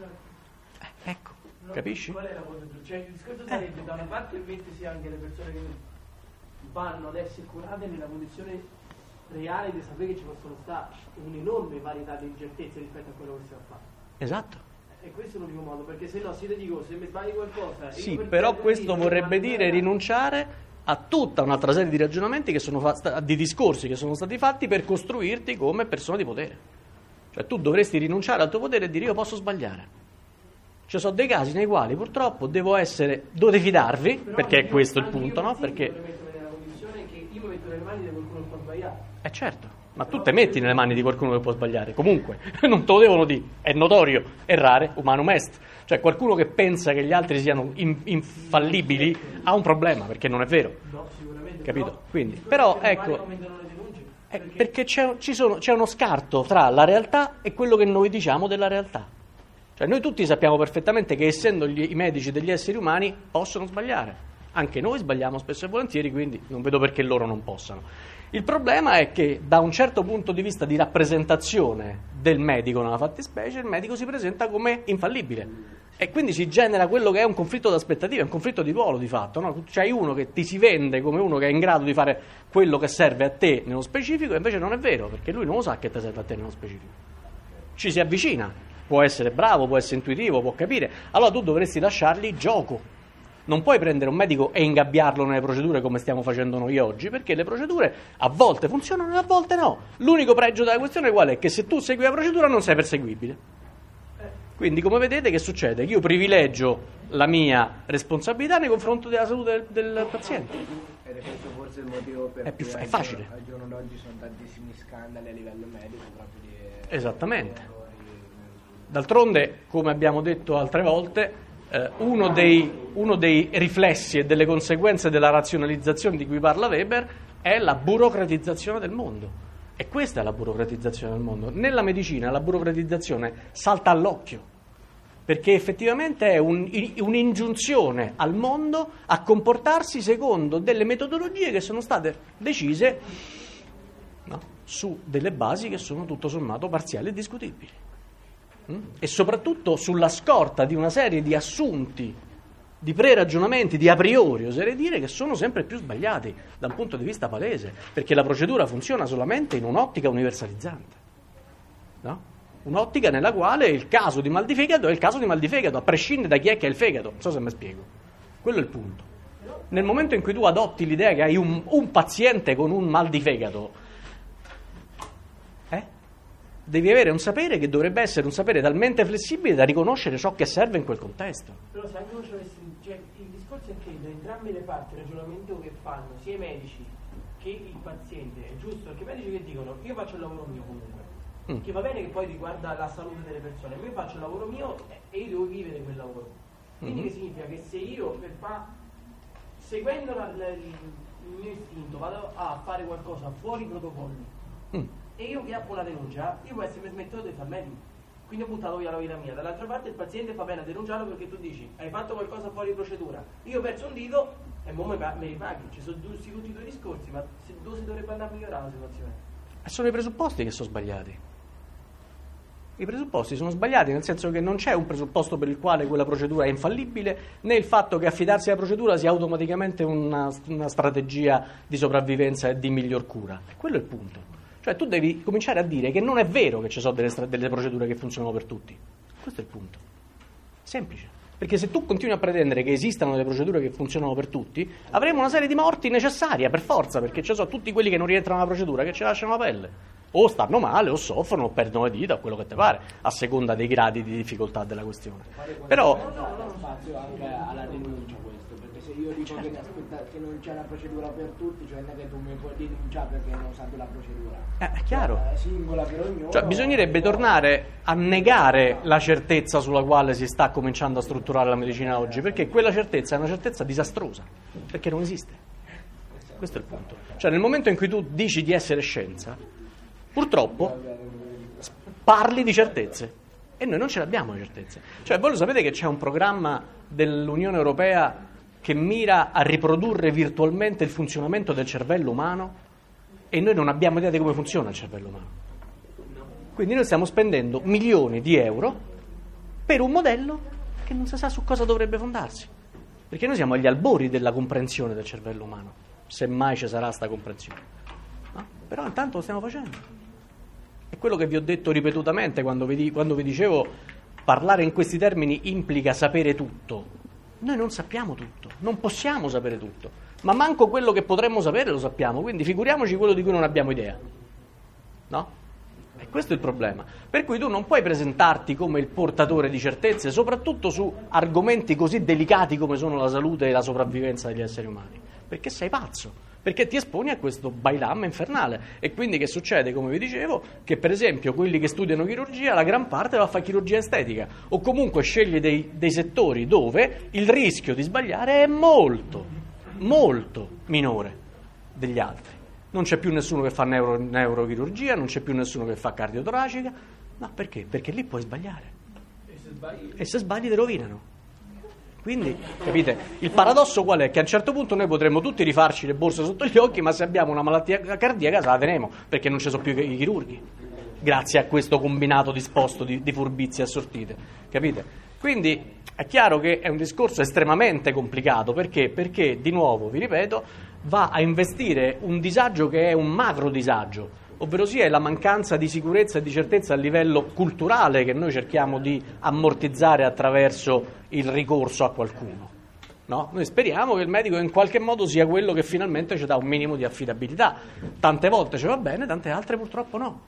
Eh, ecco, no, capisci? Qual è la cosa? Cioè, il discorso sarebbe, da una parte mettersi anche le persone che vanno ad essere curate nella condizione reale di sapere che ci possono stare un'enorme varietà di incertezze rispetto a quello che stiamo facendo. Esatto. E questo è l'unico modo, perché se no se ti dico, se mi sbagli qualcosa... Sì, io per però te questo dico, vorrebbe ma- dire rinunciare a tutta un'altra serie di ragionamenti che sono fa- di discorsi che sono stati fatti per costruirti come persona di potere. Cioè tu dovresti rinunciare al tuo potere e dire io posso sbagliare. Ci sono dei casi nei quali purtroppo devo essere, dovete fidarvi, Però perché è io- questo il anche punto, io no? per esempio Perché mi metto nella condizione che io mi metto nelle mani di qualcuno che può sbagliare. eh certo, ma tu te metti nelle mani di qualcuno che può sbagliare, comunque, non te lo devono dire, è notorio, errare, humanum est. Cioè qualcuno che pensa che gli altri siano in- infallibili ha un problema, perché non è vero. No, sicuramente. Capito? Però, Quindi, il discorso però, è che ecco, domani aumentano le denunce, Eh, perché c'è, ci sono, c'è uno scarto tra la realtà e quello che noi diciamo della realtà. Cioè noi tutti sappiamo perfettamente che essendo gli, i medici degli esseri umani possono sbagliare. Anche noi sbagliamo spesso e volentieri, quindi non vedo perché loro non possano. Il problema è che da un certo punto di vista di rappresentazione del medico nella fattispecie, il medico si presenta come infallibile. E quindi si genera quello che è un conflitto d'aspettative, un conflitto di ruolo di fatto, no? C'hai uno che ti si vende come uno che è in grado di fare quello che serve a te nello specifico, e invece non è vero, perché lui non lo sa che ti serve a te nello specifico. Ci si avvicina, può essere bravo, può essere intuitivo, può capire, allora tu dovresti lasciargli gioco, Non puoi prendere un medico e ingabbiarlo nelle procedure come stiamo facendo noi oggi, perché le procedure a volte funzionano e a volte no. L'unico pregio della questione qual è? Che se tu segui la procedura non sei perseguibile. Quindi, come vedete, che succede? Io privilegio la mia responsabilità nei confronti della salute del, del paziente. Ed è questo forse il motivo per È più cui fa- è al facile. giorno- al giorno d'oggi sono tantissimi scandali a livello medico proprio di Esattamente. errori. D'altronde, come abbiamo detto altre volte, eh, uno, dei, uno dei riflessi e delle conseguenze della razionalizzazione di cui parla Weber è la burocratizzazione del mondo. E questa è la burocratizzazione del mondo. Nella medicina la burocratizzazione salta all'occhio, perché effettivamente è un, un'ingiunzione al mondo a comportarsi secondo delle metodologie che sono state decise, no, su delle basi che sono tutto sommato parziali e discutibili. Mm? E soprattutto sulla scorta di una serie di assunti, di preragionamenti, di a priori, oserei dire, che sono sempre più sbagliati da un punto di vista palese, perché la procedura funziona solamente in un'ottica universalizzante, no? Un'ottica nella quale il caso di mal di fegato è il caso di mal di fegato, a prescindere da chi è che ha il fegato. Non so se mi spiego. Quello è il punto. Nel momento in cui tu adotti l'idea che hai un, un paziente con un mal di fegato, eh, devi avere un sapere che dovrebbe essere un sapere talmente flessibile da riconoscere ciò che serve in quel contesto. Però se anche ci avessi, cioè, il discorso è che da entrambe le parti il ragionamento che fanno sia i medici che il paziente è giusto, perché i medici che dicono io faccio il lavoro mio comunque, mm. che va bene che poi riguarda la salute delle persone, ma io faccio il lavoro mio e io devo vivere quel lavoro. Quindi mm-hmm. che significa che se io per fa, seguendo la, la, il, il mio istinto vado a fare qualcosa fuori i protocolli mm. e io che apro una denuncia, io può essere per smettere di far medico. Quindi ho buttato via la vita mia. Dall'altra parte il paziente fa bene a denunciarlo perché tu dici hai fatto qualcosa fuori procedura, io ho perso un dito e mo me, me ripaghi. Ci sono tutti i due discorsi, ma se, dove si dovrebbe andare a migliorare la situazione? Sono i presupposti che sono sbagliati. I presupposti sono sbagliati, nel senso che non c'è un presupposto per il quale quella procedura è infallibile, né il fatto che affidarsi alla procedura sia automaticamente una, una strategia di sopravvivenza e di miglior cura. Quello è il punto. Cioè tu devi cominciare a dire che non è vero che ci sono delle, delle procedure che funzionano per tutti. Questo è il punto. Semplice. Perché se tu continui a pretendere che esistano delle procedure che funzionano per tutti, avremo una serie di morti necessaria, per forza, perché ci sono tutti quelli che non rientrano nella procedura, che ci lasciano la pelle. O stanno male, o soffrono, o perdono le dita, o quello che ti pare, a seconda dei gradi di difficoltà della questione. Però... dà spazio anche alla denuncia questo, perché se io dico che, aspetta, che non c'è una procedura per tutti, cioè non è che tu mi puoi denunciare perché non sai la procedura. Eh, è chiaro. È singola per ognuno. Cioè bisognerebbe tornare a negare la certezza sulla quale si sta cominciando a strutturare la medicina oggi, perché quella certezza è una certezza disastrosa, perché non esiste. Questo è il punto. Cioè nel momento in cui tu dici di essere scienza, purtroppo parli di certezze e noi non ce l'abbiamo le certezze. Cioè voi lo sapete che c'è un programma dell'Unione Europea che mira a riprodurre virtualmente il funzionamento del cervello umano e noi non abbiamo idea di come funziona il cervello umano. Quindi noi stiamo spendendo milioni di euro per un modello che non si sa su cosa dovrebbe fondarsi, perché noi siamo agli albori della comprensione del cervello umano, se mai ci sarà sta comprensione, no? Però intanto lo stiamo facendo. È quello che vi ho detto ripetutamente quando vi, quando vi dicevo parlare in questi termini implica sapere tutto. Noi non sappiamo tutto, non possiamo sapere tutto, ma manco quello che potremmo sapere lo sappiamo, quindi figuriamoci quello di cui non abbiamo idea, no? E questo è il problema. Per cui tu non puoi presentarti come il portatore di certezze, soprattutto su argomenti così delicati come sono la salute e la sopravvivenza degli esseri umani, perché sei pazzo. Perché ti esponi a questo bailam infernale. E quindi che succede, come vi dicevo, che per esempio quelli che studiano chirurgia, la gran parte va a fare chirurgia estetica, o comunque sceglie dei, dei settori dove il rischio di sbagliare è molto, molto minore degli altri. Non c'è più nessuno che fa neuro, neurochirurgia, non c'è più nessuno che fa cardiotoracica. No, perché? Perché lì puoi sbagliare. E se sbagli, e se sbagli ti rovinano. Quindi, capite, il paradosso qual è? Che a un certo punto noi potremmo tutti rifarci le borse sotto gli occhi, ma se abbiamo una malattia cardiaca se la teniamo, perché non ci sono più i chirurghi, grazie a questo combinato disposto di, di furbizie assortite, capite? Quindi è chiaro che è un discorso estremamente complicato, perché? Perché, di nuovo, vi ripeto, va a investire un disagio che è un macro disagio, ovvero sia la mancanza di sicurezza e di certezza a livello culturale che noi cerchiamo di ammortizzare attraverso il ricorso a qualcuno. no? Noi speriamo che il medico in qualche modo sia quello che finalmente ci dà un minimo di affidabilità. Tante volte ci va bene, tante altre purtroppo no.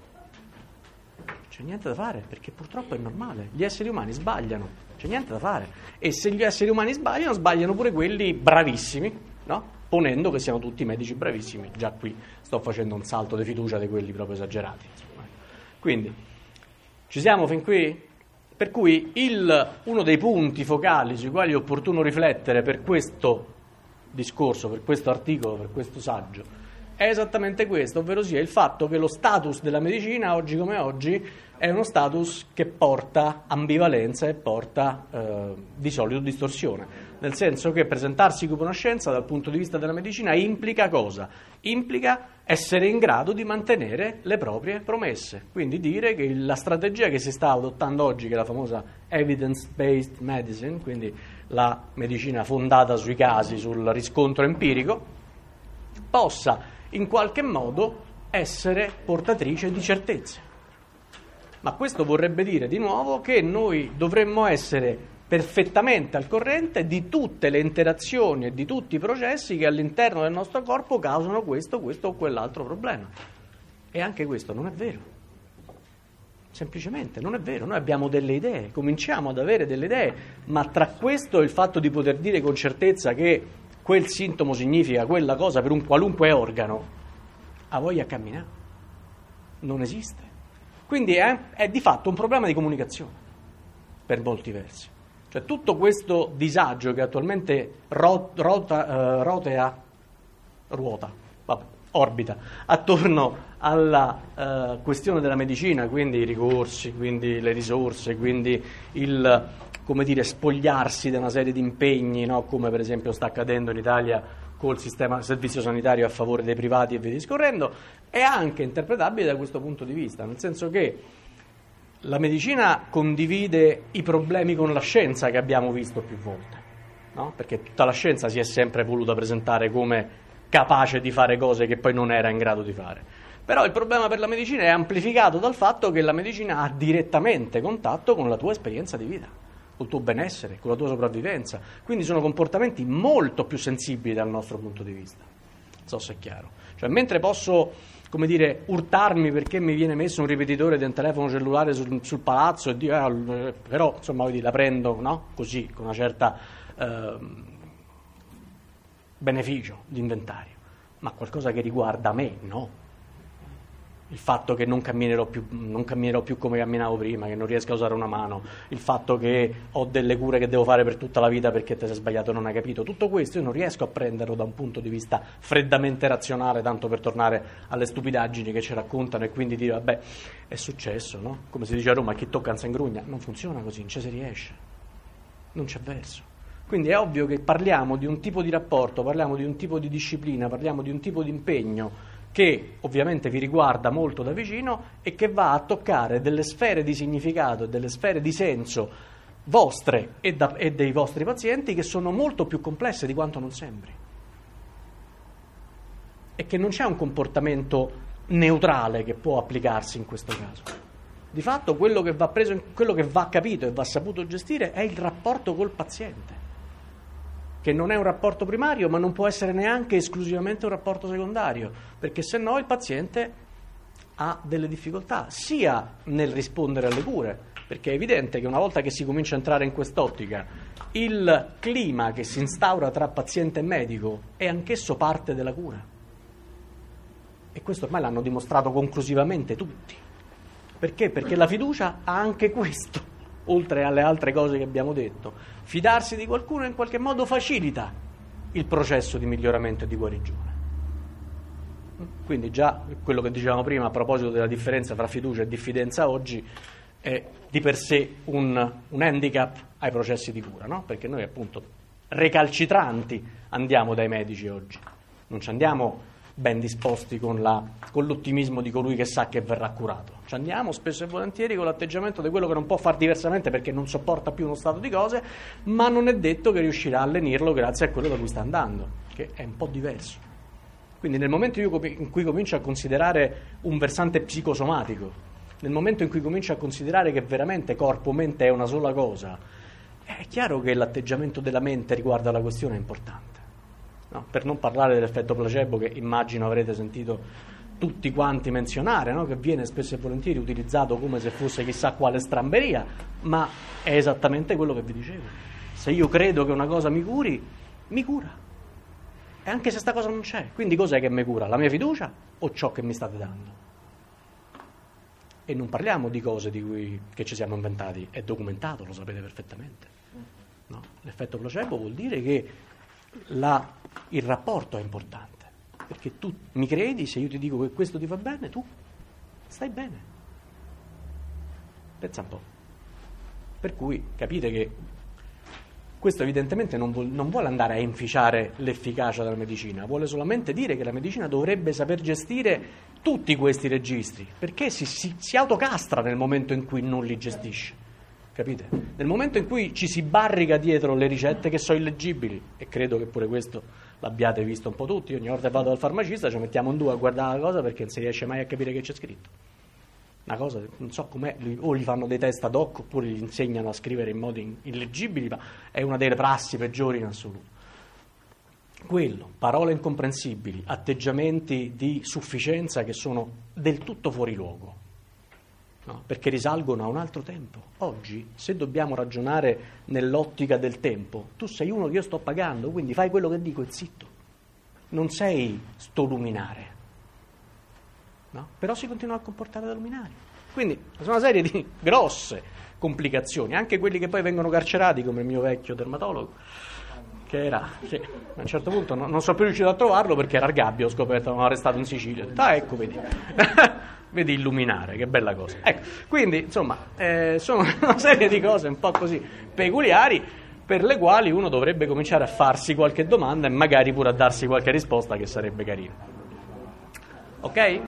C'è niente da fare, perché purtroppo è normale. Gli esseri umani sbagliano, c'è niente da fare. E se gli esseri umani sbagliano, sbagliano pure quelli bravissimi, no? Ponendo che siano tutti medici bravissimi. Già qui sto facendo un salto di fiducia di quelli proprio esagerati. Insomma. Quindi, ci siamo fin qui? Per cui il, uno dei punti focali sui quali è opportuno riflettere per questo discorso, per questo articolo, per questo saggio, è esattamente questo, ovvero sia il fatto che lo status della medicina, oggi come oggi, è uno status che porta ambivalenza e porta eh, di solito distorsione. Nel senso che presentarsi come una scienza dal punto di vista della medicina implica cosa? Implica essere in grado di mantenere le proprie promesse. Quindi dire che la strategia che si sta adottando oggi, che è la famosa evidence-based medicine, quindi la medicina fondata sui casi, sul riscontro empirico, possa in qualche modo essere portatrice di certezze. Ma questo vorrebbe dire di nuovo che noi dovremmo essere perfettamente al corrente di tutte le interazioni e di tutti i processi che all'interno del nostro corpo causano questo, questo o quell'altro problema. E anche questo non è vero. Semplicemente non è vero. Noi abbiamo delle idee, cominciamo ad avere delle idee, ma tra questo e il fatto di poter dire con certezza che quel sintomo significa quella cosa per un qualunque organo, ha voglia a camminare. Non esiste. Quindi è, è di fatto un problema di comunicazione, per molti versi. Cioè tutto questo disagio che attualmente ro- rota, uh, rotea, ruota, vabbè, orbita, attorno alla uh, questione della medicina, quindi i ricorsi, quindi le risorse, quindi il, come dire, spogliarsi di una serie di impegni, no? Come per esempio sta accadendo in Italia col sistema servizio sanitario a favore dei privati e via discorrendo, è anche interpretabile da questo punto di vista, nel senso che la medicina condivide i problemi con la scienza che abbiamo visto più volte, no? Perché tutta la scienza si è sempre voluta presentare come capace di fare cose che poi non era in grado di fare. Però il problema per la medicina è amplificato dal fatto che la medicina ha direttamente contatto con la tua esperienza di vita, col tuo benessere, con la tua sopravvivenza. Quindi sono comportamenti molto più sensibili dal nostro punto di vista. Non so se è chiaro. Cioè, mentre posso, come dire, urtarmi perché mi viene messo un ripetitore di un telefono cellulare sul, sul palazzo e dire, ah, però insomma vedi, la prendo, no? Così, con una certa eh, beneficio di inventario, ma qualcosa che riguarda me, no? Il fatto che non camminerò più, non camminerò più come camminavo prima, che non riesco a usare una mano, il fatto che ho delle cure che devo fare per tutta la vita perché te sei sbagliato e non hai capito, tutto questo io non riesco a prenderlo da un punto di vista freddamente razionale, tanto per tornare alle stupidaggini che ci raccontano e quindi dire vabbè è successo, no? Come si dice a Roma, chi tocca non si ingrugna. Non funziona così, non ci si riesce, non c'è verso. Quindi è ovvio che parliamo di un tipo di rapporto, parliamo di un tipo di disciplina, parliamo di un tipo di impegno che ovviamente vi riguarda molto da vicino e che va a toccare delle sfere di significato e delle sfere di senso vostre e, da, e dei vostri pazienti che sono molto più complesse di quanto non sembri. E che non c'è un comportamento neutrale che può applicarsi in questo caso. Di fatto quello che va preso, quello che va capito e va saputo gestire è il rapporto col paziente, che non è un rapporto primario, ma non può essere neanche esclusivamente un rapporto secondario, perché se no il paziente ha delle difficoltà, sia nel rispondere alle cure, perché è evidente che una volta che si comincia a entrare in quest'ottica, il clima che si instaura tra paziente e medico è anch'esso parte della cura. E questo ormai l'hanno dimostrato conclusivamente tutti. Perché? Perché la fiducia ha anche questo, oltre alle altre cose che abbiamo detto. Fidarsi di qualcuno in qualche modo facilita il processo di miglioramento e di guarigione. Quindi già quello che dicevamo prima a proposito della differenza tra fiducia e diffidenza oggi è di per sé un, un handicap ai processi di cura, no? Perché noi appunto recalcitranti andiamo dai medici oggi, non ci andiamo ben disposti con, la, con l'ottimismo di colui che sa che verrà curato. Ci andiamo spesso e volentieri con l'atteggiamento di quello che non può far diversamente perché non sopporta più uno stato di cose, ma non è detto che riuscirà a lenirlo grazie a quello da cui sta andando, che è un po' diverso. Quindi nel momento in cui comincio a considerare un versante psicosomatico, nel momento in cui comincio a considerare che veramente corpo-mente è una sola cosa, è chiaro che l'atteggiamento della mente riguardo alla questione è importante, no? Per non parlare dell'effetto placebo, che immagino avrete sentito tutti quanti menzionare, no? Che viene spesso e volentieri utilizzato come se fosse chissà quale stramberia, ma è esattamente quello che vi dicevo. Se io credo che una cosa mi curi, mi cura, e anche se sta cosa non c'è. Quindi cos'è che mi cura? La mia fiducia o ciò che mi state dando? E non parliamo di cose di cui che ci siamo inventati, è documentato, lo sapete perfettamente, no? L'effetto placebo vuol dire che la, il rapporto è importante, perché tu mi credi, se io ti dico che questo ti fa bene, tu stai bene. Pensa un po'. Per cui capite che questo evidentemente non, vuol, non vuole andare a inficiare l'efficacia della medicina, vuole solamente dire che la medicina dovrebbe saper gestire tutti questi registri, perché si, si, si autocastra nel momento in cui non li gestisce, capite? Nel momento in cui ci si barrica dietro le ricette che sono illeggibili, e credo che pure questo l'abbiate visto un po' tutti, ogni volta che vado dal farmacista ci mettiamo in due a guardare la cosa perché non si riesce mai a capire che c'è scritto. Una cosa, non so com'è, o gli fanno dei test ad hoc oppure gli insegnano a scrivere in modi illeggibili, ma è una delle prassi peggiori in assoluto. Quello, parole incomprensibili, atteggiamenti di sufficienza che sono del tutto fuori luogo, no? Perché risalgono a un altro tempo. Oggi, se dobbiamo ragionare nell'ottica del tempo, tu sei uno che io sto pagando, quindi fai quello che dico e zitto. Non sei sto luminare. No? Però si continua a comportare da luminari. Quindi sono una serie di grosse complicazioni, anche quelli che poi vengono carcerati, come il mio vecchio dermatologo, che era, sì, a un certo punto non, non sono più riuscito a trovarlo perché era al gabbio, ho scoperto, mi arrestato in Sicilia. Ah, ecco, vedi, vedi illuminare, che bella cosa. Ecco, quindi, insomma, eh, sono una serie di cose un po' così peculiari, per le quali uno dovrebbe cominciare a farsi qualche domanda e magari pure a darsi qualche risposta che sarebbe carina. Ok?